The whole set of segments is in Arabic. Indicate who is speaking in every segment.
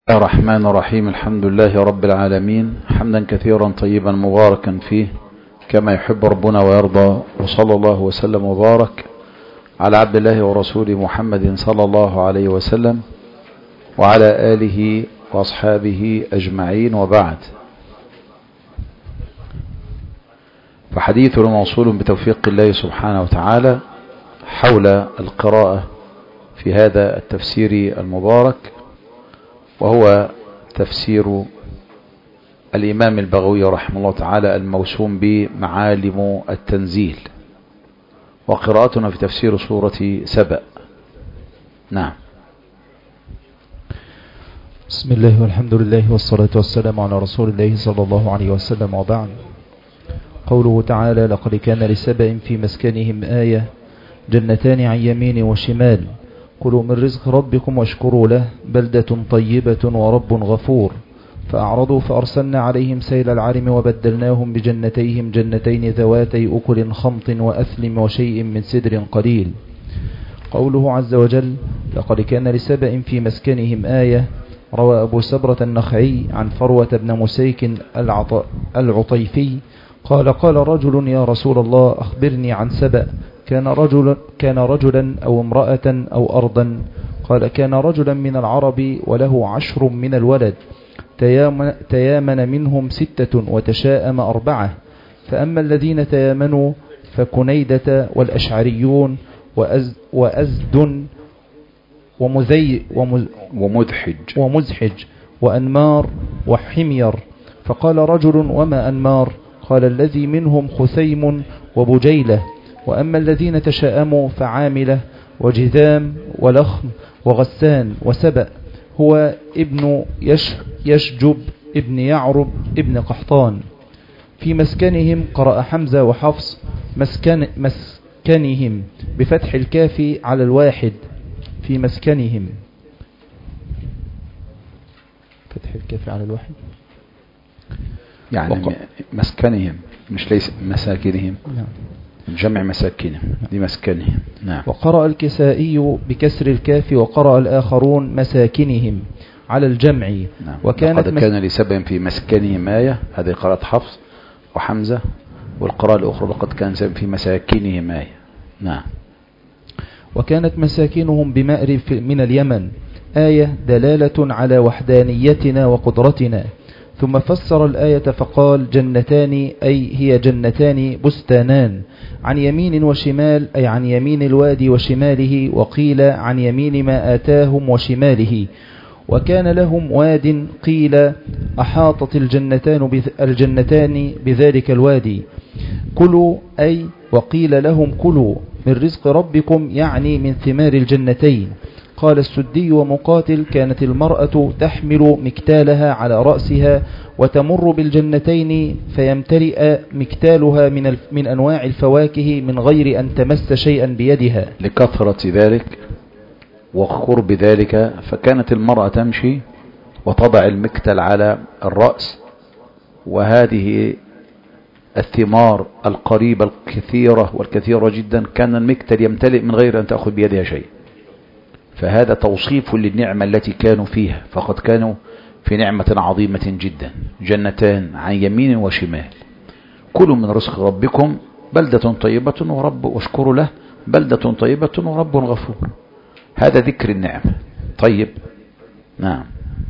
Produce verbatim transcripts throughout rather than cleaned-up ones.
Speaker 1: الرحمن الرحيم. الحمد لله رب العالمين، حمدا كثيرا طيبا مباركا فيه كما يحب ربنا ويرضى، وصلى الله وسلم وبارك على عبد الله ورسوله محمد صلى الله عليه وسلم وعلى آله وأصحابه أجمعين، وبعد، فحديثنا موصول بتوفيق الله سبحانه وتعالى حول القراءة في هذا التفسير المبارك، وهو تفسير الإمام البغوي رحمه الله تعالى الموسوم بمعالم التنزيل، وقراءتنا في تفسير سورة سبأ. نعم.
Speaker 2: بسم الله والحمد لله والصلاة والسلام على رسول الله صلى الله عليه وسلم، وبعد. قوله تعالى: لقد كان لسبأ في مسكنهم آية جنتان عن يمين وشمال كلوا من رزق ربكم واشكروا له بلدة طيبة ورب غفور. فأعرضوا فأرسلنا عليهم سيل العرم وبدلناهم بجنتيهم جنتين ذواتي أكل خمط وأثلم وشيء من سدر قليل. قوله عز وجل: لقد كان لسبأ في مسكنهم آية. روى أبو سبرة النخعي عن فروة بن مسيك العطيفي قال: قال رجل: يا رسول الله، أخبرني عن سبأ. كان رجل كان رجلا أو امرأة أو أرضا؟ قال: كان رجلا من العرب وله عشر من الولد، تيامن, تيامن منهم ستة وتشاءم أربعة. فأما الذين تيامنوا فكنيدة والأشعريون وأز وأزد ومذي
Speaker 1: ومذحج
Speaker 2: ومزحج وأنمار وحمير. فقال رجل: وما أنمار؟ قال: الذي منهم خثيم وبجيلة. وأما الذين تشاءموا فعاملة وجذام ولخم وغسان وسبأ. هو ابن يش يشجب ابن يعرب ابن قحطان. في مسكنهم قرأ حمزة وحفص مسكن مسكنهم بفتح الكاف على الواحد. في مسكنهم فتح الكاف على الواحد
Speaker 1: يعني وق... مسكنهم، مش ليس مساكنهم.
Speaker 2: نعم.
Speaker 1: جمع مساكنهم، دي مسكنهم. نعم.
Speaker 2: وقرأ الكسائي بكسر الكاف، وقرأ الآخرون مساكنهم على الجمع.
Speaker 1: نعم.
Speaker 2: وكانت
Speaker 1: لقد كان لسبأ في مسكنهم آية، هذه قراءة حفص وحمزة. والقراءة الأخرى: لقد كان لسبأ في مساكنهم آية. نعم.
Speaker 2: وكانت مساكنهم بمأرب من اليمن. آية دلالة على وحدانيتنا وقدرتنا. ثم فسر الآية فقال: جنتان، أي هي جنتان بستانان، عن يمين وشمال، أي عن يمين الوادي وشماله، وقيل عن يمين ما آتاهم وشماله. وكان لهم واد، قيل أحاطت الجنتان الجنتان بذلك الوادي. كلوا، أي وقيل لهم كلوا من رزق ربكم، يعني من ثمار الجنتين. قال السدي ومقاتل: كانت المرأة تحمل مكتالها على رأسها وتمر بالجنتين فيمتلئ مكتالها من, من أنواع الفواكه من غير أن تمس شيئا بيدها،
Speaker 1: لكثرة ذلك وقرب ذلك. فكانت المرأة تمشي وتضع المكتل على الرأس، وهذه الثمار القريبة الكثيرة والكثيرة جدا كان المكتل يمتلئ من غير أن تأخذ بيدها شيء. فهذا توصيف للنعمة التي كانوا فيها، فقد كانوا في نعمة عظيمة جدا. جنتان عن يمين وشمال، كلوا من رزق ربكم بلدة طيبة ورب واشكروا له بلدة طيبة ورب غفور. هذا ذكر النعمة. طيب. نعم.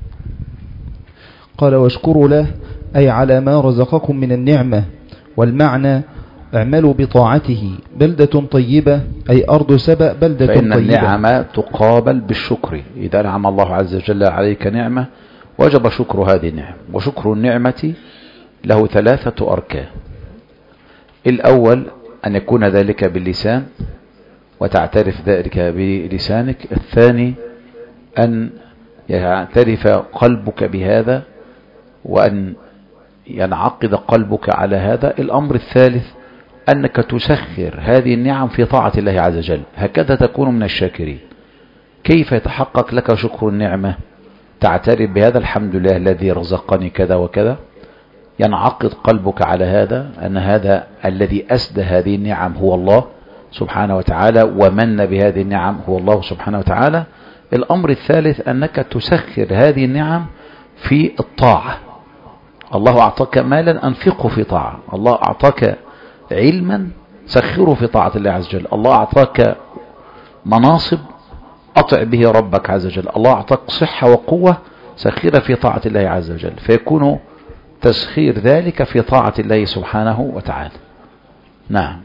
Speaker 2: قال: واشكروا له، أي على ما رزقكم من النعمة. والمعنى: اعملوا بطاعته. بلدة طيبة، أي أرض سبأ بلدة طيبة.
Speaker 1: فإن النعمة تقابل بالشكر. إذا نعم الله عز وجل عليك نعمة وجب شكر هذه النعمة. وشكر النعمة له ثلاثة أركان. الأول أن يكون ذلك باللسان وتعترف ذلك بلسانك. الثاني أن يعترف قلبك بهذا وأن ينعقد قلبك على هذا. الأمر الثالث أنك تسخر هذه النعم في طاعة الله عز وجل، هكذا تكون من الشاكرين. كيف يتحقق لك شكر النعمة؟ تعترف بهذا: الحمد لله الذي رزقني كذا وكذا. ينعقد قلبك على هذا، أن هذا الذي أسدى هذه النعم هو الله سبحانه وتعالى، ومن بهذه النعم هو الله سبحانه وتعالى. الأمر الثالث أنك تسخر هذه النعم في الطاعة. الله أعطاك مالا أنفقه في طاعة، الله أعطاك علما سخره في طاعة الله عز وجل، الله أعطاك مناصب أطع به ربك عز وجل، الله أعطاك صحة وقوة سخرها في طاعة الله عز وجل، فيكون تسخير ذلك في طاعة الله سبحانه وتعالى. نعم.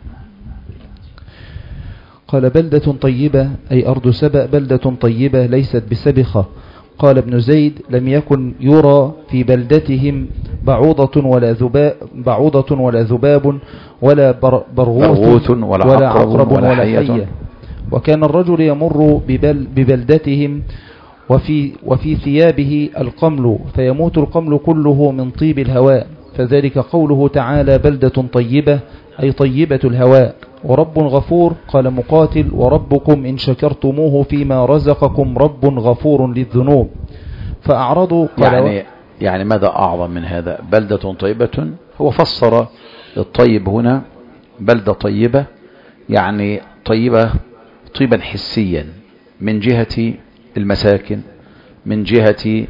Speaker 2: قال بلدة طيبة أي أرض سبأ بلدة طيبة ليست بسبخة. قال ابن زيد لم يكن يرى في بلدتهم بعوضة ولا ذباب بعوضة ولا ذباب ولا برغوث ولا, ولا عقرب ولا, ولا حية. وكان الرجل يمر ببل ببلدتهم وفي, وفي ثيابه القمل فيموت القمل كله من طيب الهواء، فذلك قوله تعالى بلدة طيبة أي طيبة الهواء. ورب غفور قال مقاتل وربكم إن شكرتموه فيما رزقكم رب غفور للذنوب. فأعرضوا قال
Speaker 1: يعني, يعني ماذا أعظم من هذا؟ بلدة طيبة، هو فسر الطيب هنا بلدة طيبة يعني طيبة طيبا حسيا من جهة المساكن، من جهة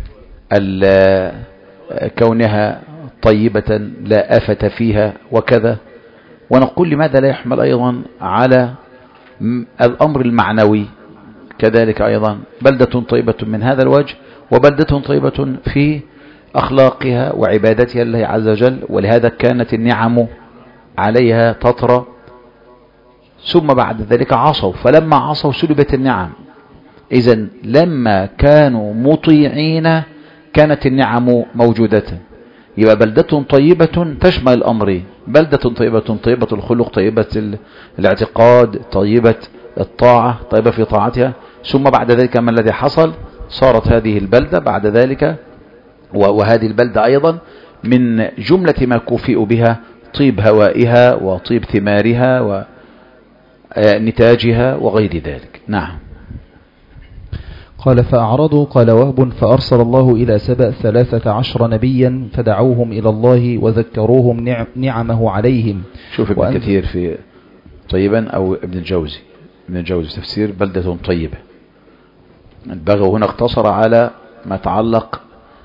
Speaker 1: كونها طيبة لا آفة فيها وكذا. ونقول لماذا لا يحمل أيضا على الأمر المعنوي كذلك أيضا بلدة طيبة من هذا الوجه، وبلدة طيبة في أخلاقها وعبادتها لله عز وجل، ولهذا كانت النعم عليها تطرى ثم بعد ذلك عصوا، فلما عصوا سلبت النعم. إذن لما كانوا مطيعين كانت النعم موجودة. يبقى بلدة طيبة تشمل الأمرين، بلدة طيبة طيبة الخلق، طيبة الاعتقاد، طيبة الطاعة، طيبة في طاعتها، ثم بعد ذلك ما الذي حصل؟ صارت هذه البلدة بعد ذلك وهذه البلدة أيضا من جملة ما كوفئ بها طيب هوائها وطيب ثمارها ونتاجها وغير ذلك. نعم.
Speaker 2: قال فأعرضوا قال وهب فأرسل الله إلى سبأ ثلاثة عشر نبيا فدعوهم إلى الله وذكروهم نعم نعمه عليهم.
Speaker 1: شوف ابن كثير في طيبا أو ابن الجوزي ابن الجوزي تفسير بلدة طيبة، البغوي هنا اقتصر على ما يتعلق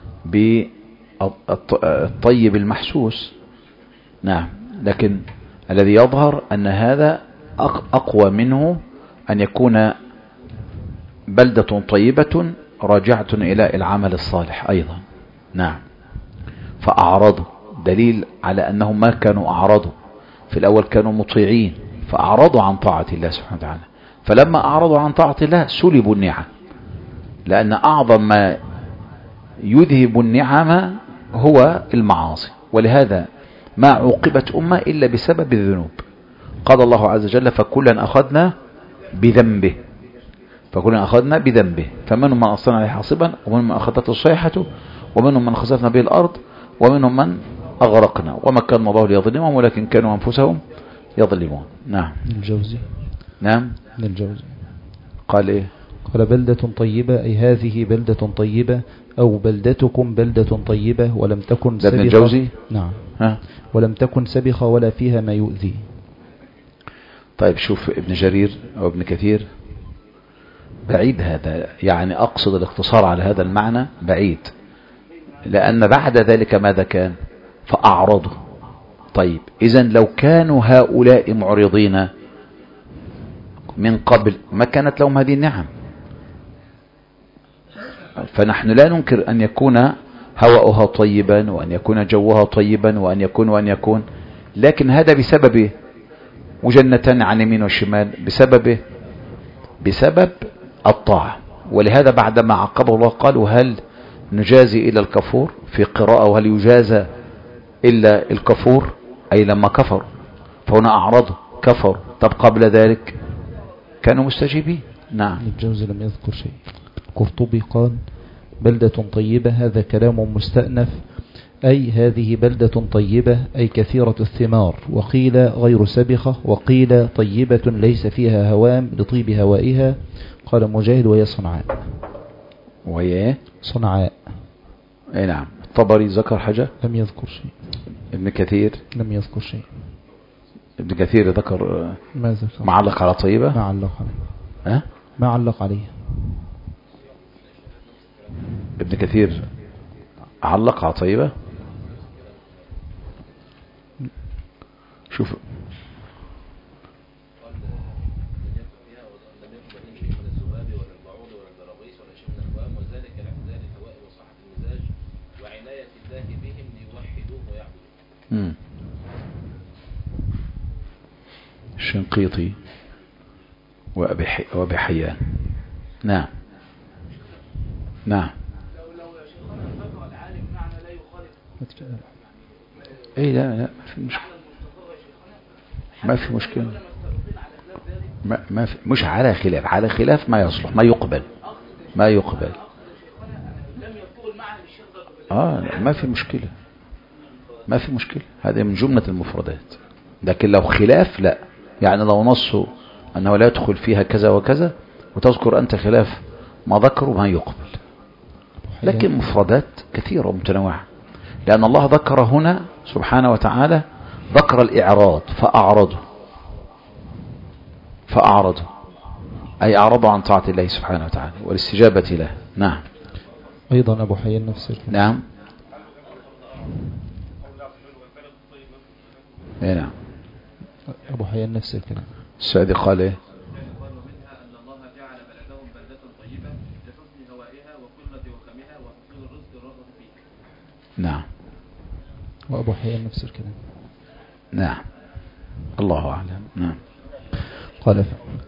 Speaker 1: بالطيب المحسوس. نعم، لكن الذي يظهر أن هذا أقوى منه أن يكون بلدة طيبة راجعة إلى العمل الصالح أيضا. نعم. فأعرضوا دليل على أنهم ما كانوا أعرضوا في الأول، كانوا مطيعين فأعرضوا عن طاعة الله سبحانه وتعالى، فلما أعرضوا عن طاعة الله سلبوا النعم، لأن أعظم ما يذهب النعم هو المعاصي، ولهذا ما عوقبت أمة إلا بسبب الذنوب. قال الله عز وجل فكلا أخذنا بذنبه، فكلنا أخذنا بذنبه، فمنهم من أصلنا عليه حاصبا، ومنهم من أخذته الصيحة، ومنهم من خسفنا به الأرض، ومنهم من أغرقنا، وما كان الله ليظلمهم ولكن كانوا أنفسهم يظلمون. نعم.
Speaker 2: الجوزي.
Speaker 1: نعم.
Speaker 2: الجوزي
Speaker 1: قال إيه؟
Speaker 2: قال بلدة طيبة أي هذه بلدة طيبة أو بلدتكم بلدة طيبة ولم تكن سبخة. ابن
Speaker 1: الجوزي.
Speaker 2: نعم.
Speaker 1: ها؟
Speaker 2: ولم تكن سبخة ولا فيها ما يؤذي.
Speaker 1: طيب شوف ابن جرير أو ابن كثير بعيد هذا، يعني أقصد الاقتصار على هذا المعنى بعيد، لأن بعد ذلك ماذا كان؟ فأعرضوا. طيب إذن لو كانوا هؤلاء معرضين من قبل ما كانت لهم هذه النعم، فنحن لا ننكر أن يكون هواؤها طيبا وأن يكون جوها طيبا وأن يكون وأن يكون، لكن هذا بسبب وجنتان عن يمين والشمال، بسبب بسبب الطاعة. ولهذا بعدما عقبه الله قال وهل نجازي إلا الكفور، في قراءة وهل يجازى إلا الكفور، أي لما كفر، فهنا أعرضوا كفر. طب قبل ذلك كانوا مستجيبين. نعم.
Speaker 2: الجوزي لم يذكر شيء. قرطبي قال بلدة طيبة هذا كلام مستأنف، أي هذه بلدة طيبة أي كثيرة الثمار، وقيل غير سبخة، وقيل طيبة ليس فيها هوام لطيب هوائها. قال مجاهد وهي صنعاء.
Speaker 1: وهي
Speaker 2: صنعاء.
Speaker 1: اي نعم. الطبري ذكر حاجة؟
Speaker 2: لم يذكر شيء.
Speaker 1: ابن كثير
Speaker 2: لم يذكر شيء.
Speaker 1: ابن كثير ذكر
Speaker 2: ما ذكر.
Speaker 1: معلق على طيبة؟
Speaker 2: ما علق عليه.
Speaker 1: أه؟
Speaker 2: ما علق عليه.
Speaker 1: ابن كثير علق على طيبة. شوف امم الشنقيطي وأبي حي... وأبي حيان. نعم نعم. ايه لا لا ما في مشكلة، ما في مشكلة، ما, ما في مش على خلاف، على خلاف ما يصلح ما يقبل ما يقبل اه ما في مشكلة ما في مشكلة، هذه من جملة المفردات. لكن لو خلاف لا، يعني لو نصوا أنه لا يدخل فيها كذا وكذا وتذكر أنت خلاف ما ذكروا ما يقبل. لكن مفردات كثيرة ومتنوعة، لأن الله ذكر هنا سبحانه وتعالى ذكر الإعراض فأعرضوا فأعرضوا أي أعرضوا عن طاعة الله سبحانه وتعالى والاستجابة له. نعم.
Speaker 2: أيضا أبو حيان نفس الكلام.
Speaker 1: نعم. ايه نعم.
Speaker 2: أبو حيان نفس الكلام.
Speaker 1: السعدي قال ايه؟ نعم.
Speaker 2: وأبو حيان نفس الكلام.
Speaker 1: نعم. الله أعلم. نعم.
Speaker 2: قال ف...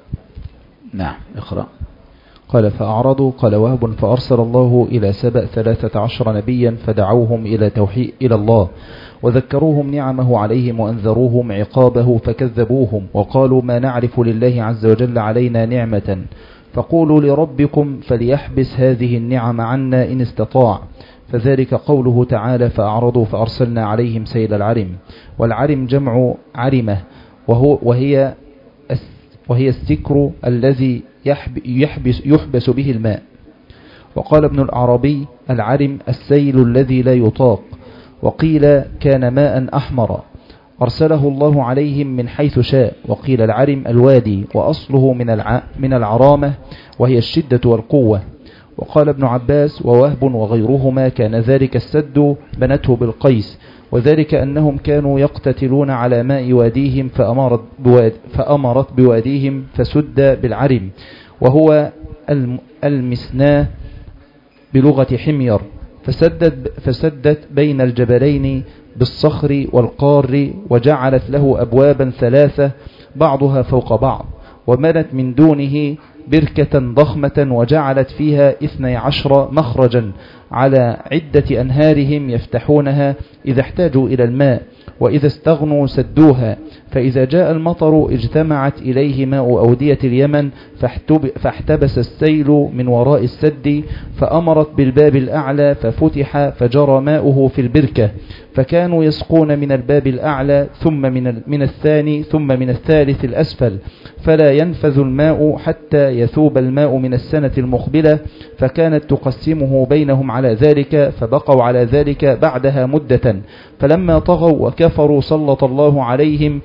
Speaker 1: نعم اقرأ.
Speaker 2: قال فأعرضوا. قال وهب فأرسل الله إلى سبأ ثلاثة عشر نبيا فدعوهم إلى توحيد إلى الله وذكروهم نعمه عليهم وأنذروهم عقابه فكذبوهم وقالوا ما نعرف لله عز وجل علينا نعمة فقولوا لربكم فليحبس هذه النعم عنا إن استطاع. فذلك قوله تعالى فأعرضوا فأرسلنا عليهم سيل العرم. والعرم جمع عرمة وهو وهي وهي السكر الذي يحبس, يحبس به الماء. وقال ابن العربي العرم السيل الذي لا يطاق. وقيل كان ماء أحمر أرسله الله عليهم من حيث شاء. وقيل العرم الوادي وأصله من الع... من العرامة وهي الشدة والقوة. وقال ابن عباس ووهب وغيرهما كان ذلك السد بنته بالقيس وذلك أنهم كانوا يقتتلون على ماء واديهم فأمرت, بواد فأمرت بواديهم فسد بالعرم وهو المسناه بلغة حمير فسدت, فسدت بين الجبلين بالصخر والقار وجعلت له أبوابا ثلاثة بعضها فوق بعض ومنت من دونه بركة ضخمة وجعلت فيها اثني عشر مخرجا على عدة أنهارهم يفتحونها إذا احتاجوا إلى الماء وإذا استغنوا سدوها فإذا جاء المطر اجتمعت إليه ماء أودية اليمن فاحتبس السيل من وراء السد فأمرت بالباب الأعلى ففتح فجرى ماؤه في البركة فكانوا يسقون من الباب الأعلى ثم من من الثاني ثم من الثالث الأسفل فلا ينفذ الماء حتى يثوب الماء من السنة المقبلة فكانت تقسمه بينهم على ذلك فبقوا على ذلك بعدها مدة فلما طغوا وكفروا سلط الله عليهم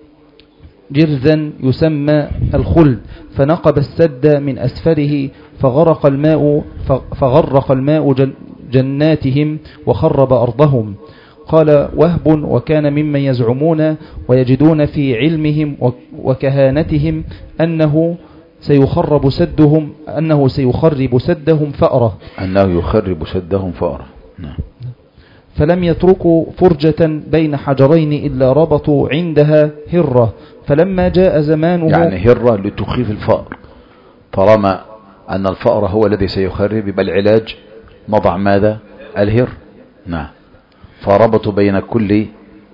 Speaker 2: جرزا يسمى الخلد فنقب السد من أسفله فغرق الماء فغرق الماء جناتهم وخرب أرضهم. قال وهب وكان ممن يزعمون ويجدون في علمهم وكهانتهم أنه سيخرب سدهم أنه سيخرب سدهم فأرة
Speaker 1: أنه يخرب سدهم فأرة. نعم.
Speaker 2: فلم يتركوا فرجة بين حجرين إلا ربطوا عندها هرة فلما جاء زمانه
Speaker 1: يعني هرة لتخيف الفأر طالما أن الفأر هو الذي سيخرب يبقى العلاج نضع ماذا الهر. نعم. فربطوا بين كل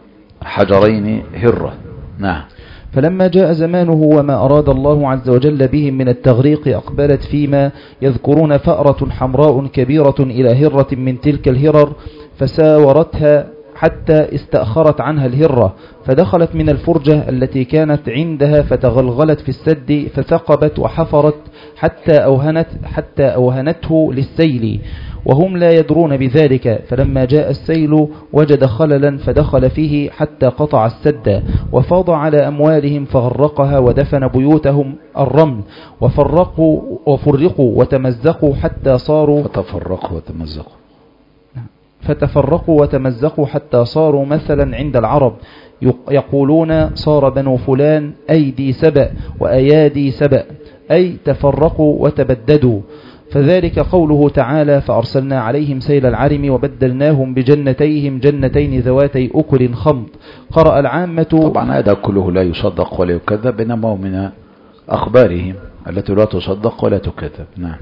Speaker 1: حجرين هرة. نعم.
Speaker 2: فلما جاء زمانه وما أراد الله عز وجل بهم من التغريق أقبلت فيما يذكرون فأرة حمراء كبيرة إلى هرة من تلك الهرر فساورتها حتى استأخرت عنها الهرة فدخلت من الفرجة التي كانت عندها فتغلغلت في السد فثقبت وحفرت حتى أوهنت حتى أوهنته للسيل وهم لا يدرون بذلك، فلما جاء السيل وجد خللا فدخل فيه حتى قطع السد وفاض على أموالهم فغرقها ودفن بيوتهم الرمل وفرقوا وفرقوا وتمزقوا حتى صاروا
Speaker 1: فتفرقوا وتمزقوا
Speaker 2: فتفرقوا وتمزقوا حتى صاروا مثلا عند العرب يقولون صار بنو فلان أيدي سبأ وأيادي سبأ، أي تفرقوا وتبددوا. فذلك قوله تعالى فأرسلنا عليهم سيل العرم وبدلناهم بجنتيهم جنتين ذواتي أكل خمط. قرأ العامة.
Speaker 1: طبعا هذا كله لا يصدق ولا يكذب، إنما من أخبارهم التي لا تصدق ولا تكذب. نعم.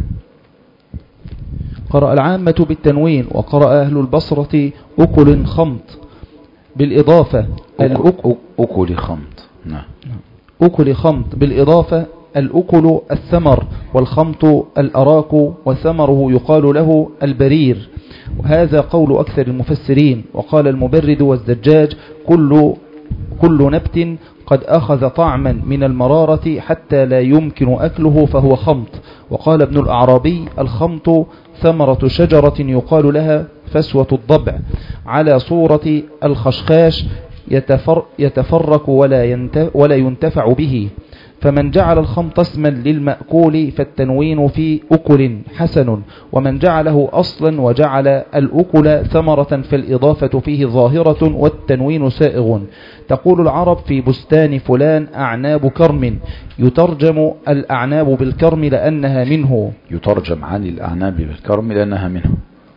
Speaker 2: قرأ العامة بالتنوين، وقرأ أهل البصرة أكل خمط بالإضافة
Speaker 1: أكل خمط. نعم.
Speaker 2: أكل خمط بالإضافة. الأكل الثمر والخمط الأراك وثمره يقال له البرير، وهذا قول أكثر المفسرين. وقال المبرد والزجاج كل, كل نبت قد أخذ طعما من المرارة حتى لا يمكن أكله فهو خمط. وقال ابن الأعرابي الخمط ثمرة شجرة يقال لها فسوة الضبع على صورة الخشخاش يتفر يتفرق ولا, ولا ينتفع به. فمن جعل الخمط اسما للمأكول فالتنوين في أكل حسن، ومن جعله أصلا وجعل الأكل ثمرة فالإضافة فيه ظاهرة والتنوين سائغ. تقول العرب في بستان فلان أعناب كرم، يترجم الأعناب بالكرم لأنها منه.
Speaker 1: يترجم عن الأعناب بالكرم لأنها منه.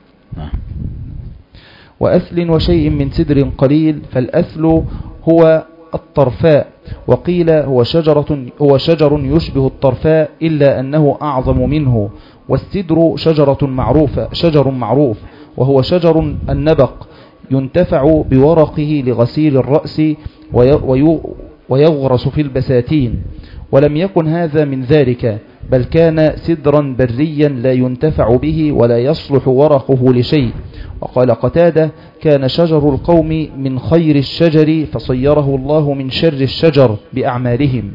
Speaker 2: وأثل وشيء من سدر قليل، فالأثل هو الطرفاء، وقيل هو شجرة هو شجر يشبه الطرفاء إلا أنه أعظم منه. والسدر شجرة معروفة شجر معروف وهو شجر النبق ينتفع بورقه لغسيل الرأس ويغرس في البساتين. ولم يكن هذا من ذلك، بل كان سدرا بريا لا ينتفع به ولا يصلح ورقه لشيء. وقال قتادة كان شجر القوم من خير الشجر فصيره الله من شر الشجر بأعمالهم.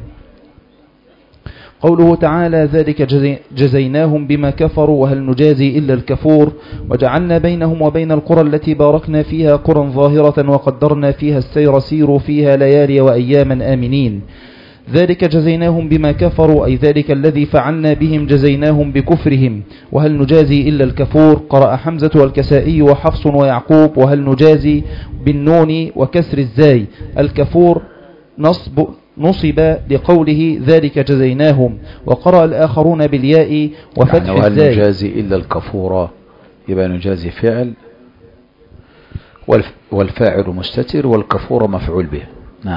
Speaker 2: قوله تعالى ذلك جزيناهم بما كفروا وهل نجازي إلا الكفور. وجعلنا بينهم وبين القرى التي باركنا فيها قرى ظاهرة وقدرنا فيها السير سيروا فيها ليالي وأياما آمنين. ذلك جزيناهم بما كفروا أي ذلك الذي فعلنا بهم جزيناهم بكفرهم. وهل نجازي إلا الكفور. قرأ حمزة والكسائي وحفص ويعقوب وهل نجازي بالنون وكسر الزاي. الكفور نصب نصب لقوله ذلك جزيناهم. وقرأ الآخرون بالياء وفتح
Speaker 1: يعني وهل
Speaker 2: الزاي.
Speaker 1: نجازي إلا الكفور يبقى نجازي فعل والفاعل مستتر والكفور مفعول به. نعم.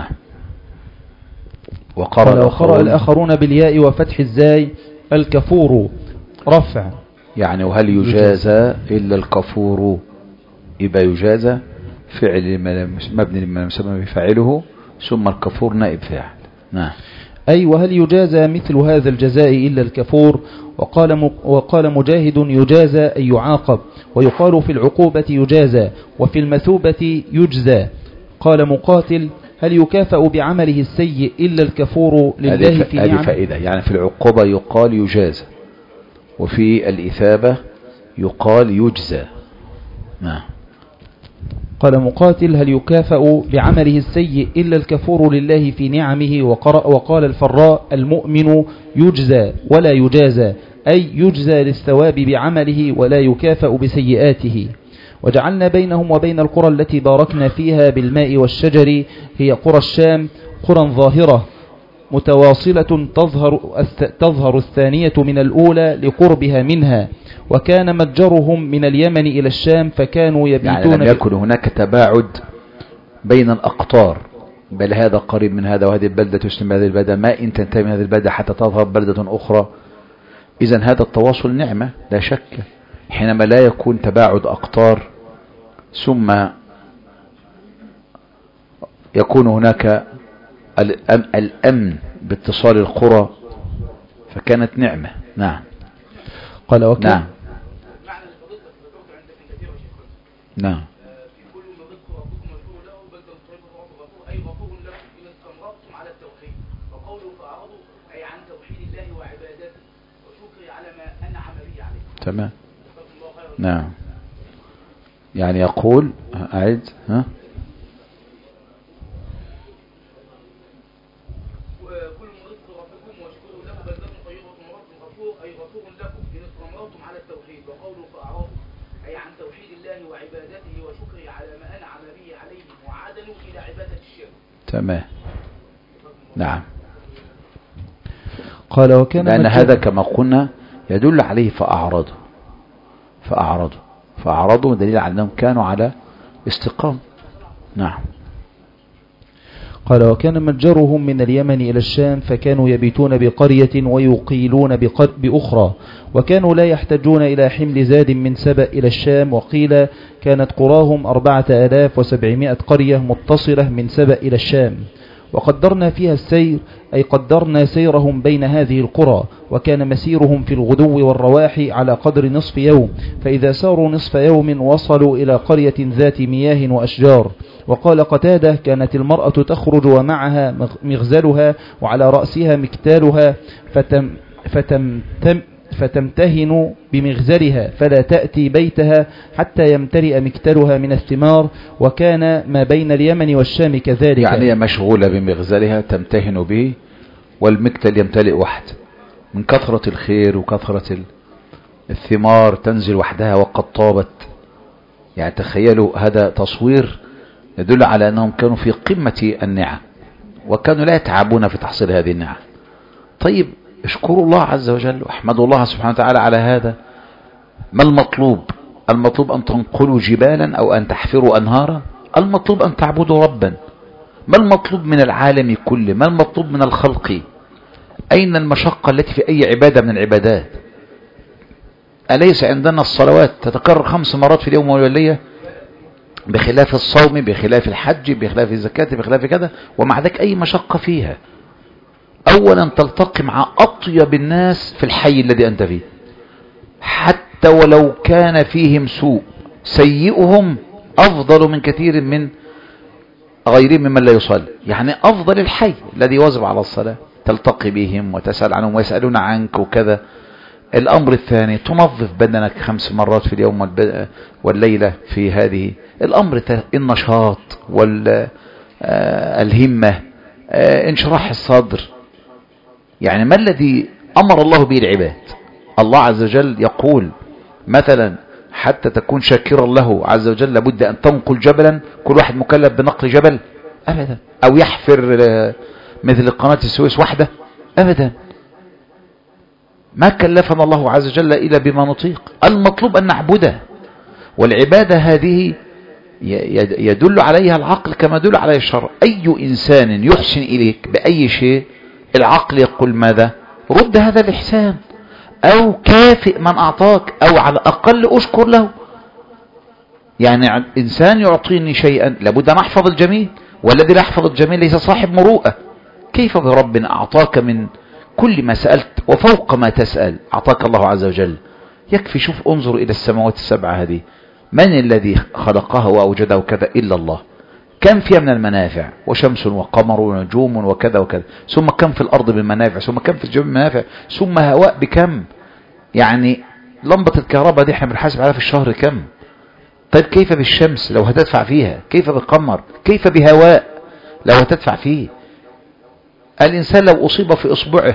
Speaker 2: وقرأ, وقرأ الآخرون بالياء وفتح الزاي الكفور رفع.
Speaker 1: يعني وهل يجازى إلا الكفور يبقى يجازى فعل مبني لما يسمى بفاعله ثم الكفور نائب فاعل. نعم.
Speaker 2: أي وهل يجازى مثل هذا الجزاء إلا الكفور. وقال, وقال مجاهد يجازى أي يعاقب، ويقال في العقوبة يجازى وفي المثوبة يجزى. قال مقاتل هل يكافأ بعمله السيء إلا الكفور لله في نعم.
Speaker 1: هذه فائدة، يعني في العقوبة يقال يجازى وفي الإثابة يقال يجزى. نعم.
Speaker 2: قال مقاتل هل يكافأ بعمله السيء إلا الكفور لله في نعمه. وقرأ وقال الفراء المؤمن يجزى ولا يجازى أي يجزى للثواب بعمله ولا يكافأ بسيئاته. وجعلنا بينهم وبين القرى التي باركنا فيها بالماء والشجر هي قرى الشام قرى ظاهرة متواصلة تظهر, تظهر الثانية من الأولى لقربها منها. وكان متجرهم من اليمن إلى الشام فكانوا يبيتون
Speaker 1: يعني لم يكن هناك تباعد بين الأقطار، بل هذا قريب من هذا وهذه البلدة تسلم هذه البلدة ما إن تنتهي من هذه البلدة حتى تظهر بلدة أخرى. إذن هذا التواصل نعمة لا شك. حينما لا يكون تباعد أقطار ثم يكون هناك الأمن باتصال القرى فكانت نعمة. نعم.
Speaker 2: قال وكان
Speaker 1: نعم. نعم. تمام. نعم. يعني يقول أعد ها
Speaker 3: كل من رزق ربكم واشكروا له بلدة طيبة ورب غفور أي غفور لكم إن استمرتم على التوحيد. وقوله فأعرضوا أي عن توحيد الله وعبادته وشكره على ما أنعم به عليهم وعدلوا إلى عبادة الشرك.
Speaker 1: تمام. نعم.
Speaker 2: قال وكان
Speaker 1: لأن هذا كما قلنا يدل عليه فأعرضوا فأعرضوا فأعرضوا دليل على أنهم كانوا على استقامة. نعم.
Speaker 2: قال وكان متجرهم من اليمن إلى الشام فكانوا يبيتون بقرية ويقيلون بأخرى وكانوا لا يحتاجون إلى حمل زاد من سبأ إلى الشام. وقيل كانت قراهم أربعة آلاف وسبعمائة قرية متصلة من سبأ إلى الشام. وقدرنا فيها السير أي قدرنا سيرهم بين هذه القرى وكان مسيرهم في الغدو والرواح على قدر نصف يوم فإذا ساروا نصف يوم وصلوا إلى قرية ذات مياه وأشجار. وقال قتادة كانت المرأة تخرج ومعها مغزلها وعلى رأسها مكتالها فتم فتم تم فتمتهن بمغزلها فلا تأتي بيتها حتى يمتلئ مكتلها من الثمار وكان ما بين اليمن والشام كذلك.
Speaker 1: يعني مشغولة بمغزلها تمتهن به والمكتل يمتلئ وحده من كثرة الخير وكثرة الثمار تنزل وحدها وقد طابت. يعني تخيلوا هذا تصوير يدل على أنهم كانوا في قمة النعم وكانوا لا يتعبون في تحصيل هذه النعم. طيب اشكروا الله عز وجل واحمدوا الله سبحانه وتعالى على هذا. ما المطلوب؟ المطلوب أن تنقلوا جبالا أو أن تحفروا أنهارا؟ المطلوب أن تعبدوا ربا. ما المطلوب من العالم كله؟ ما المطلوب من الخلق؟ أين المشقة التي في أي عبادة من العبادات؟ أليس عندنا الصلوات تتكرر خمس مرات في اليوم والليلة بخلاف الصوم بخلاف الحج بخلاف الزكاة بخلاف كذا، ومع ذلك أي مشقة فيها؟ أولا تلتقي مع أطيب الناس في الحي الذي أنت فيه حتى ولو كان فيهم سوء، سيئهم أفضل من كثير من غيرهم ممن لا يصلي. يعني أفضل الحي الذي يواظب على الصلاة تلتقي بهم وتسأل عنهم ويسألون عنك وكذا. الأمر الثاني تنظف بدنك خمس مرات في اليوم والليلة في هذه. الأمر الثالث النشاط والهمة، انشراح الصدر. يعني ما الذي أمر الله به العباد؟ الله عز وجل يقول مثلا حتى تكون شاكرا له عز وجل لابد أن تنقل جبلا، كل واحد مكلف بنقل جبل أبدا، أو يحفر مثل قناة السويس وحده أبدا. ما كلفنا الله عز وجل إلا بما نطيق. المطلوب أن نعبده، والعبادة هذه يدل عليها العقل كما يدل عليها الشرع. أي إنسان يحسن إليك بأي شيء العقل يقول ماذا؟ رد هذا الإحسان، أو كافئ من أعطاك، أو على الأقل أشكر له. يعني إنسان يعطيني شيئا لابد أن أحفظ الجميل، والذي لا يحفظ الجميل ليس صاحب مروءة. كيف برب أعطاك من كل ما سألت وفوق ما تسأل أعطاك الله عز وجل؟ يكفي شوف انظر إلى السماوات السبعة هذه، من الذي خلقها وأوجده كذا إلا الله؟ كم فيها من المنافع، وشمس وقمر ونجوم وكذا وكذا، ثم كم في الأرض بالمنافع، ثم كم في الجو بالمنافع، ثم هواء بكم. يعني لمبة الكهرباء دي احنا بنحاسب عليها في الشهر كم؟ طيب كيف بالشمس لو هتدفع فيها؟ كيف بالقمر؟ كيف بهواء لو هتدفع فيه؟ الإنسان لو أصيب في إصبعه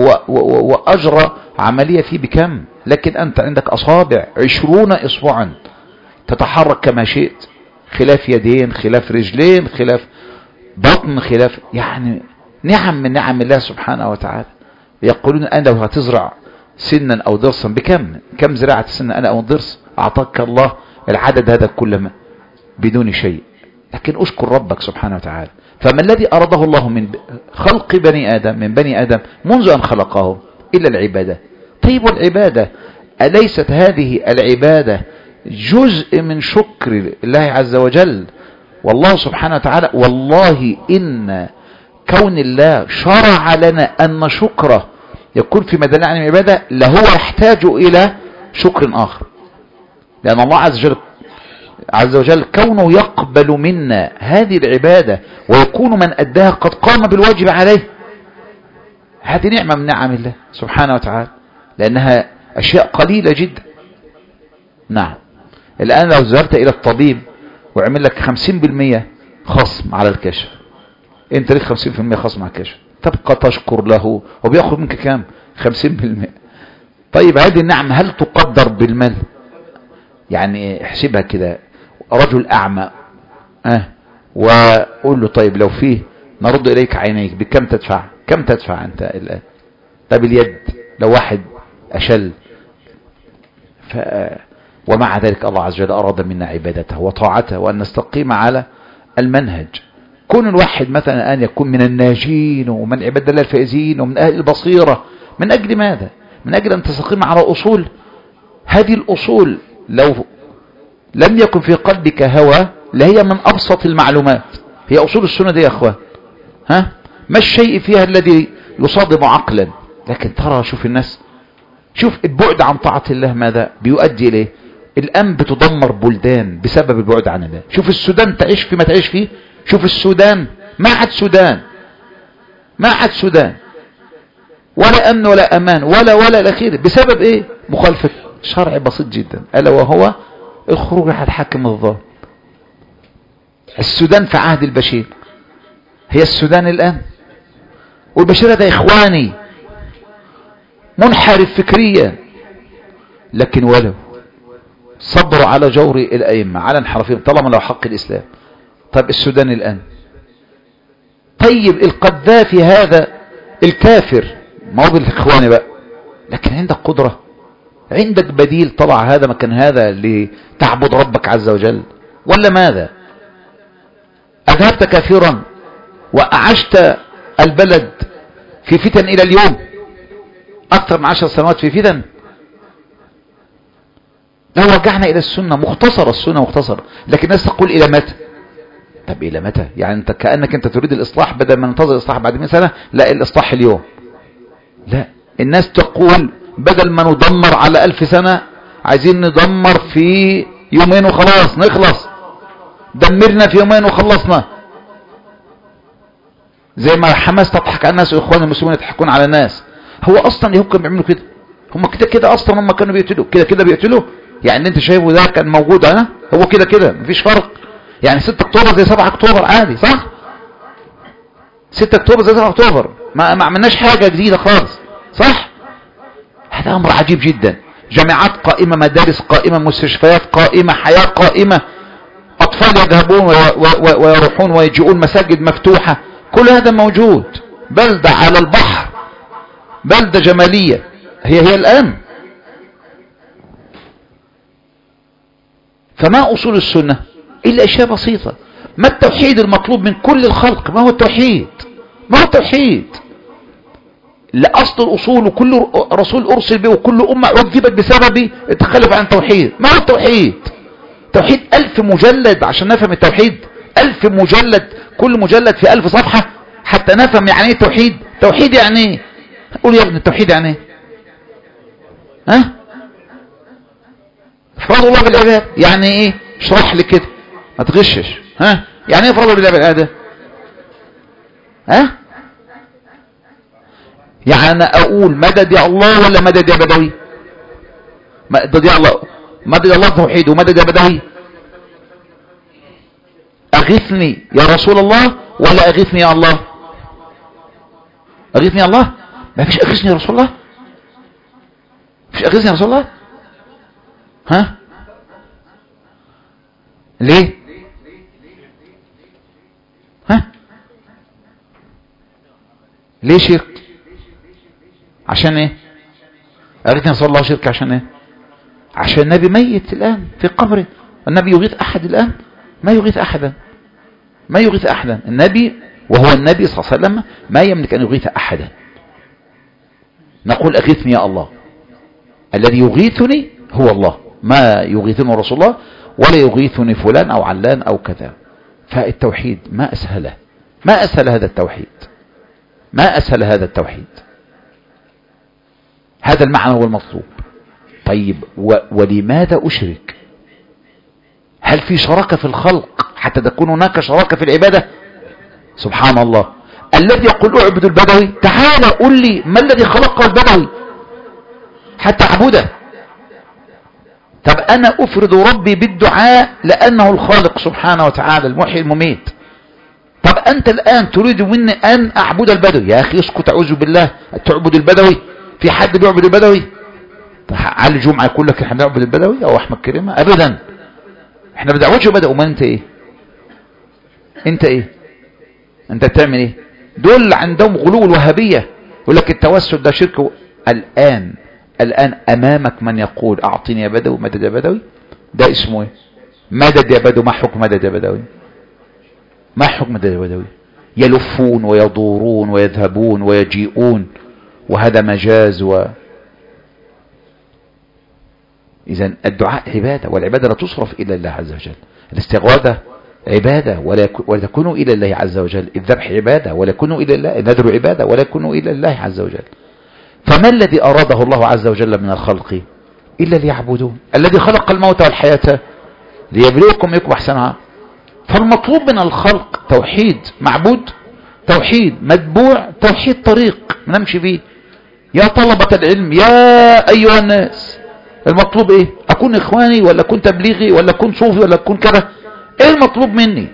Speaker 1: وأجرى عملية فيه بكم؟ لكن أنت عندك أصابع عشرون إصبعا تتحرك كما شئت، خلاف يدين، خلاف رجلين، خلاف بطن، خلاف يعني نعم من نعم الله سبحانه وتعالى. يقولون أنا لو هتزرع سنا أو ضرسا بكم؟ كم زراعة سنا أنا أو ضرس؟ أعطاك الله العدد هذا كله بدون شيء. لكن أشكر ربك سبحانه وتعالى. فما الذي أرضه الله من خلق بني آدم من بني آدم منذ أن خلقهم إلا العبادة؟ طيب والعبادة أليست هذه العبادة جزء من شكر الله عز وجل؟ والله سبحانه وتعالى والله إن كون الله شرع لنا أن شكره يكون في مدى عن العبادة لهو يحتاج إلى شكر آخر، لأن الله عز وجل عز وجل كونه يقبل منا هذه العبادة ويكون من أداها قد قام بالواجب عليه. هذه نعمة من نعم الله سبحانه وتعالى، لأنها أشياء قليلة جدا. نعم. الآن لو ذهبت إلى الطبيب وعمل لك خمسين بالمئة خصم على الكشف، انت ليك خمسين بالمئة خصم على الكشف، تبقى تشكر له وبيأخذ منك كام؟ خمسين بالمئة. طيب هذه النعمة هل تقدر بالمال؟ يعني احسبها كده، رجل أعمى اه وقول له طيب لو فيه نرد إليك عينيك بكم تدفع؟ كم تدفع أنت الآن؟ طيب اليد لو واحد أشل ف... ومع ذلك الله عز وجل أراد منا عبادته وطاعته وأن نستقيم على المنهج. كون الواحد مثلا أن يكون من الناجين ومن عباد الله الفائزين ومن أهل البصيرة، من أجل ماذا؟ من أجل أن تستقيم على أصول. هذه الأصول لو لم يكن في قلبك هوى لهي من أبسط المعلومات. هي أصول السنة دي يا أخوان، ها؟ ما الشيء فيها الذي يصادم عقلا؟ لكن ترى شوف الناس، شوف البعد عن طاعة الله ماذا بيؤدي إليه. الآن بتدمر بلدان بسبب البعد عن الله. شوف السودان تعيش في ما تعيش فيه. شوف السودان ما عاد سودان، ما عاد سودان ولا أمن ولا أمان ولا ولا الأخير. بسبب إيه؟ مخالفة شرع بسيط جدا، ألا وهو الخروج على الحاكم الظالم. السودان في عهد البشير هي السودان الآن، والبشير ده إخواني منحرف فكريا، لكن ولو صبروا على جور الأئمة على انحرافهم طالما لو حق الإسلام. طيب السودان الآن، طيب القذافي هذا الكافر ما هو بالإخواني بقى، لكن عندك قدرة، عندك بديل طلع هذا مكان هذا لتعبد ربك عز وجل ولا ماذا؟ أذهبت كافرا وأعشت البلد في فتن إلى اليوم أكثر من عشر سنوات في فتن. لو رجعنا إلى السنة مختصرة، السنة مختصرة، لكن الناس تقول إلى متى؟ طب إلى متى؟ يعني أنت كأنك أنت تريد الإصلاح بدل ما ننتظر الإصلاح بعد مئة سنة، لا الإصلاح اليوم. لا، الناس تقول بدل ما ندمر على ألف سنة عايزين ندمر في يومين وخلاص نخلص. دمرنا في يومين وخلصنا، زي ما حماس تضحك على الناس واخوان المسلمين يضحكون على الناس. هو اصلا اليهود كانوا بيعملوا كده، هم كده كده اصلا هم كانوا بيقتلوا كده كده بيقتلوا. يعني انت شايفه ده كان موجود، ها هو كده كده مفيش فرق. يعني ستة اكتوبر زي سبعة اكتوبر عادي، صح؟ ستة اكتوبر زي سبعة اكتوبر، ما, ما عملناش حاجة جديدة خالص، صح؟ هذا امر عجيب جدا. جامعات قائمة، مدارس قائمة، مستشفيات قائمة، حياة قائمة، اطفال يذهبون ويروحون ويجيئون، مساجد مفتوحة، كل هذا موجود. بلدة على البحر، بلدة جمالية هي هي الآن. فما أصول السنة إلا أشياء بسيطة. ما التوحيد المطلوب من كل الخلق؟ ما هو التوحيد؟ ما هو التوحيد؟ لأصل الأصول، وكل رسول أرسل به وكل أمة عذبت بسبب التخلف عن التوحيد. ما هو التوحيد؟ توحيد ألف مجلد عشان نفهم التوحيد، ألف مجلد، كل مجلد في ألف صفحة حتى نفهم يعني ايه توحيد. توحيد يعني ايه؟ قول يا ابن التوحيد يعني ايه؟ ها؟ افراد الله بالعباد يعني ايه؟ اشرح لي كده ما تغشش. ها؟ يعني ايه افراد الله بالعباد؟ ها؟ يعني انا اقول مدد يا الله ولا مدد يا بدوي؟ مدد يا الله، مدد يا الله توحيد، ومدد يا بدوي اغثني يا رسول الله ولا اغثني يا الله؟ اغثني يا الله؟ ما فيش اغثني يا رسول الله، فيش اغثني يا رسول الله. ها؟ ليه؟ ها؟ ليه شرك؟ عشان ايه؟ اغثني يا رسول الله شرك عشان ايه؟ عشان النبي ميت الان في قبره. النبي يغيث احد الان؟ ما يغيث احدا، ما يغيث احدا. النبي وهو النبي صلى الله عليه وسلم ما يملك ان يغيث احدا. نقول اغيثني يا الله، الذي يغيثني هو الله، ما يغيثني رسول الله ولا يغيثني فلان او علان او كذا. فالتوحيد ما اسهله، ما اسهل هذا التوحيد، ما اسهل هذا التوحيد. هذا المعنى هو المطلوب. طيب و... ولماذا اشرك؟ هل في شراكة في الخلق حتى تكون هناك شراكة في العبادة؟ سبحان الله. الذي يقول اعبد البدوي، تعال قل لي ما الذي خلق البدوي حتى اعبده؟ طب أنا أفرد ربي بالدعاء لأنه الخالق سبحانه وتعالى المحيي المميت. طب أنت الآن تريد مني أن أعبد البدوي. يا أخي اسكت، أعوذ بالله، تعبد البدوي؟ في حد بيعبد البدوي؟ على الجمعة يقول لك احنا بنعبد البدوي أو أحمد كريمة؟ أبدا، احنا ما بندعوش بدوي. ما أنت إيه؟ أنت إيه؟ أنت بتعمل إيه؟ دول عندهم غلو الوهابية، يقول لك التوسل ده شرك. الآن الآن أمامك من يقول أعطيني يا بدوي، مدد يا بدوي، ده اسمه إيه؟ مدد يا بدوي. ما حكم مدد يا بدوي؟ ما حكم مدد يا بدوي؟ يلفون ويدورون ويذهبون ويجيئون، وهذا مجاز. و إذن الدعاء عبادة، والعبادة لا تصرف إلى الله عز وجل. الاستغاثة عبادة ولا تكون إلى الله عز وجل. الذبح عبادة ولا يكون إلى الله. النذر عبادة ولا يكون إلى الله عز وجل. فما الذي أراده الله عز وجل من الخلق إلا ليعبدون؟ الذي خلق الموت والحياة ليبلوكم أيكم أحسن عملا. فالمطلوب من الخلق توحيد معبود، توحيد متبوع، توحيد طريق نمشي فيه. يا طلبة العلم، يا أيها الناس، المطلوب إيه؟ أكون إخواني ولا أكون تبليغي ولا أكون صوفي ولا أكون كذا؟ إيه المطلوب مني؟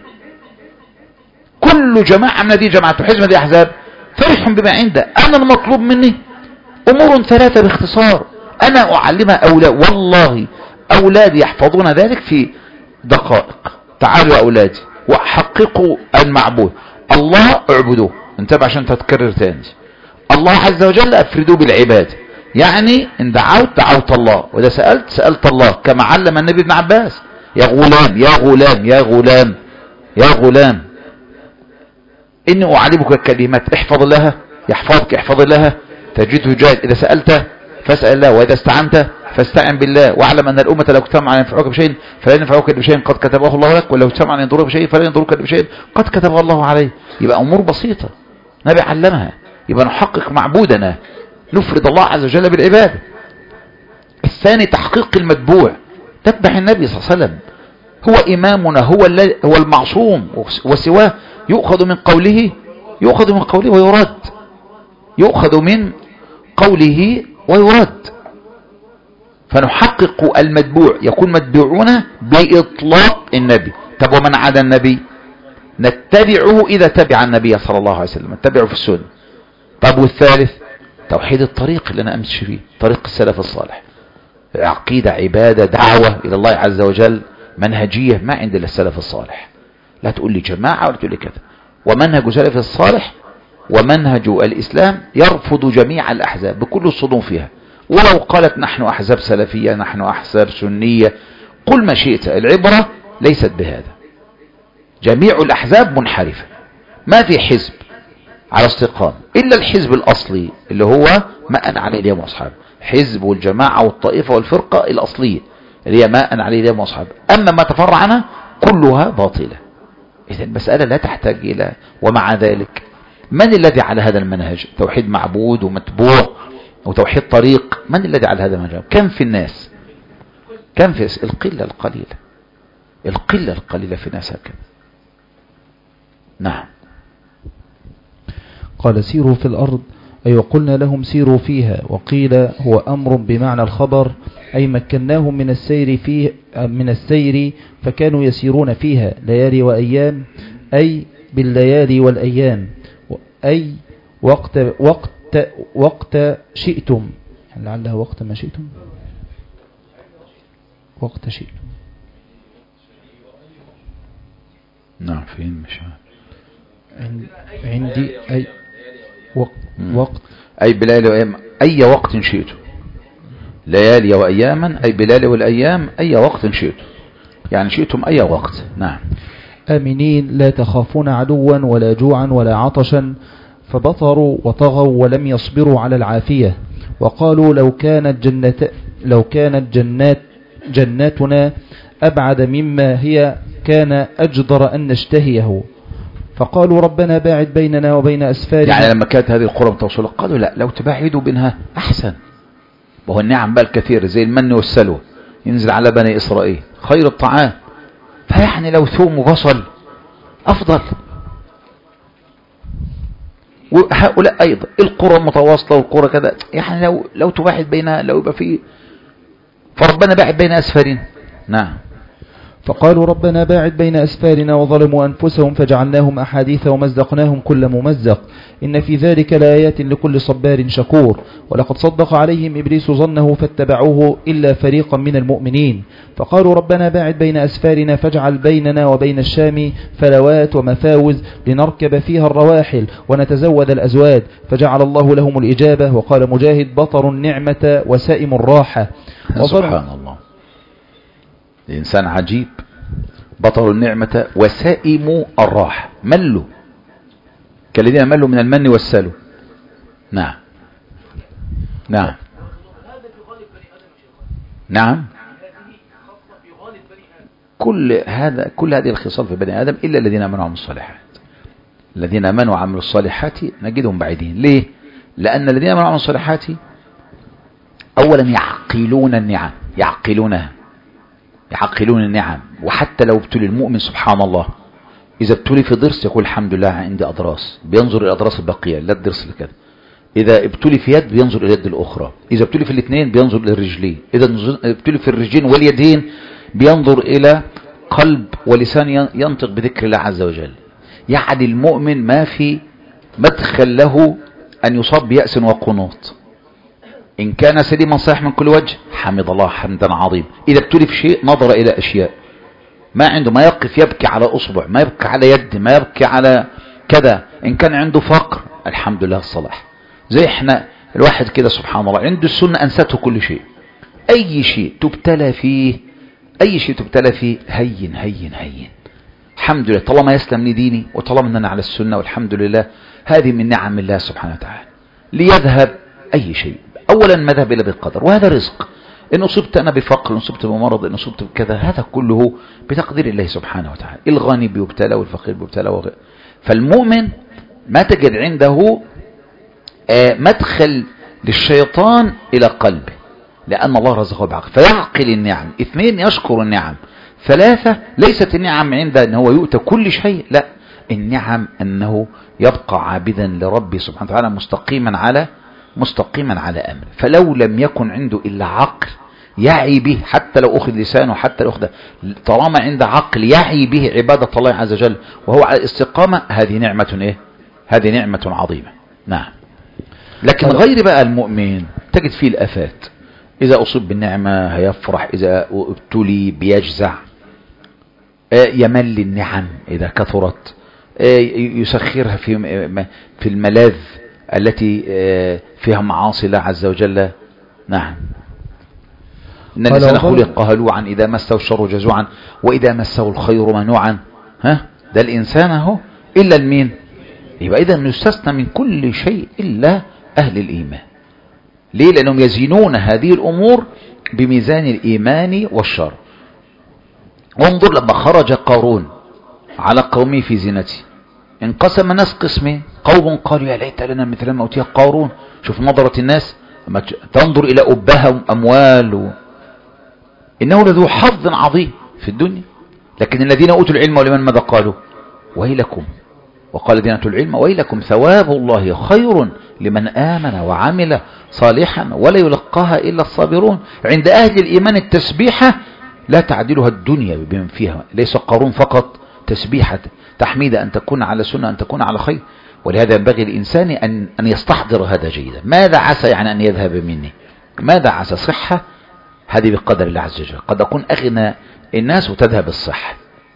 Speaker 1: كل جماعة من هذه جماعة حزب هذه أحزاب فرح بما عنده. أنا المطلوب مني أمور ثلاثة باختصار، أنا أعلمها أولاد. والله أولادي يحفظون ذلك في دقائق. تعالوا يا أولادي وحققوا المعبود. الله اعبدوه، انتبه عشان تتكرر تاني. الله عز وجل أفردوه بالعبادة، يعني إن دعوت دعوت الله، وإذا سألت سألت الله، كما علم النبي ابن عباس: يا غلام يا غلام يا غلام يا غلام إني أعلمك كلمات احفظ الله يحفظك، احفظ الله تجده جاهد. إذا سألت فاسأل الله، وإذا استعنت فاستعن بالله، واعلم أن الأمة لو اجتمعوا على ينفعوك بشيء فلا ينفعوك بشيء قد كتبه الله لك، ولو اجتمعوا على يضروك بشيء فلا يضروك بشيء قد كتبه الله عليه. يبقى أمور بسيطة نبي علمها. يبقى نحقق معبودنا، نفرد الله عز وجل بالعبادة. الثاني تحقيق المتبوع، تتبع النبي صلى الله عليه وسلم، هو إمامنا، هو هو المعصوم، وسواه يؤخذ من قوله يؤخذ من قوله ويرد، يؤخذ من قوله ويرد. فنحقق المتبوع، يكون متبوعنا بإطلاق النبي. طب ومن عدا النبي نتبعه إذا تبع النبي صلى الله عليه وسلم، نتبعه في السنة. طب والثالث توحيد الطريق اللي أنا أمشي فيه، طريق السلف الصالح، عقيدة عبادة دعوة إلى الله عز وجل، منهجية ما عند السلف الصالح. لا تقول لي جماعة ولا تقول لي كذا. ومنهج سلف الصالح ومنهج الإسلام يرفض جميع الأحزاب بكل صنوفها، ولو قالت نحن أحزاب سلفية، نحن أحزاب سنية، قل ما شئت، العبرة ليست بهذا. جميع الأحزاب منحرفة، ما في حزب على استقامة إلا الحزب الأصلي اللي هو ما أنا عليه اليوم وأصحابه، حزب والجماعة والطائفة والفرقة الأصلية اللي هي ما أنا عليه اليوم وأصحابه. أما ما تفرع عنها كلها باطلة. إذا المسألة لا تحتاج إلى. ومع ذلك من الذي على هذا المنهج؟ توحيد معبود ومتبوع وتوحيد طريق. من الذي على هذا المنهج؟ كم في الناس؟ كم في القلة القليلة، القلة القليلة في الناس هكذا. نعم.
Speaker 2: قال سيروا في الأرض، أي وقلنا لهم سيروا فيها. وقيل هو أمر بمعنى الخبر، أي مكناهم من السير فيه من السير فكانوا يسيرون فيها ليالي وأيام، أي بالليالي والأيام، أي وقت وقت وقت شئتم. لعلها وقت ما شئتم، وقت شئتم.
Speaker 1: نعم فين مش
Speaker 2: عندي أي وقت, وقت
Speaker 1: أي بليالي وأيام، أي وقت شئتم. ليالي وأياما أي بليالي والأيام أي وقت شئتم، يعني شئتم أي وقت. نعم.
Speaker 2: آمنين لا تخافون عدوا ولا جوعا ولا عطشا، فبطروا وطغوا ولم يصبروا على العافية. وقالوا لو كانت جنات لو كانت جنات جناتنا أبعد مما هي كان أجدر أن نشتهيه. فقالوا ربنا باعد بيننا وبين أسفارنا.
Speaker 1: يعني لما كانت هذه القرى متوصلة قالوا لا، لو تباعدوا بينها أحسن. وهو النعم بقى الكثير زي المن والسلوى ينزل على بني إسرائيل خير الطعام، فيعني لو ثوم وبصل أفضل. وهؤلاء أيضا القرى متواصلة والقرى كذا، يعني لو لو تباعد بينها، لو يبقى فيه فربنا باعد بين أسفارنا. نعم.
Speaker 2: فقالوا ربنا باعد بين أسفارنا وظلموا أنفسهم فجعلناهم أحاديث ومزقناهم كل ممزق إن في ذلك لآيات لكل صبار شكور ولقد صدق عليهم إبليس ظنه فاتبعوه إلا فريقا من المؤمنين فقالوا ربنا باعد بين أسفارنا فاجعل بيننا وبين الشام فلوات ومفاوز لنركب فيها الرواحل ونتزود الأزواد فجعل الله لهم الإجابة. وقال مجاهد بطر النعمة وسائم الراحة.
Speaker 1: سبحان الله، الإنسان عجيب. بطر النعمة وسائم الراحة، ملوا كالذين ملوا من المن والسلو. نعم نعم نعم. كل هذا كل هذه الخصال في بني آدم إلا الذين آمنوا وعملوا الصالحات. الذين آمنوا وعملوا الصالحات نجدهم بعيدين. ليه؟ لأن الذين آمنوا وعملوا الصالحات أولا يعقلون النعم، يعقلونها يعقلون النعم. وحتى لو ابتلي المؤمن سبحان الله إذا ابتلي في ضرس يقول الحمد لله عندي أضراس، بينظر إلى الأضراس البقية لا الضرس اللي كده. إذا ابتلي في يد بينظر إلى اليد الأخرى، إذا ابتلي في الاثنين بينظر إلى الرجلين، إذا ابتلي في الرجلين واليدين بينظر إلى قلب ولسان ينطق بذكر الله عز وجل. يعني المؤمن ما في مدخل له أن يصاب بيأس وقنوط. إن كان سليما صحيح من كل وجه حمد الله حمدا عظيم. إذا ابتلي في شيء نظر إلى أشياء ما عنده، ما يقف يبكي على أصبع، ما يبكي على يد، ما يبكي على كذا. إن كان عنده فقر الحمد لله الصلاح. زي احنا الواحد كده سبحان الله عنده السنة أنسته كل شيء. أي شيء تبتلى فيه، أي شيء تبتلى فيه هين هين هين الحمد لله. طالما يسلم لي ديني وطالما أننا على السنة والحمد لله، هذه من نعم الله سبحانه وتعالى. ليذهب أي شيء أولا ما ذهب إلا بالقدر، وهذا رزق. إن أصبت أنا بفقر، إن أصبت بمرض، إن أصبت بكذا، هذا كله بتقدير الله سبحانه وتعالى. الغني بيبتلى والفقير بيبتلى وغير. فالمؤمن ما تجد عنده مدخل للشيطان إلى قلبه، لأن الله رزقه بعقل فيعقل النعم. اثنين يشكر النعم. ثلاثة ليست النعم عنده أنه هو يؤتى كل شيء، لا، النعم أنه يبقى عابدا لربه سبحانه وتعالى مستقيما على مستقيما على أمره. فلو لم يكن عنده إلا عقل يعي به، حتى لو أخذ لسانه، حتى لو أخذ، طالما عنده عقل يعي به عبادة الله عز وجل وهو على استقامة، هذه نعمة إيه؟ هذه نعمة عظيمة. نعم. لكن غير بقى المؤمن تجد فيه الآفات. إذا أصيب بالنعمة هيفرح، إذا ابتلي بيجزع، يمل النعم إذا كثرت، يسخرها في في الملاذ التي فيها معاصي الله عز وجل. نعم. إن الإنسان خلق هلوعا إذا مسه الشر جزوعا وإذا مسه الخير منوعا. ها ده الإنسان اهو إلا المين؟ يبقى إذا يستثنى من كل شيء إلا أهل الإيمان. ليه؟ لأنهم يزينون هذه الأمور بميزان الإيمان والشر. وانظر لما خرج قارون على قومه في زينته انقسم الناس قسمين. قوم قالوا يا ليت لنا مثل ما أوتي قارون. شوف نظرة الناس لما تنظر إلى أبها وأموال و... إنه لذو حظ عظيم في الدنيا. لكن الذين أوتوا العلم ولمن ماذا قالوا؟ ويلكم. وقال الذين أوتوا العلم ويلكم ثواب الله خير لمن آمن وعمل صالحا ولا يلقاها إلا الصابرون. عند أهل الإيمان التسبيحة لا تعدلها الدنيا بمن فيها. ليس قارون فقط تسبيحة تحميد أن تكون على سنة، أن تكون على خير. ولهذا ينبغي الإنسان أن أن يستحضر هذا جيدا. ماذا عسى يعني أن يذهب مني؟ ماذا عسى؟ صحة، هذه بقدر الله عز وجل. قد أكون أغنى الناس وتذهب الصحة.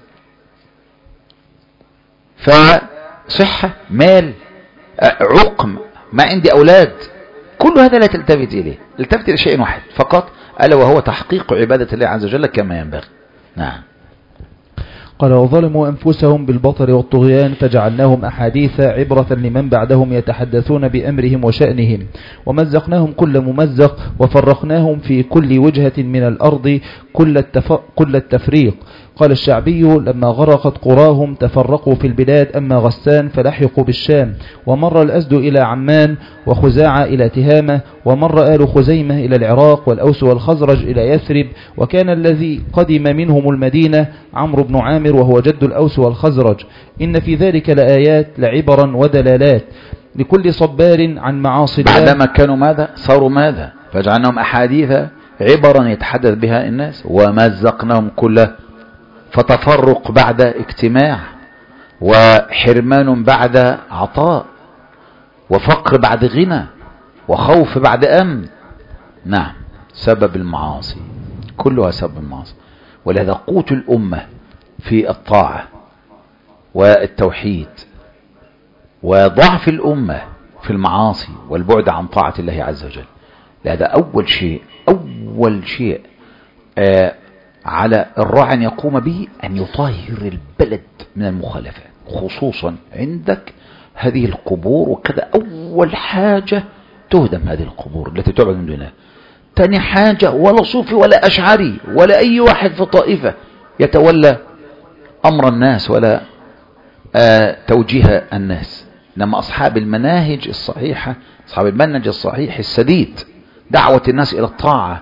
Speaker 1: فصحة، مال، عقم، ما عندي أولاد، كل هذا لا تلتفت إليه. التفت إلى شيء واحد فقط، ألا وهو تحقيق عبادة الله عز وجل كما ينبغي. نعم.
Speaker 2: قال وظلموا أنفسهم بالبطر والطغيان فجعلناهم أحاديث عبرة لمن بعدهم يتحدثون بأمرهم وشأنهم ومزقناهم كل ممزق وفرقناهم في كل وجهة من الأرض كل, التف... كل التفريق. قال الشعبي لما غرقت قراهم تفرقوا في البلاد، أما غسان فلحقوا بالشام. ومر الأسد إلى عمان وخزاعة إلى تهامة، ومر آل خزيمة إلى العراق والأوس والخزرج إلى يثرب. وكان الذي قدم منهم المدينة عمرو بن عامر وهو جد الأوس والخزرج. إن في ذلك لآيات لعبرا ودلالات لكل صبار عن معاصي الله.
Speaker 1: بعدما كانوا ماذا؟ صاروا ماذا؟ فجعلناهم أحاديث عبرا يتحدث بها الناس. ومزقناهم كله، فتفرق بعد اجتماع، وحرمان بعد عطاء، وفقر بعد غنى، وخوف بعد أمن. نعم، سبب المعاصي، كلها سبب المعاصي. ولهذا قوت الأمة في الطاعة والتوحيد، وضعف الأمة في المعاصي والبعد عن طاعة الله عز وجل. لهذا أول شيء أول شيء آه على الراعي أن يقوم به أن يطهر البلد من المخالفات، خصوصا عندك هذه القبور وكذا. أول حاجة تهدم هذه القبور التي تعبد من دونها. تاني حاجة، ولا صوفي ولا أشعري ولا أي واحد في طائفة يتولى أمر الناس ولا آه توجيه الناس، إنما أصحاب المناهج الصحيحة، أصحاب المنهج الصحيح السديد، دعوة الناس إلى الطاعة،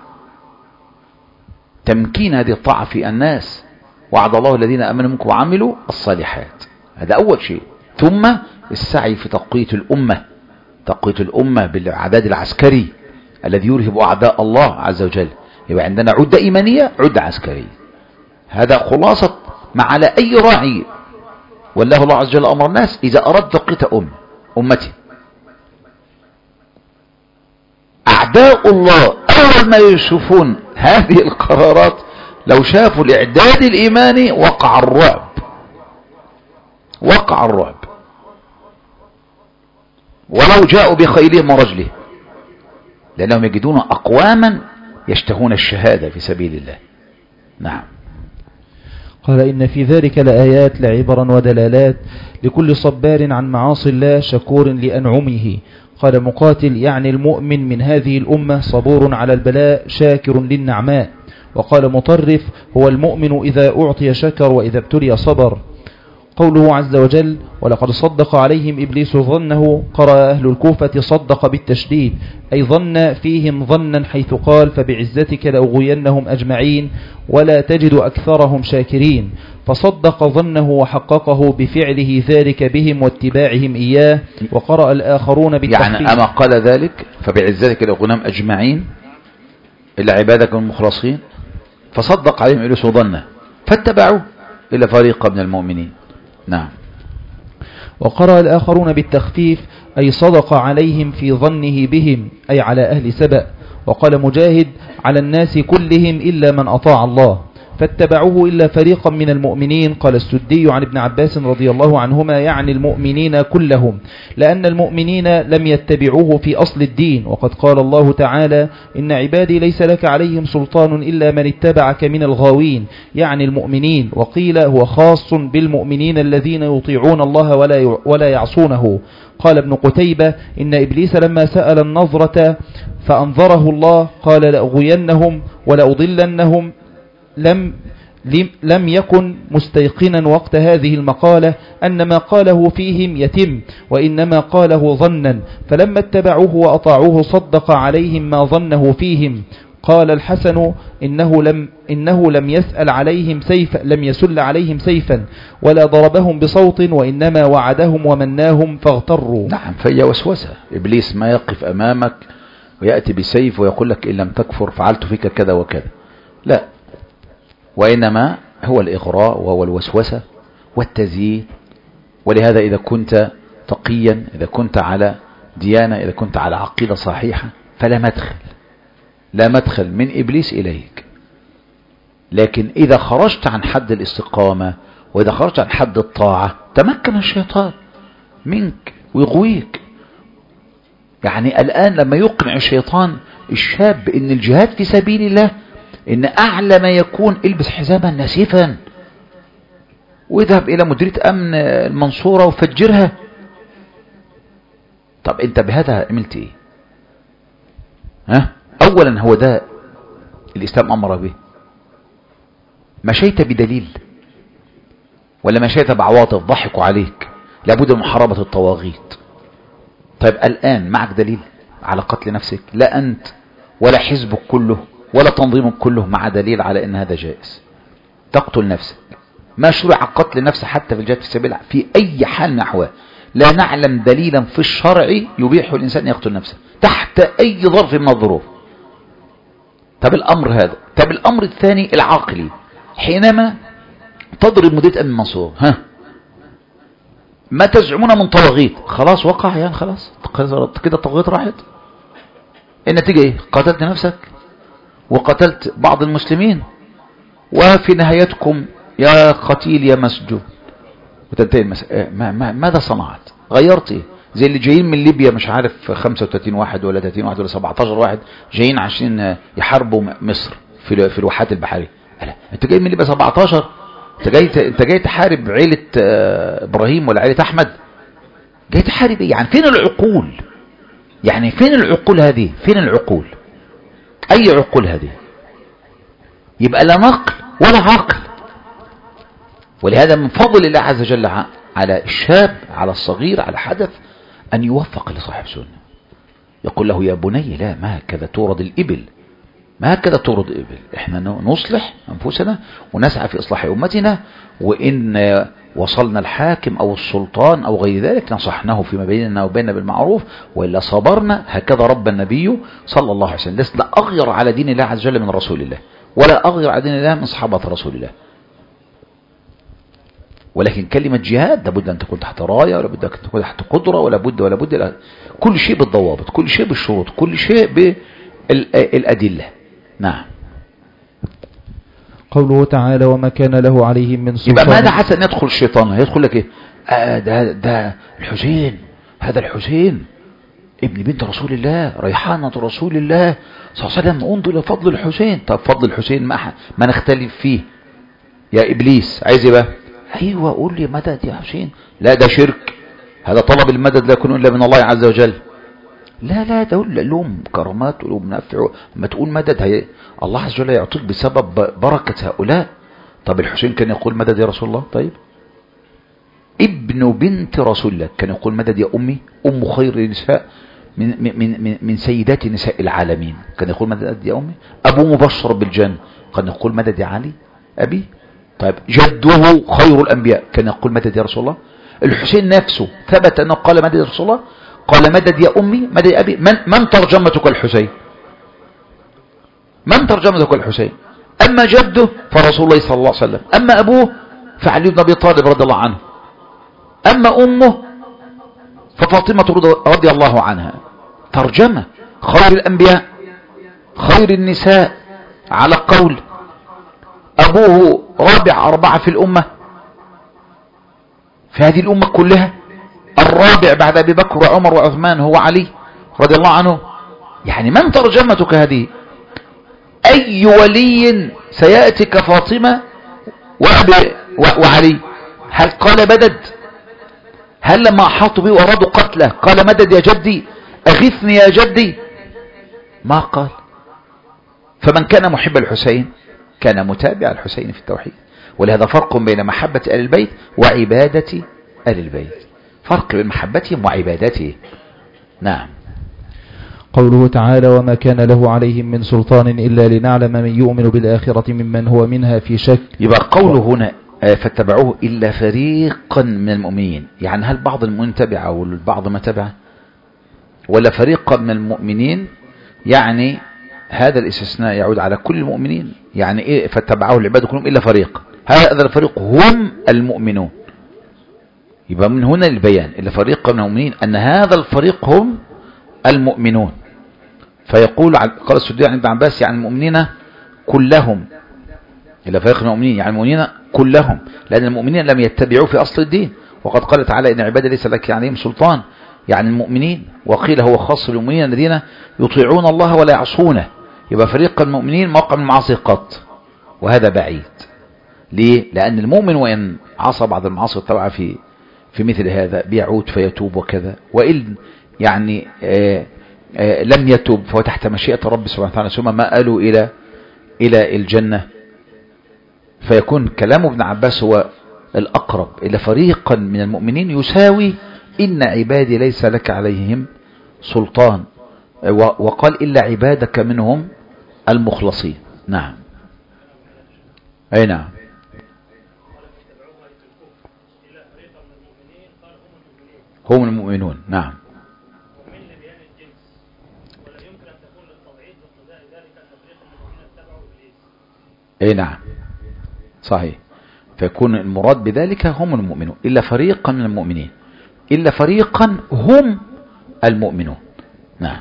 Speaker 1: تمكين هذه الطاعة في الناس. وعد الله الذين آمنوا منكم وعملوا الصالحات. هذا أول شيء. ثم السعي في تقوية الأمة، تقوية الأمة بالعداد العسكري الذي يرهب أعداء الله عز وجل. يبقى عندنا عدة إيمانية، عدة عسكرية. هذا خلاصة ما على أي راعي والله الله عز وجل أمر الناس إذا أراد تقوية أم أمتي. أعداء الله أول ما يشوفون هذه القرارات، لو شافوا الإعداد الإيماني وقع الرعب، وقع الرعب، ولو جاءوا بخيلهم ورجلهم، لأنهم يجدون أقواما يشتهون الشهادة في سبيل الله. نعم.
Speaker 2: قال إن في ذلك لآيات لعبرا ودلالات لكل صبار عن معاصي الله شكور لأنعمه. قال مقاتل يعني المؤمن من هذه الأمة صبور على البلاء شاكر للنعماء. وقال مطرف هو المؤمن إذا أعطي شكر وإذا ابتلي صبر. قوله عز وجل ولقد صدق عليهم إبليس ظنه، قرأ أهل الكوفة صدق بالتشديد، أي ظن فيهم ظنا، حيث قال فبعزتك لأغوينهم أجمعين ولا تجد أكثرهم شاكرين. فصدق ظنه وحققه بفعله ذلك بهم واتباعهم إياه. وقرأ الآخرون بالتحقيق
Speaker 1: يعني أما قال ذلك فبعزتك لأغوينهم أجمعين إلا عبادك المخلصين، فصدق عليهم إبليس ظنه فاتبعوا إلا فريق من المؤمنين. نعم.
Speaker 2: وقرأ الآخرون بالتخفيف أي صدق عليهم في ظنه بهم، أي على أهل سبأ. وقال مجاهد على الناس كلهم إلا من أطاع الله، فاتبعوه إلا فريقا من المؤمنين. قال السدي عن ابن عباس رضي الله عنهما يعني المؤمنين كلهم، لأن المؤمنين لم يتبعوه في أصل الدين. وقد قال الله تعالى إن عبادي ليس لك عليهم سلطان إلا من اتبعك من الغاوين، يعني المؤمنين. وقيل هو خاص بالمؤمنين الذين يطيعون الله ولا ولا يعصونه. قال ابن قتيبة إن إبليس لما سأل النظرة فأنظره الله قال لأغوينهم ولأضلنهم، لم لم يكن مستيقنا وقت هذه المقالة أن ما قاله فيهم يتم، وإنما قاله ظنا، فلما اتبعوه وأطاعوه صدق عليهم ما ظنه فيهم. قال الحسن إنه لم إنه لم يسأل عليهم سيفا لم يسل عليهم سيفا ولا ضربهم بصوت، وإنما وعدهم ومناهم فاغتروا.
Speaker 1: نعم، فهي وسوسة. إبليس ما يقف أمامك ويأتي بسيف ويقول لك إن لم تكفر فعلت فيك كذا وكذا، لا، وإنما هو الإغراء وهو الوسوسة والتزيين. ولهذا إذا كنت تقيا، إذا كنت على ديانة، إذا كنت على عقيدة صحيحة، فلا مدخل لا مدخل من إبليس إليك. لكن إذا خرجت عن حد الاستقامة وإذا خرجت عن حد الطاعة تمكن الشيطان منك ويغويك. يعني الآن لما يقنع الشيطان الشاب إن الجهاد في سبيل الله إن أعلى ما يكون البس حزاما ناسفا واذهب إلى مديرية أمن المنصورة وفجرها، طب أنت بهذا عملت إيه؟ ها؟ أولا هو ده الإسلام أمر به؟ مشيت بدليل ولا مشيت بعواطف ضحكوا عليك؟ لابد من محاربة الطواغيت. طيب الآن معك دليل على قتل نفسك؟ لا أنت ولا حزبك كله ولا تنظيمك كله مع دليل على أن هذا جائز. تقتل نفسك، ما شرع قتل نفسه حتى في الجهاد في سبيل الله في أي حال نحوه. لا نعلم دليلا في الشرع يبيح الإنسان يقتل نفسه تحت أي ظرف من الظروف. طب الأمر هذا. طب الأمر الثاني العقلي، حينما تضرب مديرية أمن المنصورة، ها ما تزعمون من طواغيت، خلاص وقع يعني، خلاص كده الطواغيت راحت. النتيجة ايه؟ قتلت نفسك وقتلت بعض المسلمين، وفي نهايتكم يا قتيل يا مسجون، وتنتهي المسألة. ما ما ماذا صنعت؟ غيرت ايه؟ زي اللي جايين من ليبيا مش عارف خمسة وثلاثين واحد ولا ثلاثين واحد ولا سبعتاشر واحد جايين عشان يحاربوا مصر في في الواحات البحرية. لا، انت جاي من ليبيا سبعتاشر، انت جاي انت جاي تحارب عيلة ابراهيم ولا عيلة احمد؟ جاي تحارب ايه يعني؟ فين العقول؟ يعني فين العقول هذه؟ فين العقول؟ اي عقول هذه؟ يبقى لا نقل ولا عقل. ولهذا من فضل الله عز وجل على الشاب، على الصغير، على حدث، أن يوفق لصاحب سنة. يقول له يا بني لا، ما هكذا تورد الإبل، ما هكذا تورد الإبل. احنا نصلح أنفسنا ونسعى في إصلاح أمتنا، وإن وصلنا الحاكم أو السلطان أو غير ذلك نصحناه فيما بيننا وبيننا بالمعروف، وإلا صبرنا. هكذا رب النبي صلى الله عليه وسلم. لسنا أغير على دين الله عز وجل من رسول الله، ولا أغير على دين الله من صحابة رسول الله. ولكن كلمة جهاد لابد أن تكون تحت راية، ولا بد أن تكون تحت قدرة، ولا بد ولا بد كل شيء بالضوابط، كل شيء بالشروط، كل شيء بالأدلة. نعم.
Speaker 2: قوله تعالى وما كان له عليهم من سلطان.
Speaker 1: يبقى ماذا حسن أن يدخل الشيطان؟ هيدخل لك إيه؟ آه ده, ده الحسين، هذا الحسين ابن بنت رسول الله، ريحانة رسول الله صلى الله عليه وسلم، انظر إلى فضل الحسين. طب فضل الحسين ما, ما نختلف فيه يا إبليس، عايز إيه بقى؟ أيوة قول لي مدد يا حسين. لا ده شرك، هذا طلب المدد لا يكون إلا من الله عز وجل. لا لا ده لهم كرامات ولهم نفع، ما تقول مدد هي الله عز وجل يعطيك بسبب بركة هؤلاء. طب الحسين كان يقول مدد يا رسول الله؟ طيب ابن بنت رسول الله كان يقول مدد يا أمي، أم خير النساء من, من, من, من سيدات نساء العالمين، كان يقول مدد يا أمي. أبو مبشر بالجنة كان يقول مدد يا علي أبي. طيب جده خير الأنبياء كان يقول مدد يا رسول الله. الحسين نفسه ثبت أنه قال مدد يا رسول الله، قال مدد يا أمي، مدد يا أبي. من, من ترجمتك الحسين؟ من ترجمتك الحسين؟ أما جده فرسول الله صلى الله عليه وسلم، أما أبوه فعلي بن أبي طالب رضي الله عنه، أما أمه ففاطمة رضي الله عنها. ترجمة خير الأنبياء، خير النساء، على قول أبوه رابع أربعة في الأمة، في هذه الأمة كلها الرابع بعد أبي بكر وعمر وعثمان هو علي رضي الله عنه. يعني من ترجمتك هذه؟ أي ولي سيأتي كفاطمة وأبي وعلي؟ هل قال مدد؟ هل لما أحاطوا به وأرادوا قتله قال مدد يا جدي، أغثني يا جدي؟ ما قال. فمن كان محب الحسين كان متابع الحسين في التوحيد. ولهذا فرق بين محبة آل البيت وعبادة آل البيت، فرق بين محبتهم وعبادتهم. نعم.
Speaker 2: قوله تعالى وما كان له عليهم من سلطان إلا لنعلم من يؤمن بالآخرة ممن هو منها في شك.
Speaker 1: يبقى قوله هنا فاتبعوه إلا فريقا من المؤمنين، يعني هل بعض المؤمنين تبع والبعض ما تبع، ولا فريقا من المؤمنين؟ يعني هذا الاستثناء يعود على كل المؤمنين. يعني ايه فاتبعوه العباد كلهم إلا فريق؟ هذا الفريق هم المؤمنون. يبقى من هنا البيان إلا فريق من المؤمنين، أن هذا الفريق هم المؤمنون. فيقول قال السدي عن ابن عباس يعني المؤمنين كلهم، إلا فريق من المؤمنين يعني المؤمنين كلهم، لأن المؤمنين لم يتبعوا في أصل الدين. وقد قال تعالى إن عبادي ليس لك عليهم سلطان، يعني المؤمنين. وقيل هو خاص بالمؤمنين الذين يطيعون الله ولا يعصونه. يبقى فريق المؤمنين موقع من المعاصي قط، وهذا بعيد. ليه؟ لأن المؤمن وإن عصى بعض المعاصي الطبعة في في مثل هذا بيعود فيتوب وكذا، وإن يعني آآ آآ لم يتوب فهو تحت مشيئة رب سبحانه وتعالى، ثم ما قالوا إلى إلى الجنة. فيكون كلام ابن عباس هو الأقرب إلى فريقا من المؤمنين يساوي إن عبادي ليس لك عليهم سلطان، وقال إلا عبادك منهم المخلصين. نعم. أي نعم. هم المؤمنون. نعم. اي نعم صحيح. فيكون المراد بذلك هم المؤمنون، إلا فريقا من المؤمنين، إلا فريقا هم المؤمنون. نعم.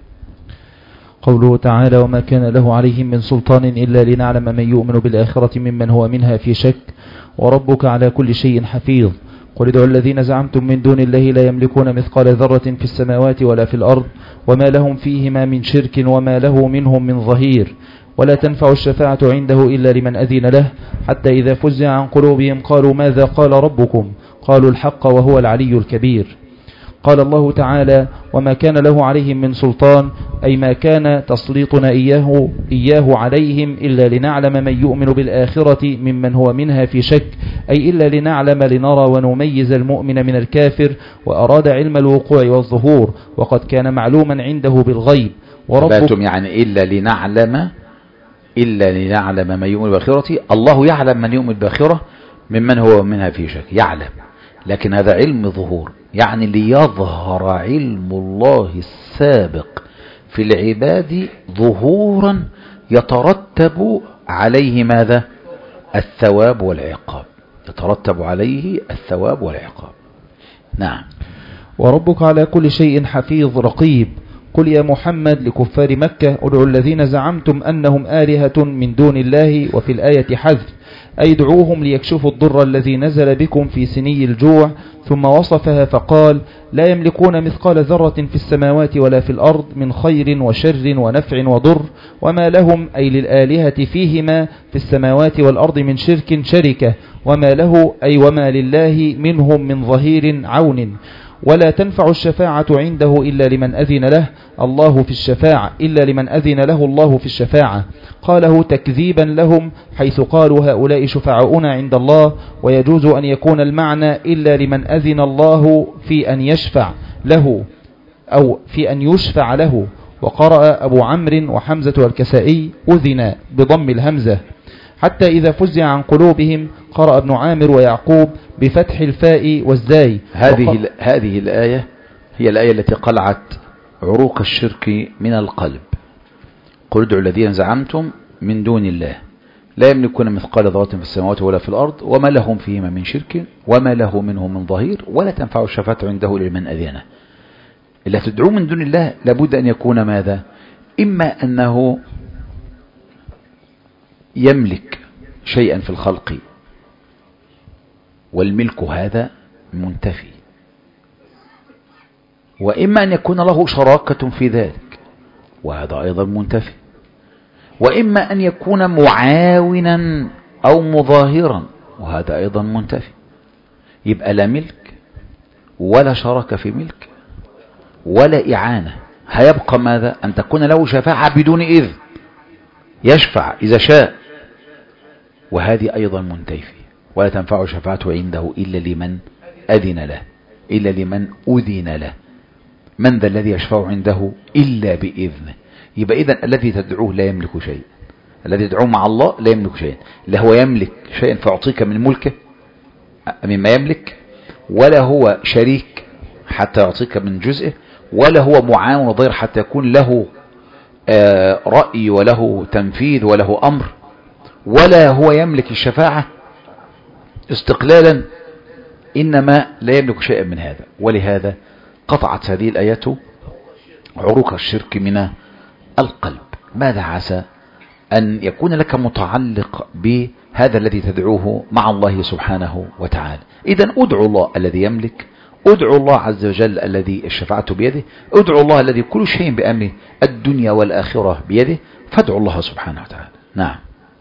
Speaker 2: قوله تعالى وما كان له عليهم من سلطان إلا لنعلم من يؤمن بالآخرة ممن هو منها في شك وربك على كل شيء حفيظ. قل ادعوا الذين زعمتم من دون الله لا يملكون مثقال ذرة في السماوات ولا في الأرض وما لهم فيهما من شرك وما له منهم من ظهير ولا تنفع الشفاعة عنده إلا لمن أذن له حتى إذا فزع عن قلوبهم قالوا ماذا قال ربكم قالوا الحق وهو العلي الكبير. قال الله تعالى وما كان له عليهم من سلطان أي ما كان تسليطنا إياه, إياه عليهم إلا لنعلم من يؤمن بالآخرة ممن هو منها في شك أي إلا لنعلم لنرى ونميز المؤمن من الكافر وأراد علم الوقوع والظهور وقد كان معلوما عنده بالغيب.
Speaker 1: وربكم يعني إلا لنعلم إلا لنعلم من يؤمن بالآخرة. الله يعلم من يؤمن بالآخرة ممن هو منها في شك، يعلم، لكن هذا علم ظهور، يعني ليظهر علم الله السابق في العباد ظهورا يترتب عليه ماذا؟ الثواب والعقاب، يترتب عليه الثواب والعقاب. نعم.
Speaker 2: وربك على كل شيء حفيظ رقيب. قل يا محمد لكفار مكة ادعوا الذين زعمتم أنهم آلهة من دون الله، وفي الآية حذف أي دعوهم ليكشفوا الضر الذي نزل بكم في سني الجوع، ثم وصفها فقال لا يملكون مثقال ذرة في السماوات ولا في الأرض من خير وشر ونفع وضر وما لهم أي للآلهة فيهما في السماوات والأرض من شرك شركة وما له أي وما لله منهم من ظهير عون. ولا تنفع الشفاعة عنده إلا لمن أذن له الله في الشفاعة إلا لمن أذن له الله في الشفاعة. قاله تكذيبا لهم حيث قالوا هؤلاء شفعاؤنا عند الله، ويجوز أن يكون المعنى إلا لمن أذن الله في أن يشفع له أو في أن يشفع له. وقرأ أبو عمرو وحمزة والكسائي أذن بضم الهمزة. حتى إذا فزع عن قلوبهم قرأ ابن عامر ويعقوب بفتح الفاء والزاي.
Speaker 1: هذه هذه الآية هي الآية التي قلعت عروق الشرك من القلب. قل ادعوا الذين زعمتم من دون الله لا يملكون مثقال ذرة في السماوات ولا في الأرض وما لهم فيهما من شرك وما له منهم من ظهير ولا تنفع الشفاعة عنده لمن أذنه. اللي تدعوه من دون الله لابد أن يكون ماذا؟ إما أنه يملك شيئا في الخلق والملك هذا منتفي، وإما أن يكون له شراكة في ذلك وهذا أيضا منتفي، وإما أن يكون معاونا أو مظاهرا وهذا أيضا منتفي. يبقى لا ملك ولا شرك في ملك ولا إعانة. هيبقى ماذا؟ أن تكون له شفاعة بدون إذن، يشفع إذا شاء، وهذه أيضا منتفي. ولا تنفع شفاعة عنده إلا لمن أذن له، إلا لمن أذن له. من ذا الذي يشفع عنده إلا بإذنه. يبقى إذن الذي تدعوه لا يملك شيء، الذي يدعوه مع الله لا يملك شيء، لا هو يملك شيئا فيعطيك من ملكه مما يملك، ولا هو شريك حتى يعطيك من جزءه، ولا هو معاون وضير حتى يكون له رأي وله تنفيذ وله أمر، ولا هو يملك الشفاعة استقلالا، إنما لا يملك شيئا من هذا. ولهذا قطعت هذه الآيات عروق الشرك من القلب. ماذا عسى أن يكون لك متعلق بهذا الذي تدعوه مع الله سبحانه وتعالى؟ إذن ادعو الله الذي يملك، ادعو الله عز وجل الذي الشفاعة بيده، ادعو الله الذي كل شيء بأمره الدنيا والآخرة بيده، فادعو الله سبحانه وتعالى. نعم.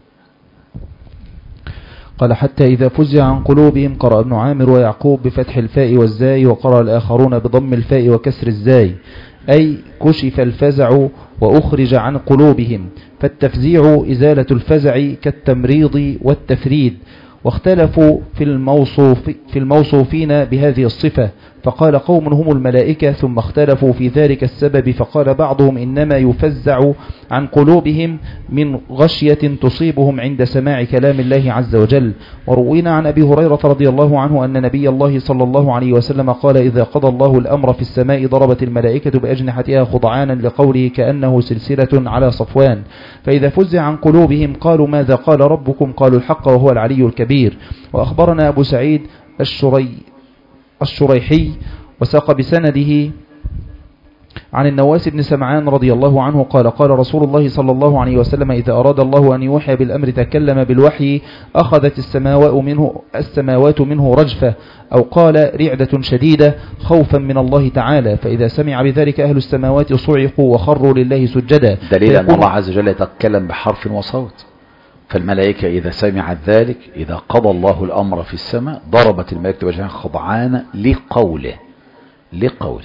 Speaker 2: قال حتى إذا فزع عن قلوبهم قرأ ابن عامر ويعقوب بفتح الفاء والزاي، وقرأ الآخرون بضم الفاء وكسر الزاي، أي كشف الفزع وأخرج عن قلوبهم. فالتفزيع إزالة الفزع كالتمريض والتفريد. واختلفوا في الموصوف في الموصوفين بهذه الصفة، فقال قوم هم الملائكة ثم اختلفوا في ذلك السبب فقال بعضهم إنما يفزع عن قلوبهم من غشية تصيبهم عند سماع كلام الله عز وجل. وروينا عن أبي هريرة رضي الله عنه أن نبي الله صلى الله عليه وسلم قال إذا قضى الله الأمر في السماء ضربت الملائكة بأجنحتها خضعانا لقوله كأنه سلسلة على صفوان. فإذا فزع عن قلوبهم قالوا ماذا قال ربكم؟ قالوا الحق وهو العلي الكبير. وأخبرنا أبو سعيد الشري الشريحي وساق بسنده عن النواس بن سمعان رضي الله عنه قال قال رسول الله صلى الله عليه وسلم إذا أراد الله أن يوحي بالأمر تكلم بالوحي أخذت السماوات منه, السماوات منه رجفة أو قال رعدة شديدة خوفا من الله تعالى. فإذا سمع بذلك أهل السماوات صعقوا وخروا لله سجدا.
Speaker 1: دليل أن الله عز وجل يتكلم بحرف وصوت. فالملائكة إذا سمعت ذلك إذا قضى الله الأمر في السماء ضربت الملائكة بأجنحتها خضعانا لقوله لقوله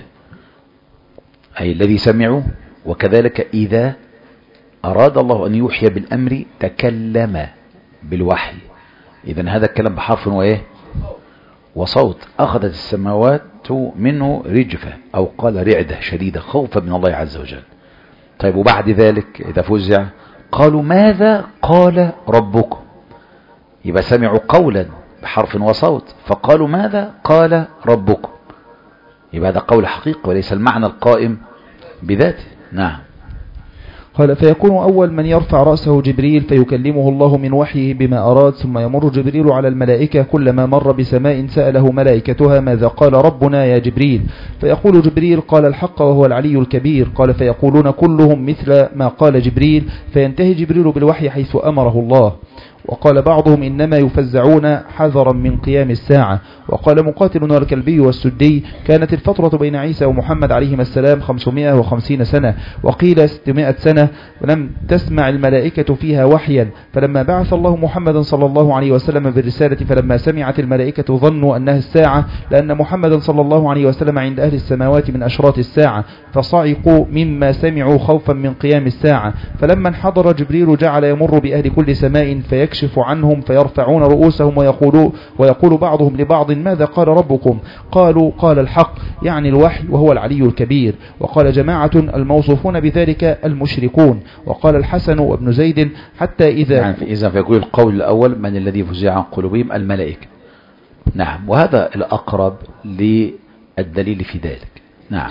Speaker 1: أي الذي سمعوا. وكذلك إذا أراد الله أن يوحي بالأمر تكلم بالوحي. إذن هذا الكلام بحرف وإيه وصوت. أخذت السماوات منه رجفة أو قال رعدة شديدة خوفا من الله عز وجل. طيب وبعد ذلك إذا فزع قالوا ماذا قال ربكم؟ يبقى سمعوا قولا بحرف وصوت فقالوا ماذا قال ربكم؟ يبقى هذا قول حقيقي وليس المعنى القائم بذاته. نعم.
Speaker 2: قال فيكون أول من يرفع رأسه جبريل فيكلمه الله من وحيه بما أراد ثم يمر جبريل على الملائكة كلما مر بسماء سأله ملائكتها ماذا قال ربنا يا جبريل؟ فيقول جبريل قال الحق وهو العلي الكبير. قال فيقولون كلهم مثل ما قال جبريل فينتهي جبريل بالوحي حيث أمره الله. وقال بعضهم إنما يفزعون حذرا من قيام الساعة. وقال مقاتل والكلبي والسدي كانت الفترة بين عيسى ومحمد عليهما السلام خمسمائة وخمسين سنة وقيل ستمائة سنة ولم تسمع الملائكة فيها وحيا. فلما بعث الله محمدا صلى الله عليه وسلم بالرسالة فلما سمعت الملائكة ظنوا أنها الساعة لأن محمدا صلى الله عليه وسلم عند أهل السماوات من أشراط الساعة فصعقوا مما سمعوا خوفا من قيام الساعة. فلما انحضر جبريل جعل يمر بأهل كل سماء فيكشف عنهم فيرفعون رؤوسهم ويقولوا ويقول بعضهم لبعض ماذا قال ربكم؟ قالوا قال الحق يعني الوحي وهو العلي الكبير. وقال جماعة الموصوفون بذلك المشركون. وقال الحسن وابن زيد حتى إذا
Speaker 1: يعني إذا فيقول القول الأول من الذي فزع عن قلوبهم الملائكة. نعم. وهذا الأقرب للدليل في ذلك. نعم.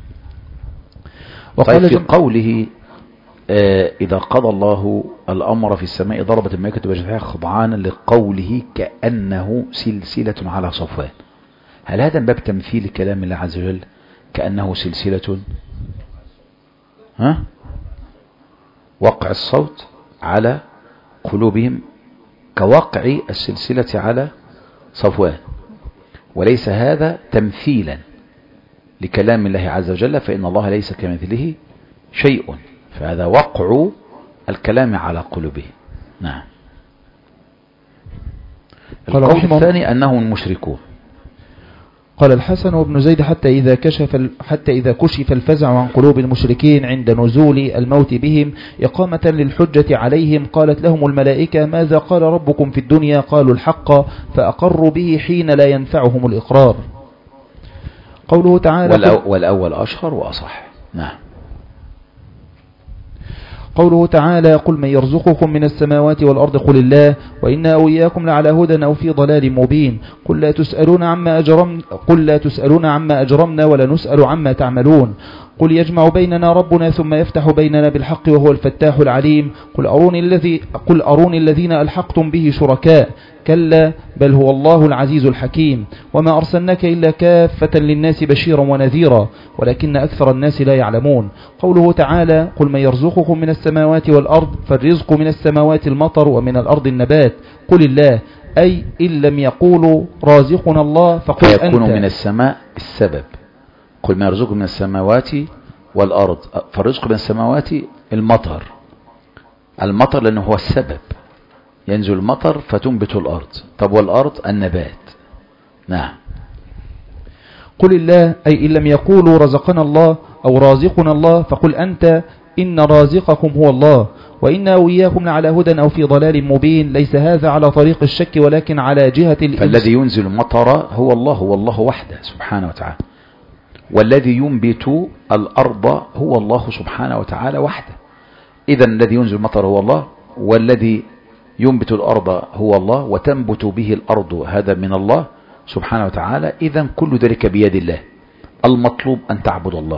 Speaker 1: وقال في قوله آه إذا قضى الله الأمر في السماء ضربت الملائكة بأجنحتها خضعانا لقوله كأنه سلسلة على صفوان. هل هذا من باب تمثيل كلام الله عز وجل كأنه سلسلة ها وقع الصوت على قلوبهم كوقع السلسلة على صفوان وليس هذا تمثيلا لكلام الله عز وجل فإن الله ليس كمثله شيء فهذا وقع الكلام على قلوبه. نعم. القول الثاني أنهم المشركون.
Speaker 2: قال الحسن وابن زيد حتى إذا كشف حتى إذا كشف الفزع عن قلوب المشركين عند نزول الموت بهم إقامة للحجة عليهم قالت لهم الملائكة ماذا قال ربكم في الدنيا؟ قالوا الحق فأقروا به حين لا ينفعهم الإقرار. قوله تعالى
Speaker 1: والأول أشهر وأصح. نعم.
Speaker 2: قوله تعالى قل من يرزقكم من السماوات والأرض قل الله وإنا أو إياكم لعلى هدى أو في ضلال مبين. قل لا تسألون عما أجرم قل لا تسألون عما أجرمنا ولا نسأل عما تعملون. قل يجمع بيننا ربنا ثم يفتح بيننا بالحق وهو الفتاح العليم. قل أروني الذي قل أروني الذين ألحقتم به شركاء كلا بل هو الله العزيز الحكيم. وما أرسلناك إلا كافة للناس بشيرا ونذيرا ولكن أكثر الناس لا يعلمون. قوله تعالى قل من يرزقكم من السماوات والأرض فالرزق من السماوات المطر ومن الأرض النبات قل الله أي إن لم يقولوا رازقنا الله فقل أنت.
Speaker 1: فيكون من السماء السبب. قل ما يرزقكم من السماوات والأرض فالرزق من السماوات المطر المطر لأنه هو السبب ينزل المطر فتنبت الأرض. طب والأرض النبات. نعم.
Speaker 2: قل الله أي إن لم يقولوا رزقنا الله أو رازقنا الله فقل أنت إن رازقكم هو الله وإنا وإياكم لعلى هدى أو في ضلال مبين. ليس هذا على طريق الشك ولكن على جهة الإنس.
Speaker 1: فالذي ينزل المطر هو الله، هو الله وحده سبحانه وتعالى، والذي ينبت الأرض هو الله سبحانه وتعالى وحده. إذن الذي ينزل المطر هو الله، والذي ينبت الأرض هو الله، وتنبت به الأرض هذا من الله سبحانه وتعالى. إذن كل ذلك بيد الله. المطلوب أن تعبد الله،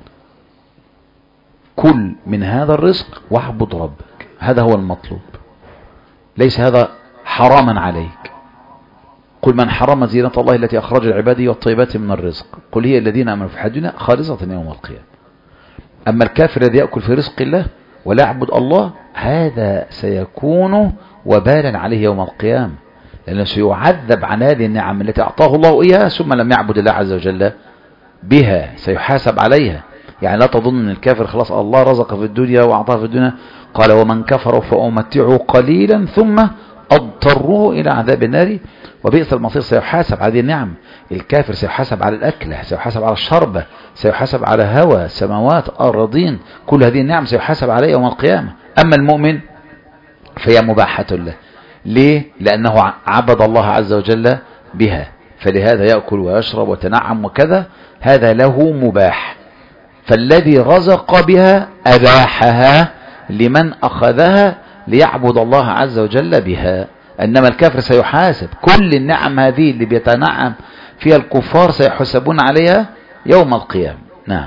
Speaker 1: كل من هذا الرزق واعبد ربك، هذا هو المطلوب. ليس هذا حراما عليك. قل من حرم زينة الله التي أخرج العباد والطيبات من الرزق قل هي الذين آمنوا في الدنيا خالصة يوم القيامة. أما الكافر الذي يأكل في رزق الله ولا يعبد الله هذا سيكون وبالا عليه يوم القيامة، لأنه سيعذب عن هذه النعم التي أعطاه الله إياها ثم لم يعبد الله عز وجل بها، سيحاسب عليها. يعني لا تظن أن الكافر خلاص الله رزق في الدنيا وأعطاه في الدنيا، قال ومن كفر فأمتعه قليلا ثم أضطروه إلى عذاب النار وبئس المصير. سيحاسب على هذه النعم. الكافر سيحاسب على الأكلة، سيحاسب على الشربة، سيحاسب على هوى سماوات أراضين، كل هذه النعم سيحاسب عليه يوم القيامة. أما المؤمن فهي مباحة له. ليه؟ لأنه عبد الله عز وجل بها، فلهذا يأكل ويشرب وتنعم وكذا، هذا له مباح. فالذي رزق بها أباحها لمن أخذها ليعبد الله عز وجل بها. إنما الكافر سيحاسب. كل النعم هذه اللي بيتنعم فيها الكفار سيحسبون عليها يوم القيامة. نعم.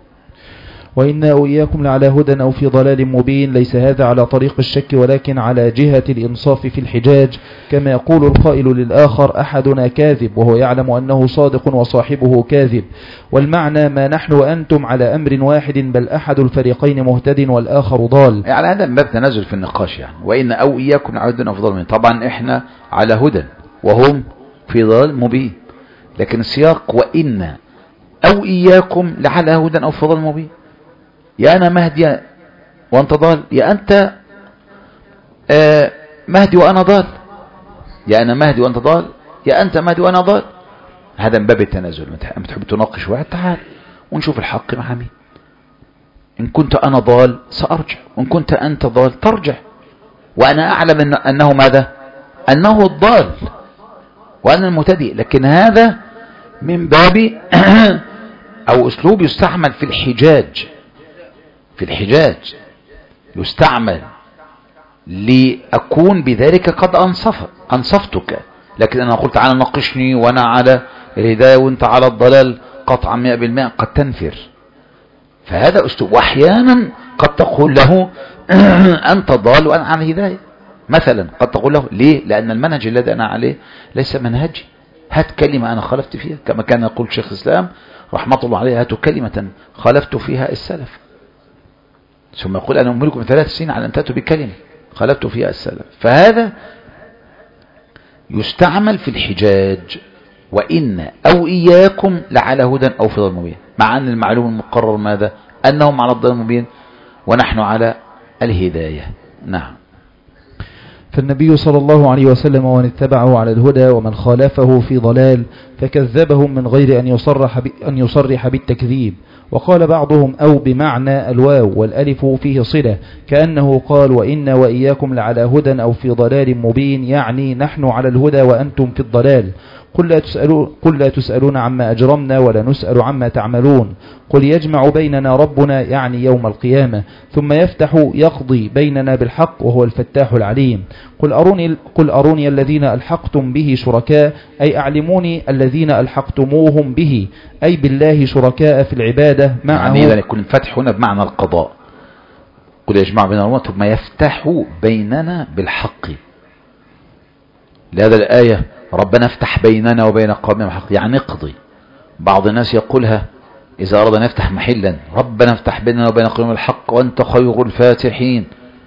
Speaker 2: وإنا وإياكم لعلى هدى أو في ضلال مبين. ليس هذا على طريق الشك ولكن على جهة الإنصاف في الحجاج، كما يقول القائل للآخر أحدنا كاذب وهو يعلم أنه صادق وصاحبه كاذب. والمعنى ما نحن وأنتم على أمر واحد بل أحد الفريقين مهتد والآخر ضال.
Speaker 1: يعني هذا من باب تنازل في النقاش. يعني وإن أو إياكم لعلى هدى أو في ضلال مبين، طبعا إحنا على هدى وهم في ضلال مبين، لكن السياق وإن أو إياكم لعلى هدى أو في ضلال مبين. يا أنا مهدي وأنت ضال، يا أنت آه مهدي وأنا ضال، يا أنا مهدي وأنت ضال، يا أنت مهدي وأنا ضال. هذا من باب التنازل. لما تحب تناقش واحد تعال ونشوف الحق مع مين. إن كنت أنا ضال سأرجع، وإن كنت أنت ضال ترجع، وأنا أعلم إن أنه ماذا؟ أنه الضال وأنا المهتدي. لكن هذا من باب أو أسلوب يستعمل في الحجاج. في الحجاج يستعمل لأكون بذلك قد أنصف أنصفتك. لكن أنا قلت تعالى ناقشني وأنا على الهداية وأنت على الضلال قطعا مئة بالمئة، قد تنفر. فهذا أسلوب. وأحيانا قد تقول له أنت ضال وأنا على الهداية مثلا. قد تقول له ليه؟ لأن المنهج الذي أنا عليه ليس منهجي. هات كلمة أنا خالفت فيها، كما كان يقول شيخ الإسلام رحمة الله عليه هاتوا كلمة خالفت فيها السلف. ثم يقول أنا أملكم ثلاث سنين على أن تأتوا بكلمة خالفت فيها السلف. فهذا يستعمل في الحجاج. وإن أو إياكم لعلى هدى أو في ضلال مبين، مع أن المعلوم المقرر ماذا؟ أنهم على الضلال المبين ونحن على الهداية. نعم.
Speaker 2: فالنبي صلى الله عليه وسلم ومن اتبعه على الهدى ومن خالفه في ضلال، فكذبهم من غير أن يصرح, أن يصرح بالتكذيب. وقال بعضهم أو بمعنى الواو والألف فيه صلة، كأنه قال وإن وإياكم لعلى هدى أو في ضلال مبين، يعني نحن على الهدى وأنتم في الضلال. قل لا تسألون, قل لا تسألون عما أجرمنا ولا نسأل عما تعملون. قل يجمع بيننا ربنا، يعني يوم القيامة، ثم يفتح يقضي بيننا بالحق وهو الفتاح العليم. قل أروني, قل أروني الذين ألحقتم به شركاء، أي أعلموني الذين ألحقتموهم به، أي بالله شركاء في العبادة معه.
Speaker 1: يعني إذا يكون الفتح هنا بمعنى القضاء. قل يجمع بيننا ربنا ثم يفتح بيننا بالحق. لهذا الآية ربنا افتح بيننا وبين قومنا بالحق، يعني اقضي. بعض الناس يقولها إذا أراد أن يفتح محلا ربنا افتح بيننا وبين قومنا بالحق وأنت خير الفاتحين،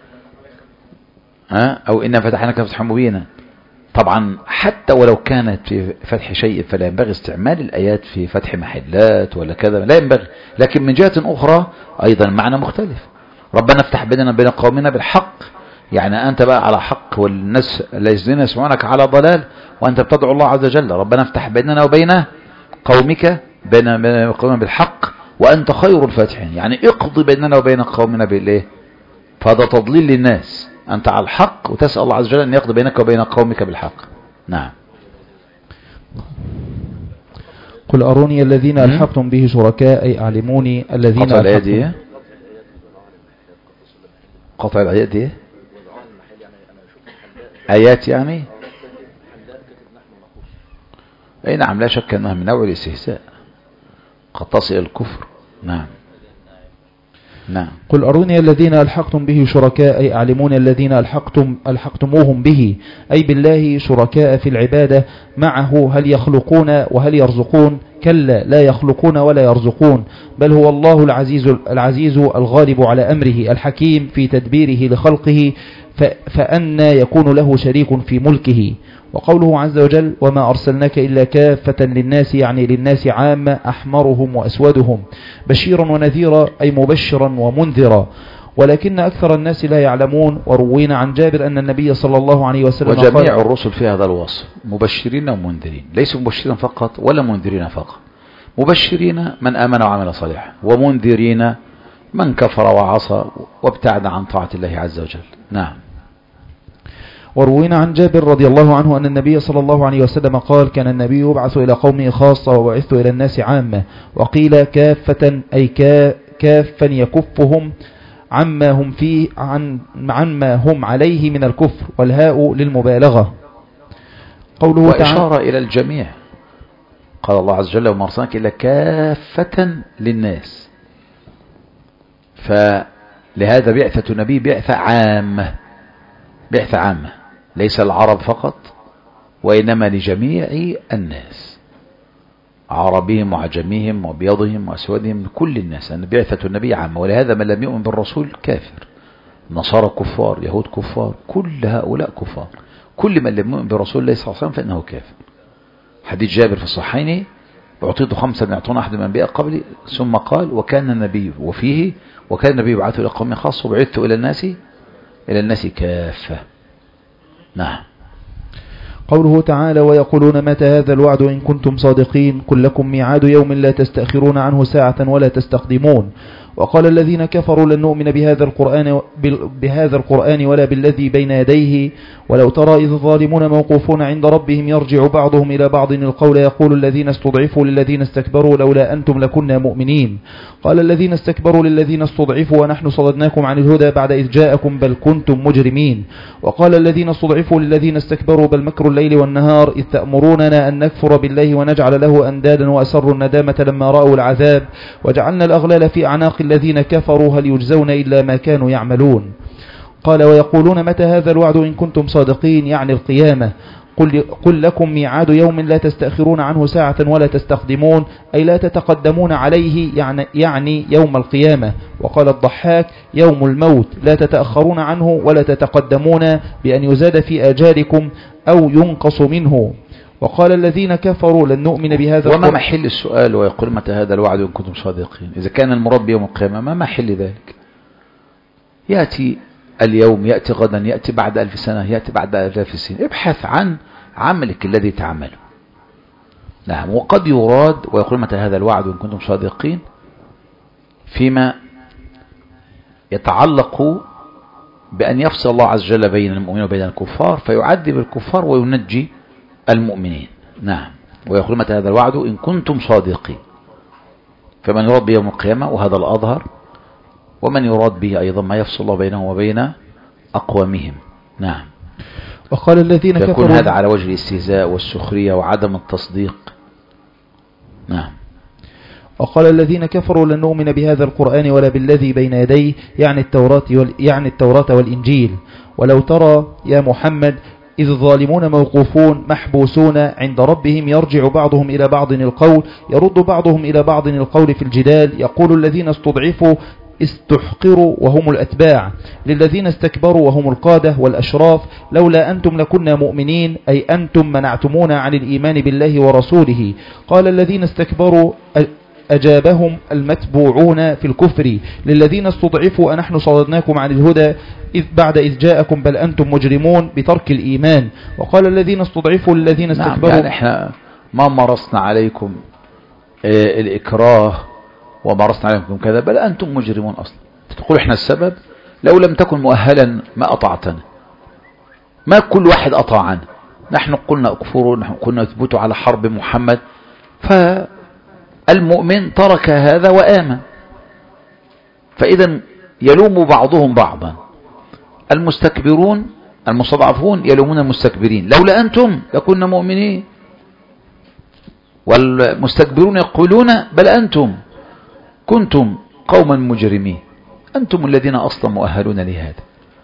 Speaker 1: ها؟ أو إنا فتحناك فتحا مبينا. طبعا حتى ولو كانت في فتح شيء فلا ينبغي استعمال الآيات في فتح محلات ولا كذا، لا ينبغي. لكن من جهة أخرى أيضا معنى مختلف. ربنا افتح بيننا وبين قومنا بالحق، يعني أنت بقى على حق والناس الذين يسمعونك على ضلال وأنت بتدعو الله عز وجل. ربنا افتح بيننا وبين قومك بين قومنا بالحق وأنت خير الفاتحين، يعني اقضي بيننا وبين قومنا بالإيه؟ فهذا تضليل للناس، أنت على الحق وتسأل الله عز وجل أن يقضي بينك وبين قومك بالحق. نعم.
Speaker 2: قل أروني الذين ألحقتم به شركاء أي أعلموني الذين
Speaker 1: قطع الآية دي قطع الآيات دي آيات يعني أي نعم، لا شك أنها من نوع الاستهزاء قد تصل الكفر. نعم نعم.
Speaker 2: قل أروني الذين ألحقتم به شركاء أي أعلمون الذين ألحقتم ألحقتموهم به أي بالله شركاء في العبادة معه، هل يخلقون وهل يرزقون؟ كلا لا يخلقون ولا يرزقون، بل هو الله العزيز العزيز الغالب على أمره الحكيم في تدبيره لخلقه، فأنى يكون له شريك في ملكه. وقوله عز وجل وما أرسلناك إلا كافة للناس يعني للناس عامة أحمرهم وأسودهم بشيرا ونذيرا أي مبشرا ومنذرا، ولكن أكثر الناس لا يعلمون. وروينا عن جابر أن النبي صلى الله عليه وسلم
Speaker 1: وجميع الرسل في هذا الوصف مبشرين ومنذرين، ليسوا مبشرين فقط ولا منذرين فقط، مبشرين من آمن وعمل صالحا، ومنذرين من كفر وعصى وابتعد عن طاعة الله عز وجل. نعم.
Speaker 2: وروينا عن جابر رضي الله عنه أن النبي صلى الله عليه وسلم قال كان النبي يبعث إلى قومه خاصة وبعثت إلى الناس عامة، وقيل كافة أي كافا يكفهم عما هم فيه عن عما هم عليه من الكفر، والهاء للمبالغة. قوله
Speaker 1: وإشارة إلى الجميع، قال الله عز وجل وما أرسلناك إلا كافة للناس، فلهذا بعثة النبي بعثة عامة، بعثة عامة ليس العرب فقط وإنما لجميع الناس، عربهم وعجمهم وابيضهم واسودهم، كل الناس، أن بعثة النبي عامة. ولهذا من لم يؤمن بالرسول كافر، نصارى كفار، يهود كفار، كل هؤلاء كفار، كل من لم يؤمن بالرسول الله صلى الله عليه وسلم فإنه كافر. حديث جابر في الصحيحين أعطيت خمسة يعطون أحد من الأنبياء قبلي، ثم قال وكان النبي وفيه وكان النبي يبعث إلى قوم خاص وبعثت إلى الناس إلى الناس كافة. نعم.
Speaker 2: قوله تعالى ويقولون متى هذا الوعد إن كنتم صادقين قل لكم ميعاد يوم لا تستأخرون عنه ساعة ولا تستقدمون. وقال الذين كفروا لن نؤمن بهذا القرآن بهذا القرآن ولا بالذي بين يديه ولو ترى إذ الظالمون موقوفون عند ربهم يرجع بعضهم إلى بعض القول يقول الذين استضعفوا للذين استكبروا لولا أنتم لكنا مؤمنين. قال الذين استكبروا للذين استضعفوا ونحن صددناكم عن الهدى بعد إذ جاءكم بل كنتم مجرمين. وقال الذين استضعفوا للذين استكبروا بل مكر الليل والنهار إذ تأمروننا أن نكفر بالله ونجعل له أندادا وأسروا الندامة لما رأوا العذاب وجعلنا الأغلال في أعناق الذين كفروا هل يجزون إلا ما كانوا يعملون. قال ويقولون متى هذا الوعد إن كنتم صادقين يعني القيامة قل, قل لكم ميعاد يوم لا تستأخرون عنه ساعة ولا تستقدمون أي لا تتقدمون عليه يعني, يعني يوم القيامة. وقال الضحاك يوم الموت لا تتأخرون عنه ولا تتقدمون بأن يزاد في آجالكم أو ينقص منه. وقال الذين كفروا لن نؤمن بهذا
Speaker 1: وما محل السؤال ويقول متى هذا الوعد إن كنتم صادقين؟ إذا كان المراد بيوم القيامة ما محل ذلك؟ يأتي اليوم، يأتي غدا، يأتي بعد ألف سنة، يأتي بعد ألاف السنين، ابحث عن عملك الذي تعمله. نعم. وقد يراد ويقول متى هذا الوعد إن كنتم صادقين فيما يتعلق بأن يفصل الله عز وجل بين المؤمنين وبين الكفار فيعذب الكفار وينجي المؤمنين. نعم. ويقول متى هذا الوعد إن كنتم صادقين، فمن يراد به يوم القيامة وهذا الأظهر، ومن يراد به أيضا ما يفصل الله بينهم وبين أقوامهم. نعم.
Speaker 2: وقال الذين كفروا
Speaker 1: فيكون هذا على وجه الاستهزاء والسخرية وعدم التصديق. نعم.
Speaker 2: وقال الذين كفروا لن نؤمن بهذا القرآن ولا بالذي بين يديه يعني التوراة وال... يعني التوراة والإنجيل. ولو ترى يا محمد إذ الظالمون موقوفون محبوسون عند ربهم يرجع بعضهم إلى بعض القول يرد بعضهم إلى بعض القول في الجدال يقول الذين استضعفوا استحقروا وهم الأتباع للذين استكبروا وهم القادة والأشراف لولا أنتم لكنا مؤمنين أي أنتم منعتمونا عن الإيمان بالله ورسوله. قال الذين استكبروا أجابهم المتبوعون في الكفر للذين استضعفوا أنحن صددناكم عن الهدى إذ بعد إذ جاءكم بل أنتم مجرمون بترك الإيمان. وقال الذين استضعفوا للذين استكبروا
Speaker 1: نعم. يعني احنا ما مرصنا عليكم الإكراه ومارسنا عليكم كذا، بل أنتم مجرمون أصلا. تقول إحنا السبب، لو لم تكن مؤهلا ما أطعتنا، ما كل واحد أطاعنا، نحن قلنا اكفروا، نحن قلنا اثبتوا على حرب محمد، فالمؤمن ترك هذا وآمن. فإذا يلوم بعضهم بعضا، المستكبرون المستضعفون يلومون المستكبرين، لولا أنتم لكنا مؤمنين، والمستكبرون يقولون بل أنتم كنتم قوما مجرمين، أنتم الذين أصلا مؤهلون لهذا.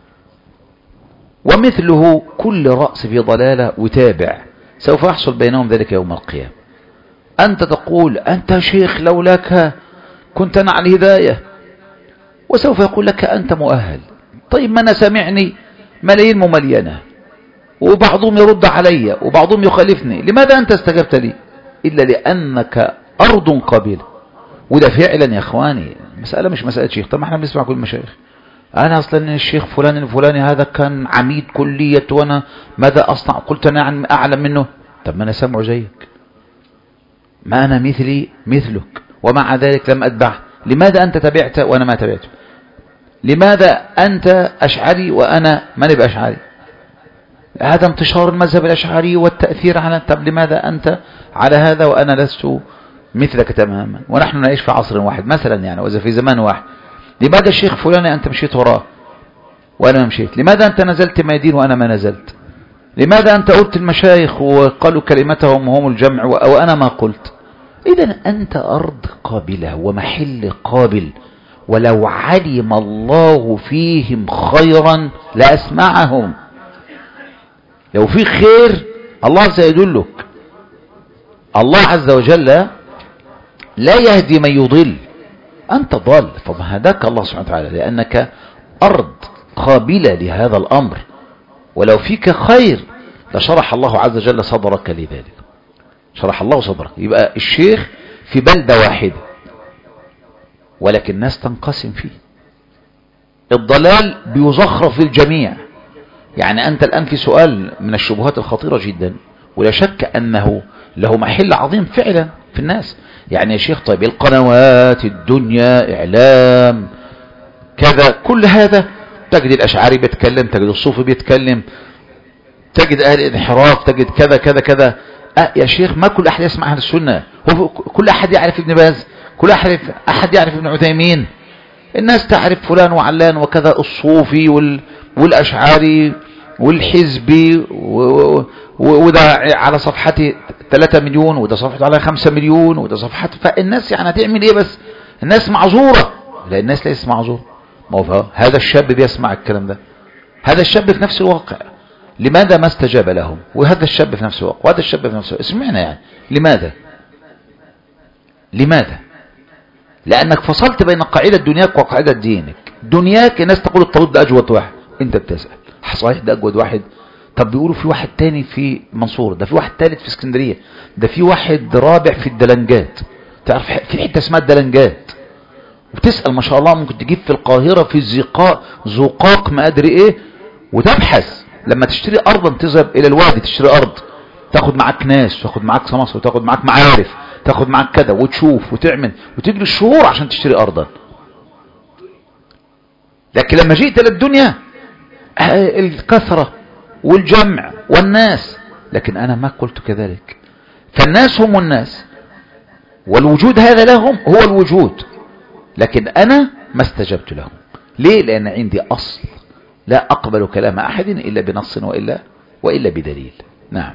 Speaker 1: ومثله كل رأس في ضلالة وتابع، سوف يحصل بينهم ذلك يوم القيامة. أنت تقول أنت شيخ لولاك كنت أنا على الهداية، وسوف يقول لك أنت مؤهل. طيب ما أنا سمعني ملايين مملينة، وبعضهم يرد علي وبعضهم يخالفني، لماذا أنت استجبت لي؟ إلا لأنك أرض قابلة. وده فعلا يا أخواني مسألة مش مسألة شيخ. طب ما احنا بنسمع كل المشايخ، أنا أصلا الشيخ فلان الفلاني هذا كان عميد كلية وأنا ماذا أصنع؟ قلت أنا أعلم منه. طب ما أنا سامع زيك، ما أنا مثلي مثلك، ومع ذلك لم أتبعه. لماذا أنت تبعت وأنا ما تبعته؟ لماذا أنت أشعري وأنا ما نبقى أشعري؟ هذا انتشار المذهب الأشعري والتأثير على. طب لماذا أنت على هذا وأنا لست مثلك تماما، ونحن نعيش في عصر واحد مثلا يعني، وإذا في زمان واحد؟ لماذا الشيخ فلان أنت مشيت وراه وأنا ما مشيت؟ لماذا أنت نزلت ميادين وأنا ما نزلت؟ لماذا أنت قلت المشايخ وقالوا كلمتهم وهم الجمع وأنا ما قلت؟ إذن أنت أرض قابلة ومحل قابل، ولو علم الله فيهم خيرا لأسمعهم. لو في خير الله سيدلك. الله عز وجل لا يهدي من يضل، أنت ضال فهداك الله سبحانه وتعالى لأنك أرض قابلة لهذا الأمر. ولو فيك خير لشرح الله عز وجل صدرك لذلك، شرح الله صدرك. يبقى الشيخ في بلدة واحدة ولكن الناس تنقسم فيه. الضلال بيزخرف للجميع. يعني أنت الآن في سؤال من الشبهات الخطيرة جدا، ولا شك أنه له محل عظيم فعلا في الناس. يعني يا شيخ طيب القنوات الدنيا إعلام كذا كل هذا، تجد الأشعري بيتكلم، تجد الصوفي بيتكلم، تجد أهل الانحراف، تجد كذا كذا كذا. أه يا شيخ ما كل أحد يسمع أهل السنة، هو كل أحد يعرف ابن باز، كل أحد أحد يعرف ابن عثيمين. الناس تعرف فلان وعلان وكذا، الصوفي وال والأشعري والحزبي، وده على صفحتي ثلاثة مليون، وده صفحته على خمسة مليون، وده صفحته. فالناس يعني هتعمل ايه؟ بس الناس معذورة. لا الناس ليست معذورة. ما هو هذا الشاب بيسمع الكلام ده، هذا الشاب في نفس الواقع لماذا ما استجاب لهم؟ وهذا الشاب في نفس الواقع وهذا الشاب في نفس الواقع. اسمعنا يعني لماذا؟ لماذا؟ لأنك فصلت بين قاعدة دنياك وقاعدة دينك. دنياك الناس تقول الطاغوت ده أجود واحد، انت بتسأل صحيح ده أجود واحد؟ طب بيقولوا في واحد تاني في منصور، ده في واحد ثالث في اسكندرية، ده في واحد رابع في الدلنجات. تعرف في حتة اسمها الدلنجات، وبتسأل ما شاء الله ممكن تجيب في القاهرة في الزقاق زقاق ما أدري إيه، وتبحث. لما تشتري أرضا تذهب إلى الوادي تشتري أرض، تاخد معاك ناس، تاخد معاك سماسرة، وتاخد معاك معارف، تاخد معاك كذا، وتشوف وتعمل وتجري الشهور عشان تشتري أرضا. لكن لما جئت للدنيا الكثرة والجمع والناس، لكن أنا ما قلت كذلك. فالناس هم الناس، والوجود هذا لهم هو الوجود، لكن أنا ما استجبت لهم. ليه؟ لأن عندي أصل لا أقبل كلام أحد إلا بنص وإلا وإلا بدليل. نعم.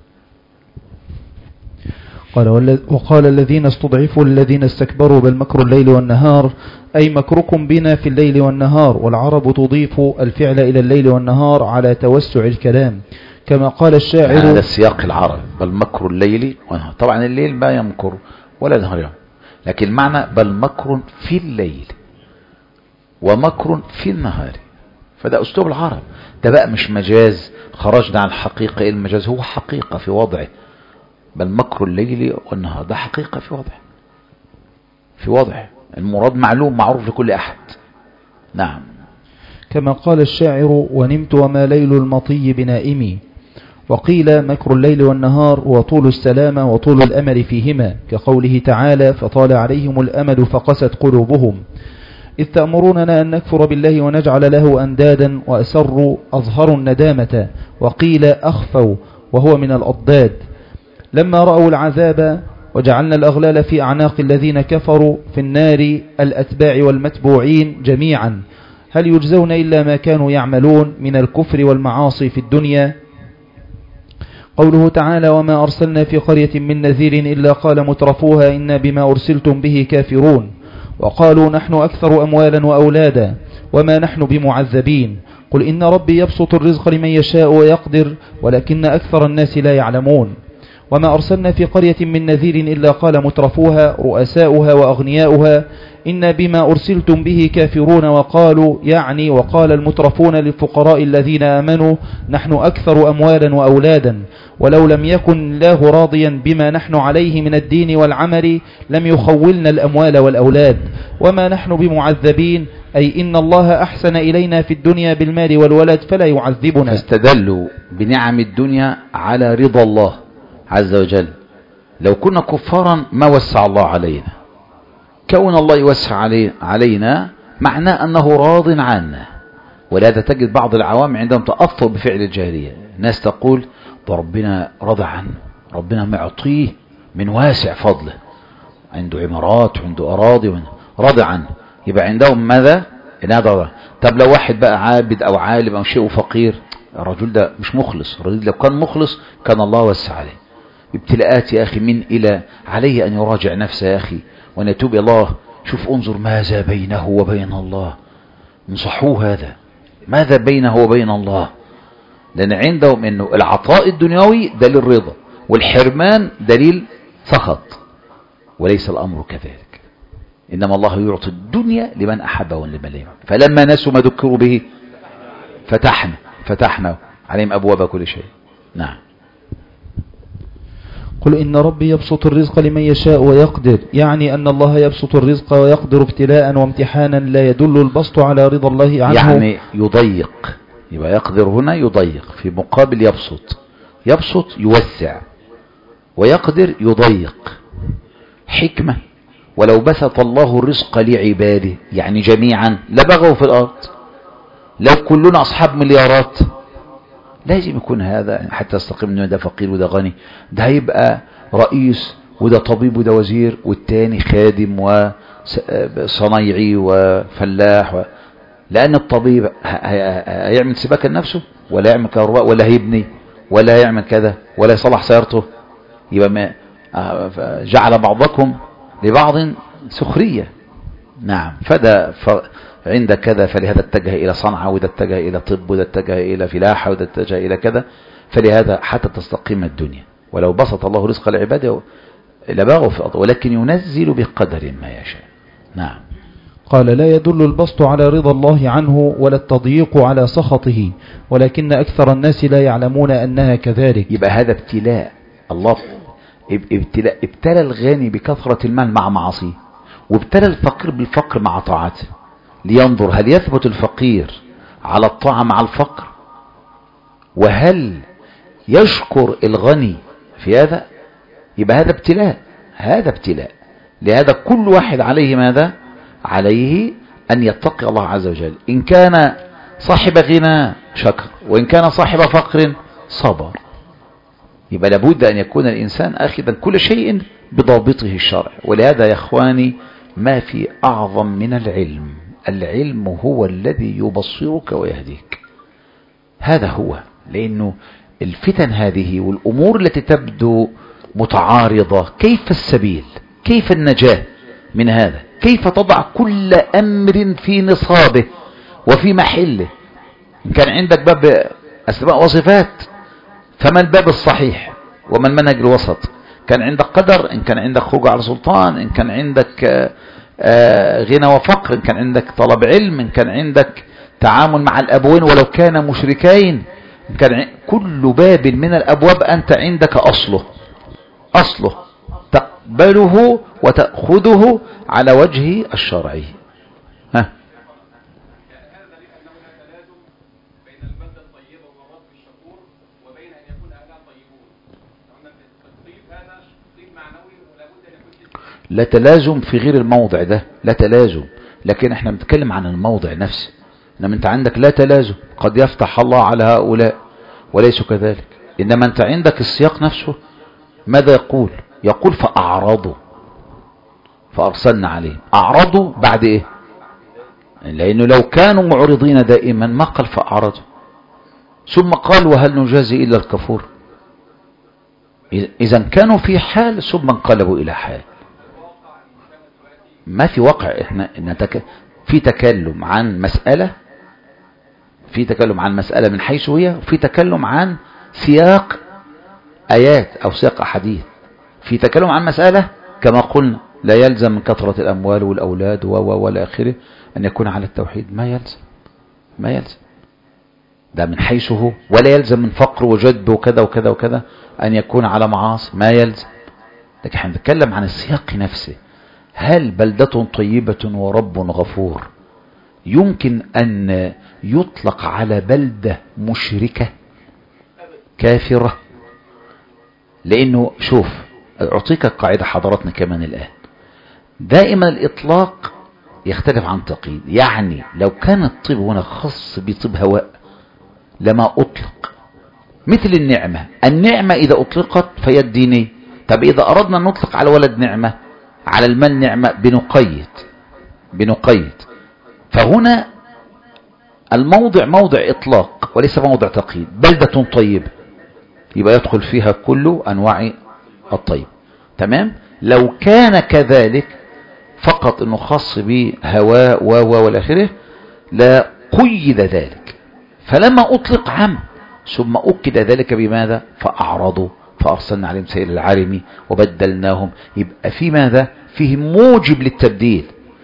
Speaker 2: قال وقال الذين استضعفوا الذين استكبروا بل مكر الليل والنهار، أي مكركم بنا في الليل والنهار. والعرب تضيف الفعل إلى الليل والنهار على توسع الكلام، كما قال الشاعر.
Speaker 1: هذا السياق العرب، بل مكر الليل والنهار. طبعا الليل ما يمكر ولا النهار يمكر، لكن المعنى بل مكر في الليل ومكر في النهار. فده أسلوب العرب، ده بقى مش مجاز خرجنا عن الحقيقة. إيه المجاز؟ هو حقيقة في وضعه. بل مكر الليل والنهار ده حقيقة في وضعه، في وضعه المراد معلوم معروف لكل أحد. نعم.
Speaker 2: كما قال الشاعر ونمت وما ليل المطي بنائمي. وقيل مكر الليل والنهار وطول السلامة وطول الأمل فيهما، كقوله تعالى فطال عليهم الأمل فقست قلوبهم، إذ تأمروننا أن نكفر بالله ونجعل له أندادا وأسروا أظهروا الندامة، وقيل أخفوا وهو من الأضداد، لما رأوا العذاب وجعلنا الأغلال في أعناق الذين كفروا في النار الأتباع والمتبوعين جميعا، هل يجزون إلا ما كانوا يعملون من الكفر والمعاصي في الدنيا. قوله تعالى وما أرسلنا في قرية من نذير إلا قال مترفوها إنا بما أرسلتم به كافرون، وقالوا نحن أكثر أموالا وأولادا وما نحن بمعذبين، قل إن ربي يبسط الرزق لمن يشاء ويقدر ولكن أكثر الناس لا يعلمون. وما أرسلنا في قرية من نذير إلا قال مترفوها رؤساؤها وأغنياؤها إنا بما أرسلتم به كافرون، وقالوا يعني وقال المترفون للفقراء الذين آمنوا نحن أكثر أموالا وأولادا، ولو لم يكن الله راضيا بما نحن عليه من الدين والعمل لم يخولنا الأموال والأولاد وما نحن بمعذبين، أي إن الله أحسن إلينا في الدنيا بالمال والولد فلا يعذبنا.
Speaker 1: فاستدلوا بنعم الدنيا على رضا الله عز وجل. لو كنا كفارا ما وسع الله علينا، كون الله يوسع علي علينا معناه أنه راض عنا. ولهذا تجد بعض العوام عندهم تأثر بفعل الجاهلية، ناس تقول ربنا رضى عنه، ربنا معطيه من واسع فضله، عنده عمارات وعنده أراضي رضى عنه، يبقى عندهم ماذا؟ هذا. طب لو واحد بقى عابد أو عالم أو شيء فقير، الرجل ده مش مخلص، الرجل لو كان مخلص كان الله وسع عليه. ابتلاءات يا أخي من إلى، عليه أن يراجع نفسه يا أخي وأن يتوب إلى الله. شوف انظر ماذا بينه وبين الله، انصحوه هذا ماذا بينه وبين الله، لأن عندهم أنه العطاء الدنيوي دليل رضا والحرمان دليل سخط، وليس الأمر كذلك، إنما الله يعطي الدنيا لمن أحبه ولمن لم يحب. فلما نسوا ما ذكروا به فتحنا فتحنا عليهم أبواب كل شيء. نعم.
Speaker 2: قل إن ربي يبسط الرزق لمن يشاء ويقدر، يعني أن الله يبسط الرزق ويقدر ابتلاء وامتحانا، لا يدل البسط على رضا الله عنه.
Speaker 1: يعني يضيق، يبقى يقدر هنا يضيق في مقابل يبسط. يبسط يوسع ويقدر يضيق، حكمة. ولو بسط الله الرزق لعباده يعني جميعا لبغوا في الأرض، لو كلنا أصحاب مليارات لازم يكون هذا حتى يستقيم انه ده فقير وده غني، ده هيبقى رئيس وده طبيب وده وزير والتاني خادم وصنايعي وفلاح و... لأن الطبيب هيعمل سباكة لنفسه ولا يعمل كهرباء ولا هيبني ولا يعمل كذا ولا يصلح سيارته، يبقى ما جعل بعضكم لبعض سخرية. نعم. فده ف... عند كذا فلهذا اتجه إلى صنعة، وده اتجه إلى طب، وده اتجه إلى فلاحة، وده اتجه إلى كذا، فلهذا حتى تستقيم الدنيا. ولو بسط الله رزق العباد لباغوا في الأرض ولكن ينزل بقدر ما يشاء. نعم.
Speaker 2: قال لا يدل البسط على رضا الله عنه ولا التضييق على سخطه، ولكن أكثر الناس لا يعلمون أنها كذلك.
Speaker 1: يبقى هذا ابتلاء الله، ابتلاء ابتلى الغني بكثرة المال مع معاصيه، وابتلى الفقير بالفقر مع طاعته، لينظر هل يثبت الفقير على الطاعة مع الفقر، وهل يشكر الغني في هذا. يبقى هذا ابتلاء، هذا ابتلاء. لهذا كل واحد عليه ماذا؟ عليه أن يتقي الله عز وجل. إن كان صاحب غنى شكر، وإن كان صاحب فقر صبر. يبقى لابد أن يكون الإنسان آخذا كل شيء بضابطه الشرع. ولهذا يا إخواني ما في أعظم من العلم. العلم هو الذي يبصرك ويهديك، هذا هو. لأنه الفتن هذه والأمور التي تبدو متعارضة، كيف السبيل، كيف النجاة من هذا، كيف تضع كل أمر في نصابه وفي محله. إن كان عندك باب أسماء وصفات فما الباب الصحيح وما المنهج الوسط؟ كان عندك قدر، إن كان عندك خروج على سلطان، إن كان عندك آه غنى وفقر، إن كان عندك طلب علم، إن كان عندك تعامل مع الأبوين ولو كان مشركين، إن كان كل باب من الأبواب أنت عندك أصله أصله تقبله وتأخذه على وجه الشرعي. ها
Speaker 4: هذا دليل أنه لا تلازم بين البلدة الطيبة والرب الشكور وبين أن يكون
Speaker 1: لا تلازم في غير الموضع ده، لا تلازم، لكن احنا بنتكلم عن الموضع نفسه. انما انت عندك لا تلازم، قد يفتح الله على هؤلاء وليسوا كذلك. انما انت عندك السياق نفسه ماذا يقول؟ يقول فأعرضوا فأرسلنا عليهم. أعرضوا بعد ايه؟ لأنه لو كانوا معرضين دائما ما قال فأعرضوا، ثم قال وهل نجازي إلا الكفور. إذا كانوا في حال ثم انقلبوا إلى حال. ما في واقع. احنا نتك... في تكلم عن مسألة، في تكلم عن مسألة من حيث هي، وفي تكلم عن سياق آيات أو سياق أحاديث. في تكلم عن مسألة كما قلنا لا يلزم من كثرة الأموال والأولاد و و والى آخره أن يكون على التوحيد، ما يلزم، ما يلزم ده من حيث هو. ولا يلزم من فقر وجد وكذا وكذا وكذا أن يكون على معاصي، ما يلزم. لكن احنا نتكلم عن السياق نفسه. هل بلدة طيبة ورب غفور يمكن أن يطلق على بلدة مشركة كافرة؟ لأنه شوف أعطيك القاعدة حضرتنا كمان الآن، دائما الإطلاق يختلف عن تقييد. يعني لو كان الطب هنا خاص بطب هواء لما أطلق، مثل النعمة. النعمة إذا أطلقت فهي الدينية. طب إذا أردنا أن نطلق على ولد نعمة، على المال نعمة، بنقيد بنقيد فهنا الموضع موضع إطلاق وليس موضع تقييد. بلدة طيبة يبقى يدخل فيها كل أنواع الطيب، تمام. لو كان كذلك فقط أنه خاص بهواء و والآخره لا قيد ذلك. فلما أطلق عام ثم أكد ذلك بماذا؟ فأعرضوا فأرسلنا عليهم سيل العارم وبدلناهم. يبقى في ماذا؟ فيه موجب للتبديل.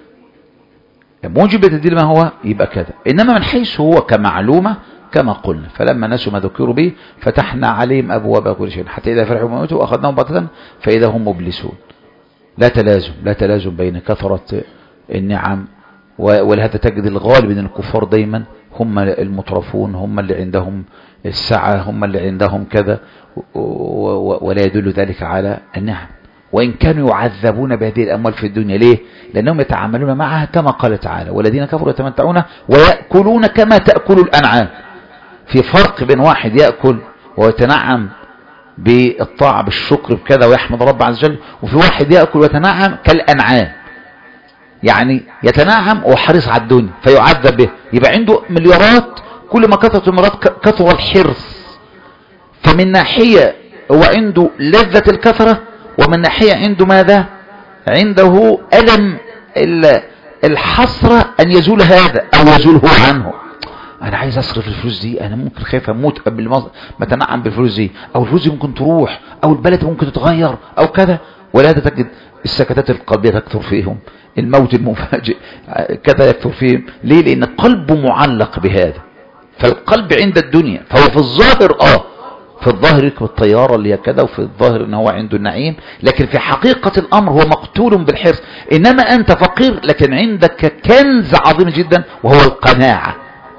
Speaker 1: موجب للتبديل ما هو؟ يبقى كذا. إنما من حيث هو كمعلومة كما قلنا فلما نسوا ما ذكروا به فتحنا عليهم أبواب كل شيء حتى إذا فرحوا بما أوتوا وأخذناهم بغتة فإذا هم مبلسون. لا تلازم، لا تلازم بين كثرة النعم ولهذا تجد الغالب من الكفار دايما هم المترفون، هم اللي عندهم السعة، هم اللي عندهم كذا، ولا يدل ذلك على النعم. وإن كانوا يعذبون بهذه الأموال في الدنيا. ليه؟ لأنهم يتعاملون معها كما قال تعالى والذين كفروا يتمتعون ويأكلون كما تأكل الأنعام. في فرق بين واحد يأكل ويتنعم بالطاعة بالشكر بكذا ويحمد رب عز وجل، وفي واحد يأكل ويتنعم كالأنعام، يعني يتنعم وحريص على الدنيا فيعذب به. يبقى عنده مليارات، كل ما كثرت المليارات كثر الحرص. فمن ناحية هو عنده لذة الكثرة، ومن ناحية عنده ماذا؟ عنده ألم الحسرة أن يزول هذا أو يزول هو عنه. أنا عايز أصرف الفلوس دي، أنا ممكن خايف أموت قبل ما أتنعم بالفلوس دي، أو الفلوس دي ممكن تروح، أو البلد ممكن تتغير أو كذا. ولهذا تجد السكتات القلبية تكثر فيهم، الموت المفاجئ كذا يكثر فيهم. ليه؟ لأن قلبه معلق بهذا. فالقلب عند الدنيا، فهو في الظاهر آه في الظاهر يركب الطيارة اللي هي كذا، وفي الظاهر ان هو عنده النعيم، لكن في حقيقة الامر هو مقتول بالحرص. انما انت فقير لكن عندك كنز عظيم جدا وهو القناعة.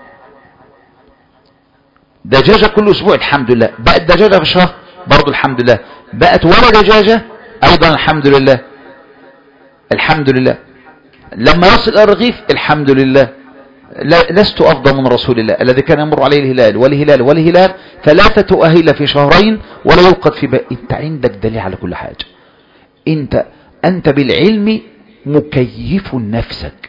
Speaker 1: دجاجة كل اسبوع الحمد لله، بقت دجاجة في شهر برضو الحمد لله، بقت ولا دجاجة ايضا الحمد لله، الحمد لله. لما يصل الى الرغيف الحمد لله. لست أفضل من رسول الله الذي كان يمر عليه الهلال والهلال والهلال ثلاثة أهيل في شهرين ولا يوقد في بقى. انت عندك دليل على كل حاجة. انت انت بالعلم مكيف نفسك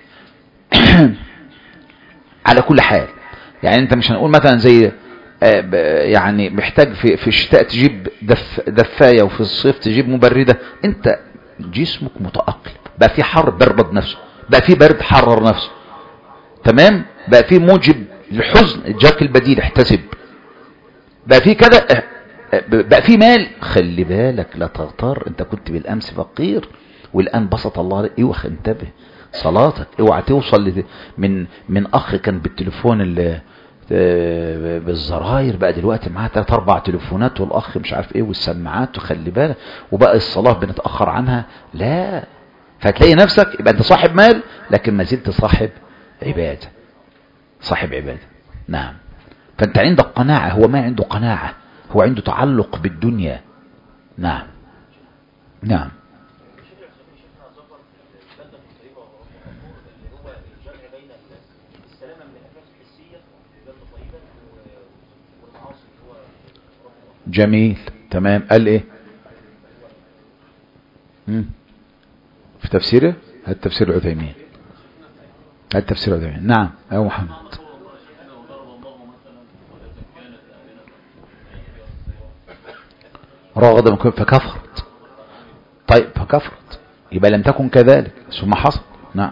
Speaker 1: على كل حال. يعني انت مش هنقول مثلا زي يعني محتاج في في الشتاء تجيب دف دفاية وفي الصيف تجيب مبردة. انت جسمك متأقلم، بقى في حر برد نفسه، بقى في برد حرر نفسه، تمام. بقى في موجب للحزن جاك البديل احتسب، بقى في كذا، بقى في مال. خلي بالك لا تغتر، انت كنت بالامس فقير والان بسط الله عليك. اوعى انتبه صلاتك، اوعى توصل من من اخ كان بالتليفون اللي بالزراير بقى دلوقتي معاه ثلاث اربع تليفونات والاخ مش عارف ايه والسماعات، وخلي بالك وبقى الصلاه بنتاخر عنها. لا، فتلاقي نفسك يبقى انت صاحب مال لكن ما زلت صاحب عبادة، صاحب عبادة. نعم. فانت عندك قناعة، هو ما عنده قناعة، هو عنده تعلق بالدنيا. نعم نعم. جميل تمام. قال ايه مم. في تفسيره؟ هات تفسير العثيمين، هات تفسير العثيمين. نعم يا محمد. رغض من فكفرت. طيب فكفرت يبقى لم تكن كذلك ثم حصل. نعم.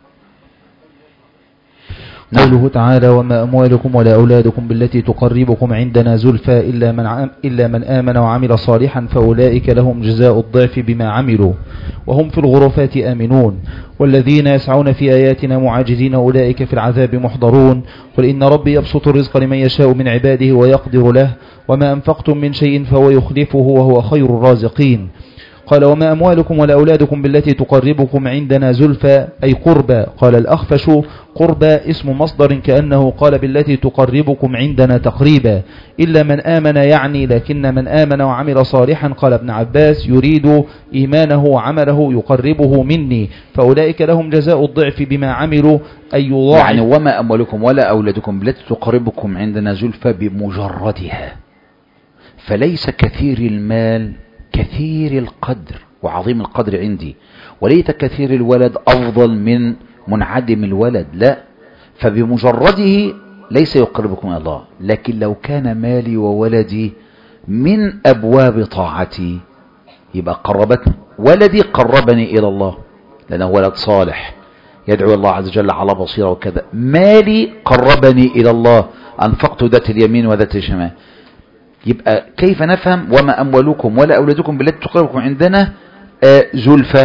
Speaker 2: قوله تعالى وما أموالكم ولا أولادكم بالتي تقربكم عندنا زلفى إلا من, إلا من آمن وعمل صالحا فأولئك لهم جزاء الضعف بما عملوا وهم في الغرفات آمنون والذين يسعون في آياتنا معاجزين أولئك في العذاب محضرون قل إن ربي يبسط الرزق لمن يشاء من عباده ويقدر له وما أنفقتم من شيء فهو يخلفه وهو خير الرازقين. قال وما أموالكم ولا أولادكم بالتي تقربكم عندنا زلفى أي قربى. قال الأخفش قربى اسم مصدر كأنه قال بالتي تقربكم عندنا تقريبا إلا من آمن يعني لكن من آمن وعمل صالحا. قال ابن عباس يريد إيمانه وعمله يقربه مني فأولئك لهم جزاء الضعف بما عملوا أي يضاعف.
Speaker 1: يعني وما أموالكم ولا أولادكم بالتي تقربكم عندنا زلفى بمجردها، فليس كثير المال كثير القدر وعظيم القدر عندي، وليس كثير الولد أفضل من منعدم الولد، لا، فبمجرده ليس يقربكم إلى الله. لكن لو كان مالي وولدي من أبواب طاعتي يبقى قربتني، ولدي قربني إلى الله لأنه ولد صالح يدعو الله عز وجل على بصيرة وكذا، مالي قربني إلى الله أنفقت ذات اليمين وذات الشمال. يبقى كيف نفهم وما أموالكم ولا أولادكم بالتي تقربكم عندنا آه زلفى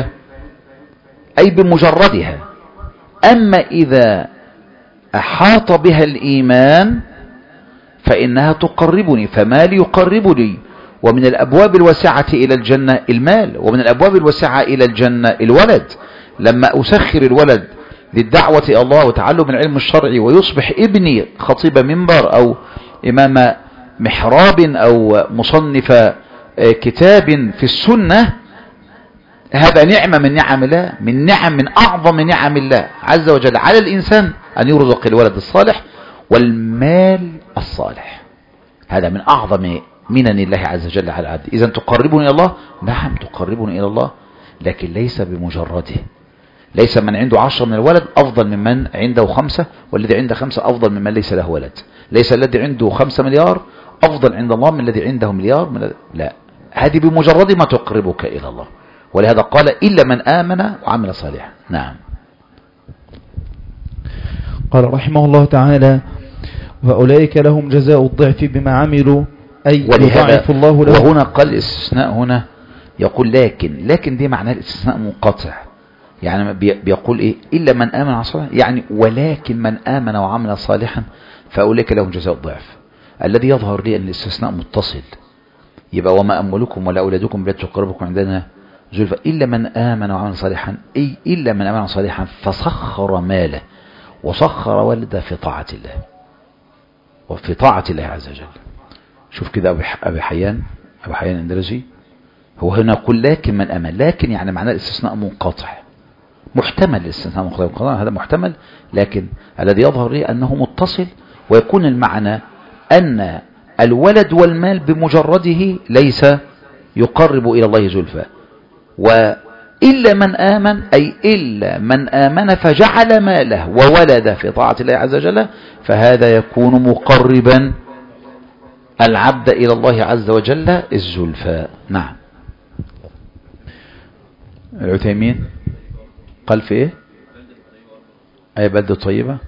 Speaker 1: أي بمجردها. أما إذا أحاط بها الإيمان فإنها تقربني، فمالي يقربني، ومن الأبواب الواسعة إلى الجنة المال، ومن الأبواب الواسعة إلى الجنة الولد. لما أسخر الولد للدعوة إلى الله وتعلم العلم الشرعي ويصبح ابني خطيب منبر أو إمام محراب أو مصنف كتاب في السنة، هذا نعمة من نعم الله، من نعم من أعظم نعم الله عز وجل على الإنسان أن يرزق الولد الصالح والمال الصالح. هذا من أعظم منن الله عز وجل على العبد. إذن تقربني إلى الله، نعم تقربني إلى الله، لكن ليس بمجرده. ليس من عنده عشرة من الولد أفضل ممن عنده خمسة، والذي عنده خمسة أفضل ممن ليس له ولد. ليس الذي عنده خمسة مليار أفضل عند الله من الذي عنده مليار من لا، هذه بمجرد ما تقربك إلى الله. ولهذا قال إلا من آمن وعمل صالحا. نعم.
Speaker 2: قال رحمه الله تعالى وأولئك لهم جزاء الضعف بما عملوا أي يضاعف الله لهم.
Speaker 1: وهنا قال الاستثناء هنا يقول لكن، لكن دي معناه الاستثناء منقطع، يعني بيقول إيه إلا من آمن وعمل صالحا، يعني ولكن من آمن وعمل صالحا فأولئك لهم جزاء الضعف. الذي يظهر لي أن الاستثناء متصل، يبقى وما أموالكم ولا أولادكم بالتي تقربكم عندنا زلفى إلا من آمن وعمل صالحا، أي إلا من آمن صالحا فسخر ماله وسخر ولده في طاعة الله وفي طاعة الله عز وجل. شوف كده أبي حيان أبو حيان الاندلسي هو هنا يقول لكن من آمن، لكن يعني معناه الاستثناء منقطع، محتمل الاستثناء منقطع، هذا محتمل، لكن الذي يظهر لي أنه متصل، ويكون المعنى أن الولد والمال بمجرده ليس يقرب إلى الله زلفى. وإلا من آمن أي إلا من آمن فجعل ماله وولده في طاعة الله عز وجل، فهذا يكون مقربا العبد إلى الله عز وجل الزلفى. نعم. العثيمين قال في إيه؟ أي بلدة طيبة.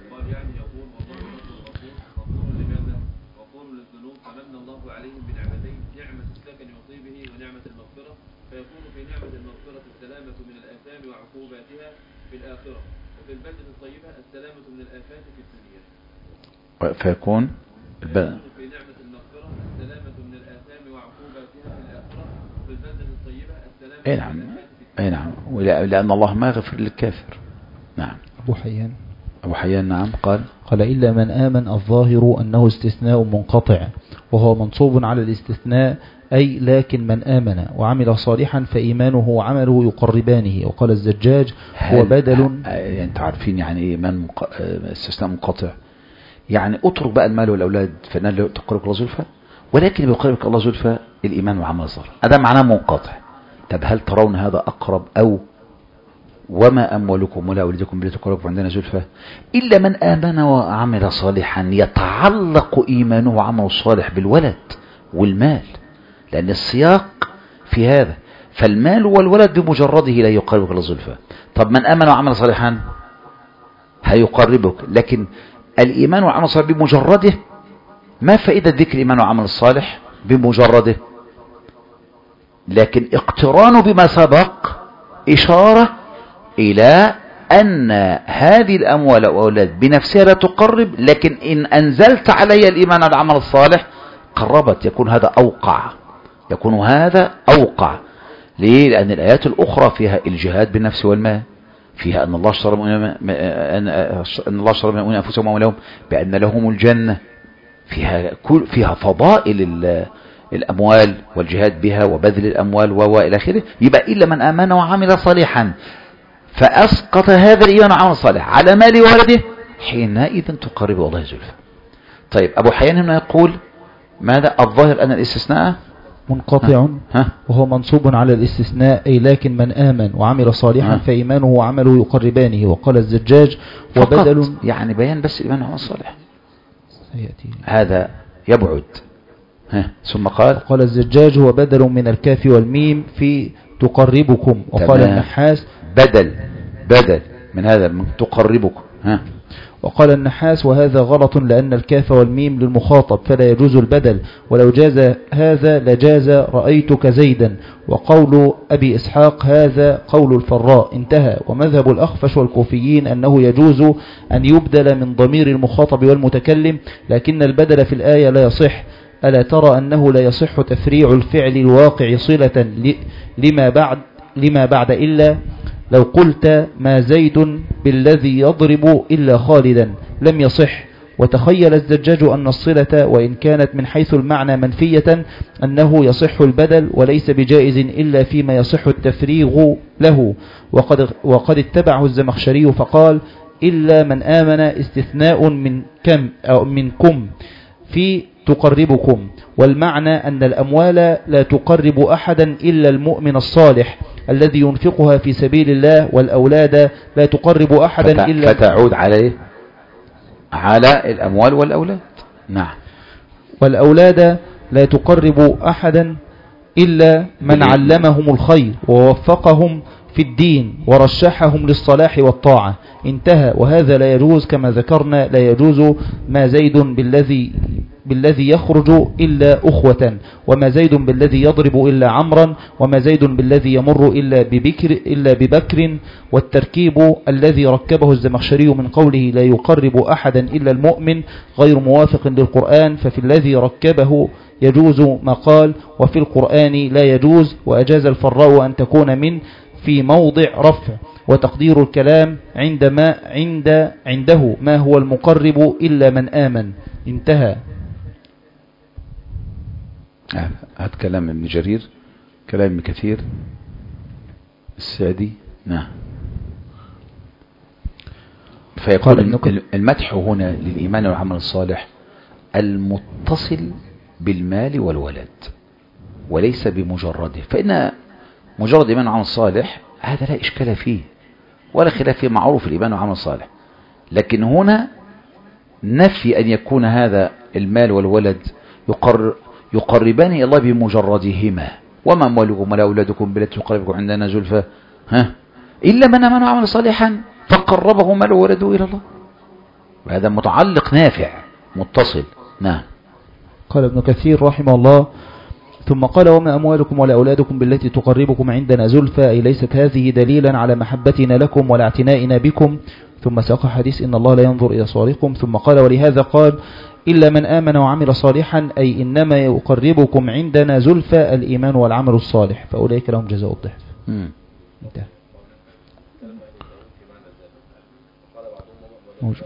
Speaker 1: فيكون البلد في نعمة المغفرة السلامة من الآثام وعقوباتها في الآخرة، وفي البلدة الطيبة السلامة. أي نعم، أي نعم، لأن الله ما يغفر للكافر. نعم.
Speaker 2: أبو حيان
Speaker 1: أبو حيان نعم قال
Speaker 2: قال إلا من آمن الظاهر أنه استثناء منقطع، وهو منصوب على الاستثناء أي لكن من آمن وعمل صالحا فإيمانه وعمله يقربانه. وقال الزجاج هو بدل.
Speaker 1: يعني أنت عارفين يعني إيه من استثناء منقطع؟ يعني اترك بقى المال والأولاد فإنها تقرب الله زلفى، ولكن بيقربك الله زلفى الإيمان وعمل الصالح، هذا معناه منقطع. طب هل ترون هذا أقرب؟ أو وما أموالكم ولا أولادكم بالتي تقربكم عندنا زلفى إلا من آمن وعمل صالحا. يتعلق إيمانه وعمله الصالح بالولد والمال، لأن السياق في هذا. فالمال والولد بمجرده لا يقربك الله زلفى. طب من آمن وعمل صالحا هيقربك، لكن الإيمان وعمل الصالح بمجرده ما فائدة ذكر الإيمان وعمل الصالح بمجرده؟ لكن اقترانه بما سبق إشارة إلى أن هذه الأموال والأولاد بنفسها لا تقرب، لكن إن أنزلت علي الإيمان والعمل الصالح قربت. يكون هذا أوقع، يكون هذا أوقع. ليه؟ لأن الآيات الأخرى فيها الجهاد بالنفس والمال، فيها أن الله اشترى أن الله اشترى من المؤمنين أنفسهم وأموالهم بأن لهم الجنة، فيها كل فيها فضائل الأموال والجهاد بها وبذل الأموال وإلى آخره. يبقى إلا من آمن وعمل صالحا، فأسقط هذا الإيمان وعمل صالح على مال ولده، حينئذ تقرب الله زلفى. طيب أبو حيان هنا يقول ماذا؟ الظاهر أن الاستثناء
Speaker 2: منقطع ها. ها. وهو منصوب على الاستثناء، أي لكن من آمن وعمل صالحا ها. فإيمانه وعمله يقربانه. وقال الزجاج وبدل
Speaker 1: يعني بيان بس الإيمان وعمل صالح هذا يبعد. ها. ثم قال
Speaker 2: قال الزجاج هو بدل من الكاف والميم في تقربكم. وقال النحاس
Speaker 1: بدل بدل من هذا من تقربكم. ها.
Speaker 2: وقال النحاس وهذا غلط لأن الكاف والميم للمخاطب فلا يجوز البدل، ولو جاز هذا لجاز رأيتك زيدا. وقول أبي إسحاق هذا قول الفراء، انتهى. ومذهب الأخفش والكوفيين أنه يجوز أن يبدل من ضمير المخاطب والمتكلم، لكن البدل في الآية لا يصح. ألا ترى أنه لا يصح تفريع الفعل الواقع صلة لما بعد لما بعد إلا. لو قلت ما زيد بالذي يضرب إلا خالدا لم يصح. وتخيل الزجاج أن الصلة وإن كانت من حيث المعنى منفية أنه يصح البدل وليس بجائز إلا فيما يصح التفريغ له. وقد, وقد اتبعه الزمخشري فقال إلا من آمن استثناء من كم أو منكم في تقربكم، والمعنى أن الأموال لا تقرب أحدا إلا المؤمن الصالح الذي ينفقها في سبيل الله، والأولاد لا تقرب أحدا
Speaker 1: فت...
Speaker 2: إلا
Speaker 1: فتعود عليه على الأموال والأولاد. نعم.
Speaker 2: والأولاد لا تقرب أحدا إلا من علمهم الخير ووفقهم في الدين ورشحهم للصلاح والطاعة. انتهى. وهذا لا يجوز كما ذكرنا، لا يجوز ما زيد بالذي بالذي يخرج إلا أخوة، وما زيد بالذي يضرب إلا عمرا، وما زيد بالذي يمر إلا ببكر, إلا ببكر. والتركيب الذي ركبه الزمخشري من قوله لا يقرب أحدا إلا المؤمن غير موافق للقرآن، ففي الذي ركبه يجوز ما قال، وفي القرآن لا يجوز. وأجاز الفراء أن تكون من في موضع رفع، وتقدير الكلام عندما عند عنده ما هو المقرب إلا من آمن. انتهى.
Speaker 1: هذا كلام ابن جرير، كلام ابن كثير السعدي. نعم. فيقول المدح هنا للإيمان والعمل الصالح المتصل بالمال والولد وليس بمجرده، فإن مجرد الإيمان والعمل الصالح هذا لا إشكال فيه ولا خلاف فيه، معروف الإيمان والعمل الصالح. لكن هنا نفي أن يكون هذا المال والولد يقر يقربان إلى الله بمجردهما. وما أموالكم ولا أولادكم بالتي تقربكم عندنا زلفى ها إلا من آمن وعمل صالحا فقربه مال وولده إلى الله. وهذا متعلق نافع متصل. نعم.
Speaker 2: قال ابن كثير رحمه الله ثم قال وما أموالكم ولا أولادكم بالتي تقربكم عندنا زلفى، أي ليست هذه دليلا على محبتنا لكم ولا اعتنائنا بكم. ثم ساق حديث إن الله لا ينظر إلى صوركم. ثم قال ولهذا قال إلا من آمن وعمل صالحا، أي إنما يقربكم عندنا زلفى الإيمان والعمل الصالح، فأولئك لهم جزاء الضعف. انتهى. موجود.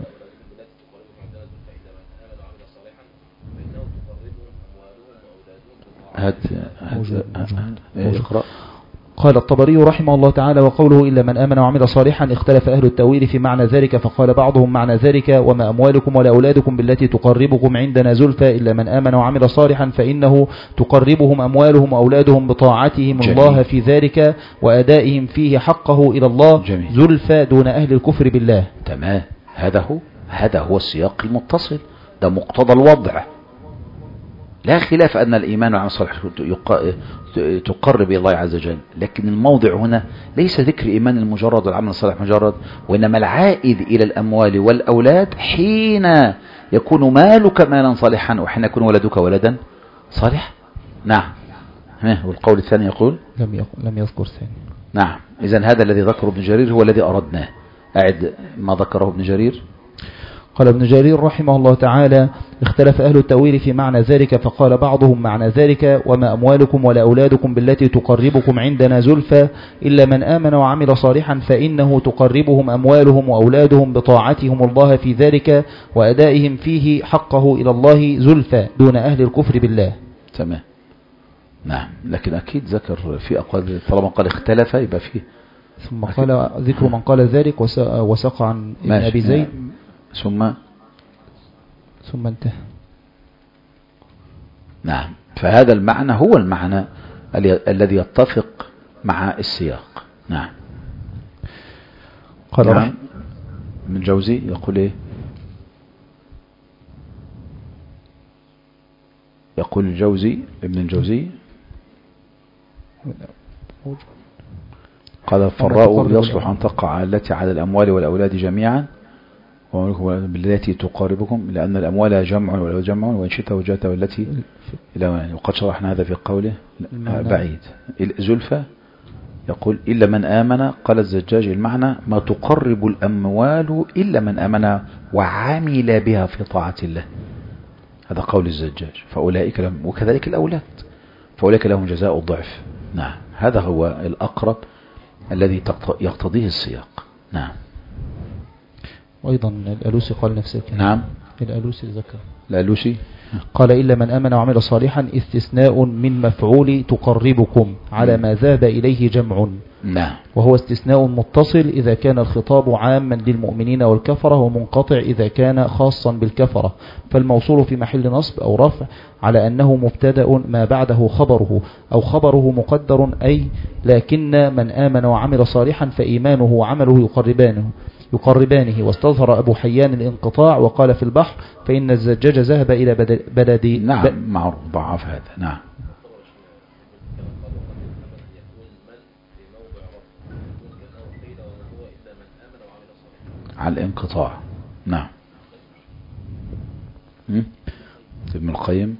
Speaker 1: هات هات اقرأ.
Speaker 2: قال الطبري رحمه الله تعالى: وقوله إلا من آمن وعمل صالحا اختلف أهل التأويل في معنى ذلك، فقال بعضهم معنى ذلك وما أموالكم ولا أولادكم بالتي تقربكم عندنا زلفى، إلا من آمن وعمل صالحا فإنه تقربهم أموالهم وأولادهم بطاعتهم جميل. الله في ذلك وأدائهم فيه حقه إلى الله جميل. زلفى دون أهل الكفر بالله.
Speaker 1: تمام، هذا هو هذا هو السياق المتصل، ده مقتضى الوضع. لا خلاف أن الإيمان والعمل الصالح تقرب إلى الله عز وجل، لكن الموضع هنا ليس ذكر إيمان المجرد والعمل الصالح مجرد، وإنما العائد إلى الأموال والأولاد حين يكون مالك مالا صالحا وحين يكون ولدك ولدا صالحا. نعم. والقول الثاني يقول
Speaker 2: لم لم يذكر ثاني.
Speaker 1: نعم، إذن هذا الذي ذكره ابن جرير هو الذي أردناه. أعد ما ذكره ابن جرير.
Speaker 2: قال ابن جرير رحمه الله تعالى: اختلف أهل التأويل في معنى ذلك، فقال بعضهم معنى ذلك وما أموالكم ولا أولادكم بالتي تقربكم عندنا زلفى، إلا من آمن وعمل صالحا فإنه تقربهم أموالهم وأولادهم بطاعتهم الله في ذلك وأدائهم فيه حقه إلى الله زلفى دون أهل الكفر بالله.
Speaker 1: تمام. نعم، لكن أكيد ذكر في أقوال، طالما قال اختلف يبقى فيه.
Speaker 2: ثم قال ذكر من قال ذلك وساق عن ابن أبي زيد
Speaker 1: ثم
Speaker 2: ثم انتهى.
Speaker 1: نعم، فهذا المعنى هو المعنى الذي يتفق مع السياق. نعم.
Speaker 2: قال
Speaker 1: نعم. ابن الجوزي يقول ايه؟ يقول الجوزي ابن الجوزي قال الفراء يصلح أن تقع التي على الأموال والأولاد جميعا بالتي تقاربكم، لأن الأموال جمع والأولاد جمع، وإن شئت وجهت والتي إلى، وقد شرحنا هذا في قوله بعيد. زلفى يقول إلا من آمن، قال الزجاج المعنى ما تقرب الأموال إلا من آمن وعمل بها في طاعة الله. هذا قول الزجاج. فأولئك لهم، وكذلك الأولاد، فأولئك لهم جزاء الضعف. نعم، هذا هو الأقرب الذي يقتضيه السياق. نعم.
Speaker 2: وأيضا الألوسي قال نفس الكلام.
Speaker 1: نعم،
Speaker 2: الألوسي ذكر
Speaker 1: الألوسي
Speaker 2: قال إلا من آمن وعمل صالحا استثناء من مفعول تقربكم على ما ذهب إليه جمع.
Speaker 1: نعم.
Speaker 2: وهو استثناء متصل إذا كان الخطاب عاما للمؤمنين والكفرة، ومنقطع إذا كان خاصا بالكفرة، فالموصول في محل نصب أو رفع على أنه مبتدأ ما بعده خبره، أو خبره مقدر، أي لكن من آمن وعمل صالحا فإيمانه وعمله يقربانه يقربانه واستظهر أبو حيان الانقطاع وقال في البحر فإن الزجاج ذهب إلى بلد.
Speaker 1: نعم، معروف ضعف هذا. نعم. على الانقطاع. نعم. ابن القيم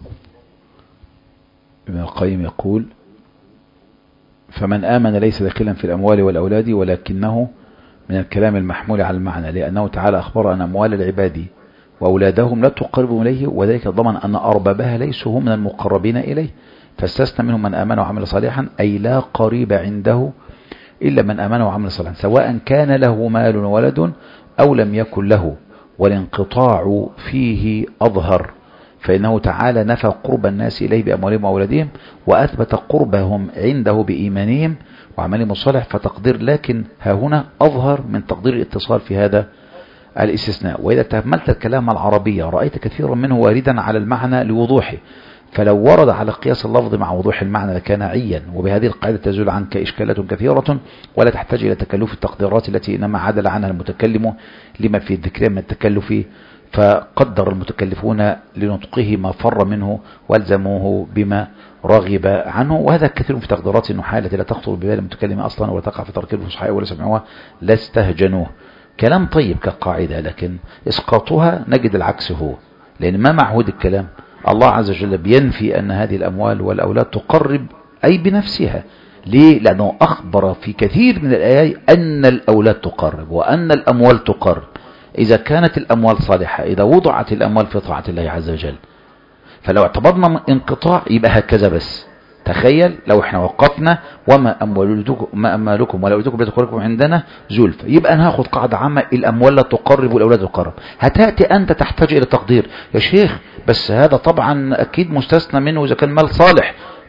Speaker 1: ابن القيم يقول فمن آمن ليس داخلا في الأموال والأولاد، ولكنه من الكلام المحمول على المعنى، لأنه تعالى أخبر أن أموال العباد وأولادهم لا تقربهم إليه، وذلك ضمن أن أربابها ليسوا هم من المقربين إليه، فاستثنى منهم من آمن وعمل صالحا، أي لا قريب عنده إلا من آمن وعمل صالحا، سواء كان له مال وولد أو لم يكن له، والانقطاع فيه أظهر، فإنه تعالى نفى قرب الناس إليه بأموالهم وأولادهم، وأثبت قربهم عنده بإيمانهم وعملهم الصالح، فتقدير لكن ها هنا أظهر من تقدير الاتصال في هذا الاستثناء. وإذا تأملت الكلام العربي رأيت كثيرا منه واردا على المعنى لوضوحه، فلو ورد على قياس اللفظ مع وضوح المعنى لكان عيا. وبهذه القاعدة تزول عنك إشكالات كثيرة ولا تحتاج إلى تكلف التقديرات التي إنما عدل عنها المتكلم لما في الذكر من التكلف، فقدر المتكلفون لنطقه ما فر منه والزموه بما رغب عنه. وهذا كثير في تقديرات النحاة التي لا تخطر ببال المتكلم أصلا ولا تقع في تركيب الفصحاء ولا سمعوها لا استهجنوه. كلام طيب كقاعدة، لكن إسقاطها نجد العكس هو، لأن ما معهود الكلام الله عز وجل بينفي أن هذه الأموال والأولاد تقرب أي بنفسها. ليه؟ لأنه أخبر في كثير من الآيات أن الأولاد تقرب وأن الأموال تقرب، إذا كانت الأموال صالحة، إذا وضعت الأموال في طاعة الله عز وجل. فلو اعتبرنا انقطاع يبقى هكذا بس. تخيل لو احنا وقفنا وما أموالكم ما أموالكم ولا أولادكم بتقربكم عندنا زلفى، يبقى أنا هاخد قاعدة عامة الأموال لا تقرب والأولاد تقرب. هتأتي أنت تحتاج إلى تقدير يا شيخ، بس هذا طبعا أكيد مستثنى منه إذا كان مال صالح.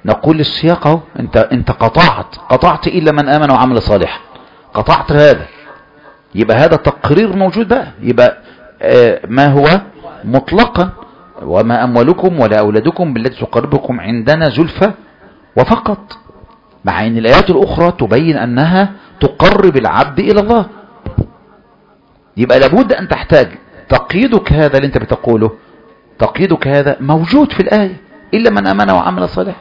Speaker 1: نقول السياق اهو، انت انت قطعت قطعت الا من امن وعمل صالحا، قطعت هذا، يبقى هذا تقرير موجود بقى، يبقى آه ما هو مطلقا وما اموالكم ولا اولادكم بالتي تقربكم عندنا زلفى وفقط، مع ان الايات الاخرى تبين انها تقرب العبد الى الله. يبقى لابد ان تحتاج تقييدك هذا اللي انت بتقوله، تقييدك هذا موجود في الايه الا من امن وعمل صالحا،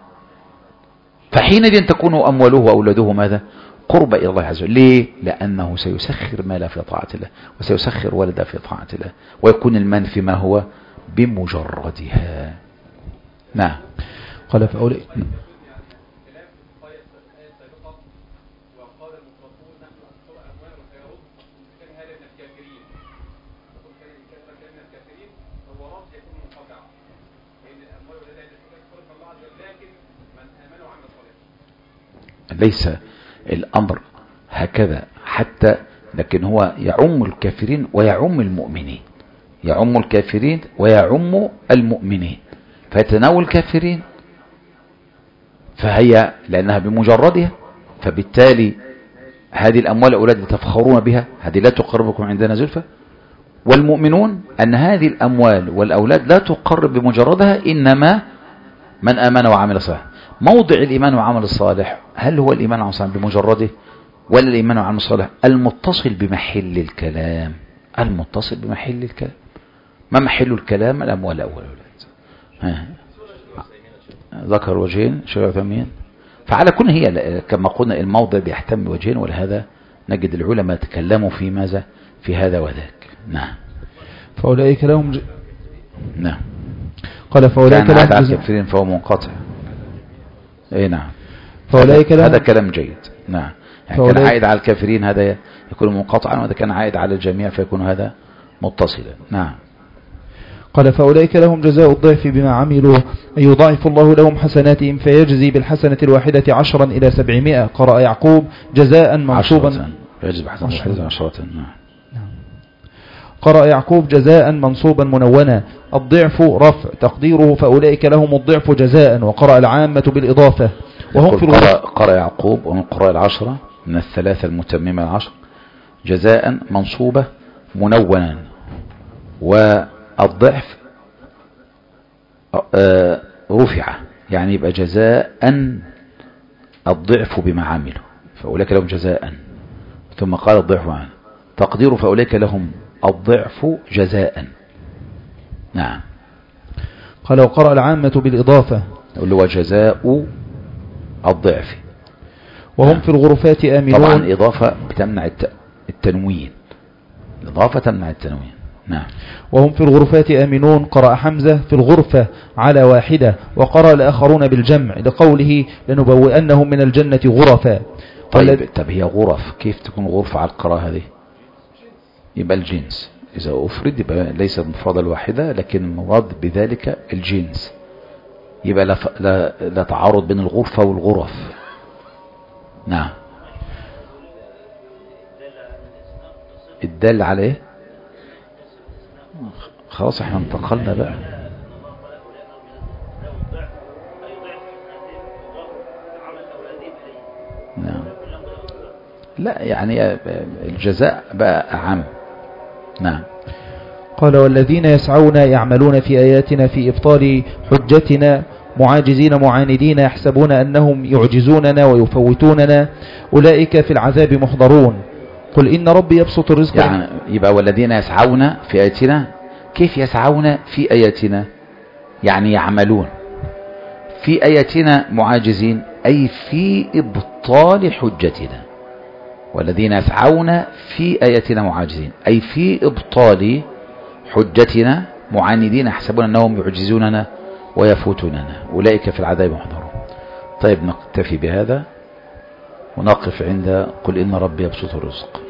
Speaker 1: فحينئذ تكون امواله واولاده ماذا؟ قرب الى الله عز وجل. ليه؟ لانه سيسخر مالا في طاعه الله وسيسخر ولدا في طاعه الله، ويكون المن في ما هو بمجردها. نعم.
Speaker 2: قال فأولئك
Speaker 1: ليس الأمر هكذا حتى، لكن هو يعم الكافرين ويعم المؤمنين، يعم الكافرين ويعم المؤمنين، فيتناول الكافرين فهي لأنها بمجردها، فبالتالي هذه الأموال الأولاد تفخرون بها هذه لا تقربكم عندنا زلفى، والمؤمنون أن هذه الأموال والأولاد لا تقرب بمجردها إنما من آمن وعمل صالحا. موضع الإيمان وعمل الصالح هل هو الإيمان وعمل الصالح بمجرده ولا الإيمان وعمل الصالح المتصل بمحل الكلام؟ المتصل بمحل الكلام. ما محل الكلام؟ الأموال والأولاد. ذكر وجهين شيخ عثيمين، فعلى كل هي كما قلنا الموضع بيحتمل وجهين، ولهذا نجد العلماء تكلموا في ماذا في هذا وذاك. نعم.
Speaker 2: فأولئك لهم ج...
Speaker 1: نعم.
Speaker 2: قال فأولئك لهم
Speaker 1: على الكافرين فهو منقطع. اي نعم.
Speaker 2: فأولئك لهم
Speaker 1: هذا كلام جيد. نعم. يعني كان عائد على الكافرين هذا يكون منقطعا، وإذا كان عائد على الجميع فيكون هذا متصلا. نعم.
Speaker 2: قال فأولئك لهم جزاء الضعف بما عملوا، أن يضاعف الله لهم حسناتهم فيجزي بالحسنة الواحدة عشرا إلى سبعمائة. قرأ يعقوب جزاء منصوبا
Speaker 1: يجزي بالحسنة الواحدة عشرة. نعم.
Speaker 2: قرأ يعقوب جزاء منصوبا منونا، الضعف رفع تقديره فأولئك لهم الضعف جزاء. وقرأ العامة بالإضافة وهم في
Speaker 1: قرأ, قرأ يعقوب ومن قراء العشرة من الثلاثة المتممة العشر جزاء منصوبة منونا، والضعف رفع، يعني يبقى جزاء الضعف بما عملوا فأولئك لهم جزاء، ثم قال الضعف عنه تقديره فأولئك لهم الضعف جزاء. نعم.
Speaker 2: قال وقرأ العامة بالإضافة
Speaker 1: اللي هو جزاء الضعف،
Speaker 2: وهم
Speaker 1: نعم.
Speaker 2: في الغرفات آمنون.
Speaker 1: طبعا الإضافة بتمنع التنوين، الإضافة تمنع التنوين. نعم.
Speaker 2: وهم في الغرفات آمنون. قرأ حمزة في الغرفة على واحدة، وقرأ الآخرون بالجمع لقوله لنبوئنهم من الجنة غرفا.
Speaker 1: طيب طب هي غرف كيف تكون غرفة على القراءة هذه؟ يبقى الجنس إذا أفرد يبقى ليس المفردة الواحدة، لكن المراد بذلك الجنس، يبقى لا, لا, لا تعارض بين الغرفة والغرف. نعم. الدال عليه خلاص احنا انتقلنا بقى. نعم. لا يعني الجزاء بقى أعم. نعم.
Speaker 2: قال والذين يسعون يعملون في آياتنا في إبطال حجتنا معاجزين معاندين يحسبون أنهم يعجزوننا ويفوتوننا أولئك في العذاب محضرون. قل إن ربي يبسط الرزق.
Speaker 1: يعني يبقى والذين يسعون في آياتنا، كيف يسعون في آياتنا؟ يعني يعملون في آياتنا معاجزين أي في إبطال حجتنا، والذين يسعون في آياتنا معاجزين أي في إبطال حجتنا معاندين يحسبون أنهم يعجزوننا ويفوتوننا أولئك في العذاب محضرون. طيب نكتفي بهذا ونقف عند قل إن ربي يبسط الرزق.